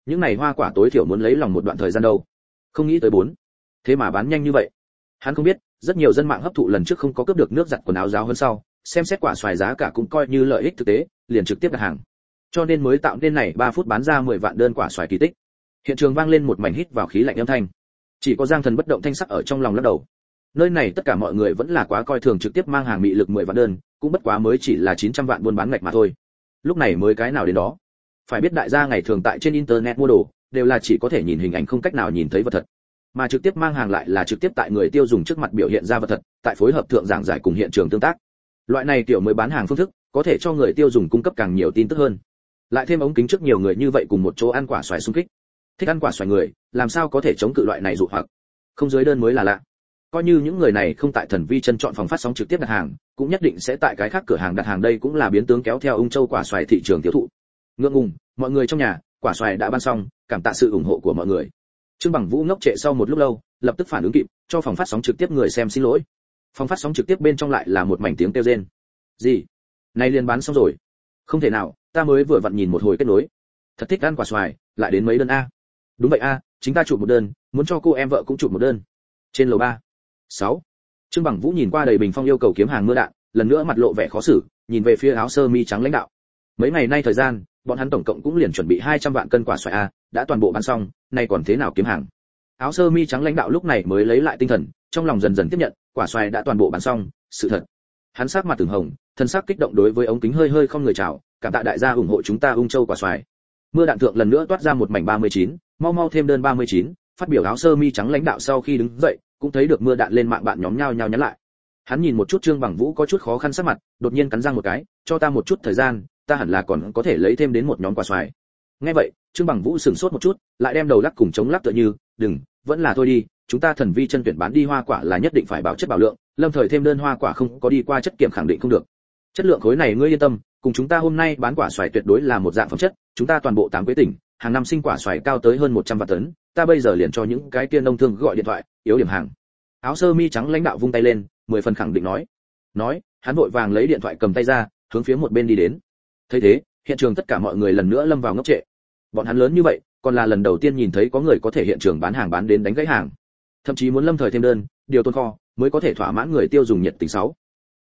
những này hoa quả tối thiểu muốn lấy lòng một đoạn thời gian đâu. Không nghĩ tới 4. Thế mà bán nhanh như vậy. Hắn không biết, rất nhiều dân mạng hấp thụ lần trước không có cướp được nước giặt quần áo giáo hơn sau, xem xét quả xoài giá cả cũng coi như lợi ích thực tế, liền trực tiếp đặt hàng. Cho nên mới tạo nên này 3 phút bán ra 10 vạn đơn quả xoài kỳ tích. Hiện trường vang lên một mảnh hít vào khí lạnh âm thanh. Chỉ có Giang Thần bất động thanh sắc ở trong lòng lắc đầu. Nơi này tất cả mọi người vẫn là quá coi thường trực tiếp mang hàng mị lực 10 vạn đơn, cũng bất quá mới chỉ là 900 vạn buôn bán ngạch mà thôi. Lúc này mới cái nào đến đó. Phải biết đại gia ngày thường tại trên internet mua đồ, đều là chỉ có thể nhìn hình ảnh không cách nào nhìn thấy vật thật. Mà trực tiếp mang hàng lại là trực tiếp tại người tiêu dùng trước mặt biểu hiện ra vật thật, tại phối hợp thượng giảng giải cùng hiện trường tương tác. Loại này kiểu mới bán hàng phương thức, có thể cho người tiêu dùng cung cấp càng nhiều tin tức hơn. Lại thêm ống kính trước nhiều người như vậy cùng một chỗ ăn quả xoài xung kích. Thích ăn quả xoài người, làm sao có thể chống cự loại này dụ hoặc. Không dưới đơn mới là lạ. Coi như những người này không tại Thần Vi chân chọn phòng phát sóng trực tiếp đặt hàng, cũng nhất định sẽ tại cái khác cửa hàng đặt hàng, đây cũng là biến tướng kéo theo Ung Châu quả xoài thị trường tiêu thụ. Ngượng ngùng, mọi người trong nhà, quả xoài đã ban xong, cảm tạ sự ủng hộ của mọi người. Trương Bằng Vũ ngốc trệ sau một lúc lâu, lập tức phản ứng kịp, cho phòng phát sóng trực tiếp người xem xin lỗi. Phòng phát sóng trực tiếp bên trong lại là một mảnh tiếng kêu rên. Gì? Này liền bán xong rồi? Không thể nào, ta mới vừa vặn nhìn một hồi kết nối. Thật thích ăn quả xoài, lại đến mấy đơn a? Đúng vậy a, chính ta chụp một đơn, muốn cho cô em vợ cũng chụp một đơn. Trên lầu 3. 6. Trương Bằng Vũ nhìn qua đầy bình phong yêu cầu kiếm hàng mưa đạn, lần nữa mặt lộ vẻ khó xử, nhìn về phía áo sơ mi trắng lãnh đạo. Mấy ngày nay thời gian, bọn hắn tổng cộng cũng liền chuẩn bị 200 vạn cân quả xoài a, đã toàn bộ bán xong, nay còn thế nào kiếm hàng? Áo sơ mi trắng lãnh đạo lúc này mới lấy lại tinh thần, trong lòng dần dần tiếp nhận, quả xoài đã toàn bộ bán xong, sự thật. Hắn sắc mặt từng hồng, thân sắc kích động đối với ống kính hơi hơi không người chào, cảm tạ đại gia ủng hộ chúng ta Ung Châu quả xoài. Mưa đạn thượng lần nữa toát ra một mảnh 39, mau thêm đơn 39, phát biểu áo sơ mi trắng lãnh đạo sau khi đứng dậy, cũng thấy được mưa đạn lên mạng bạn nhóm nhao nhao nhắn lại. Hắn nhìn một chút Trương Bằng Vũ có chút khó khăn sắc mặt, đột nhiên cắn răng một cái, cho ta một chút thời gian, ta hẳn là còn có thể lấy thêm đến một nhóm quả xoài. Nghe vậy, Trương Bằng Vũ sửng sốt một chút, lại đem đầu lắc cùng chống lắc tựa như, đừng, vẫn là thôi đi, chúng ta Thần Vi chân tuyển bán đi hoa quả là nhất định phải bảo chất bảo lượng, lâm thời thêm đơn hoa quả không có đi qua chất kiểm khẳng định không được. Chất lượng khối này ngươi yên tâm, cùng chúng ta hôm nay bán quả xoài tuyệt đối là một dạng phẩm chất, chúng ta toàn bộ 8 quế tỉnh, hàng năm sinh quả xoài cao tới hơn 100 vạn tấn, ta bây giờ liền cho những cái kia nông thương gọi điện thoại, yếu điểm hàng. Áo sơ mi trắng lãnh đạo vung tay lên, 10 phần khẳng định nói, hắn vội vàng lấy điện thoại cầm tay ra, hướng phía một bên đi đến. Thấy thế, hiện trường tất cả mọi người lần nữa lâm vào ngốc trệ. Bọn hắn lớn như vậy, còn là lần đầu tiên nhìn thấy có người có thể hiện trường bán hàng bán đến đánh gãy hàng. Thậm chí muốn lâm thời thêm đơn, điều tôn kho, mới có thể thỏa mãn người tiêu dùng nhiệt tình 6.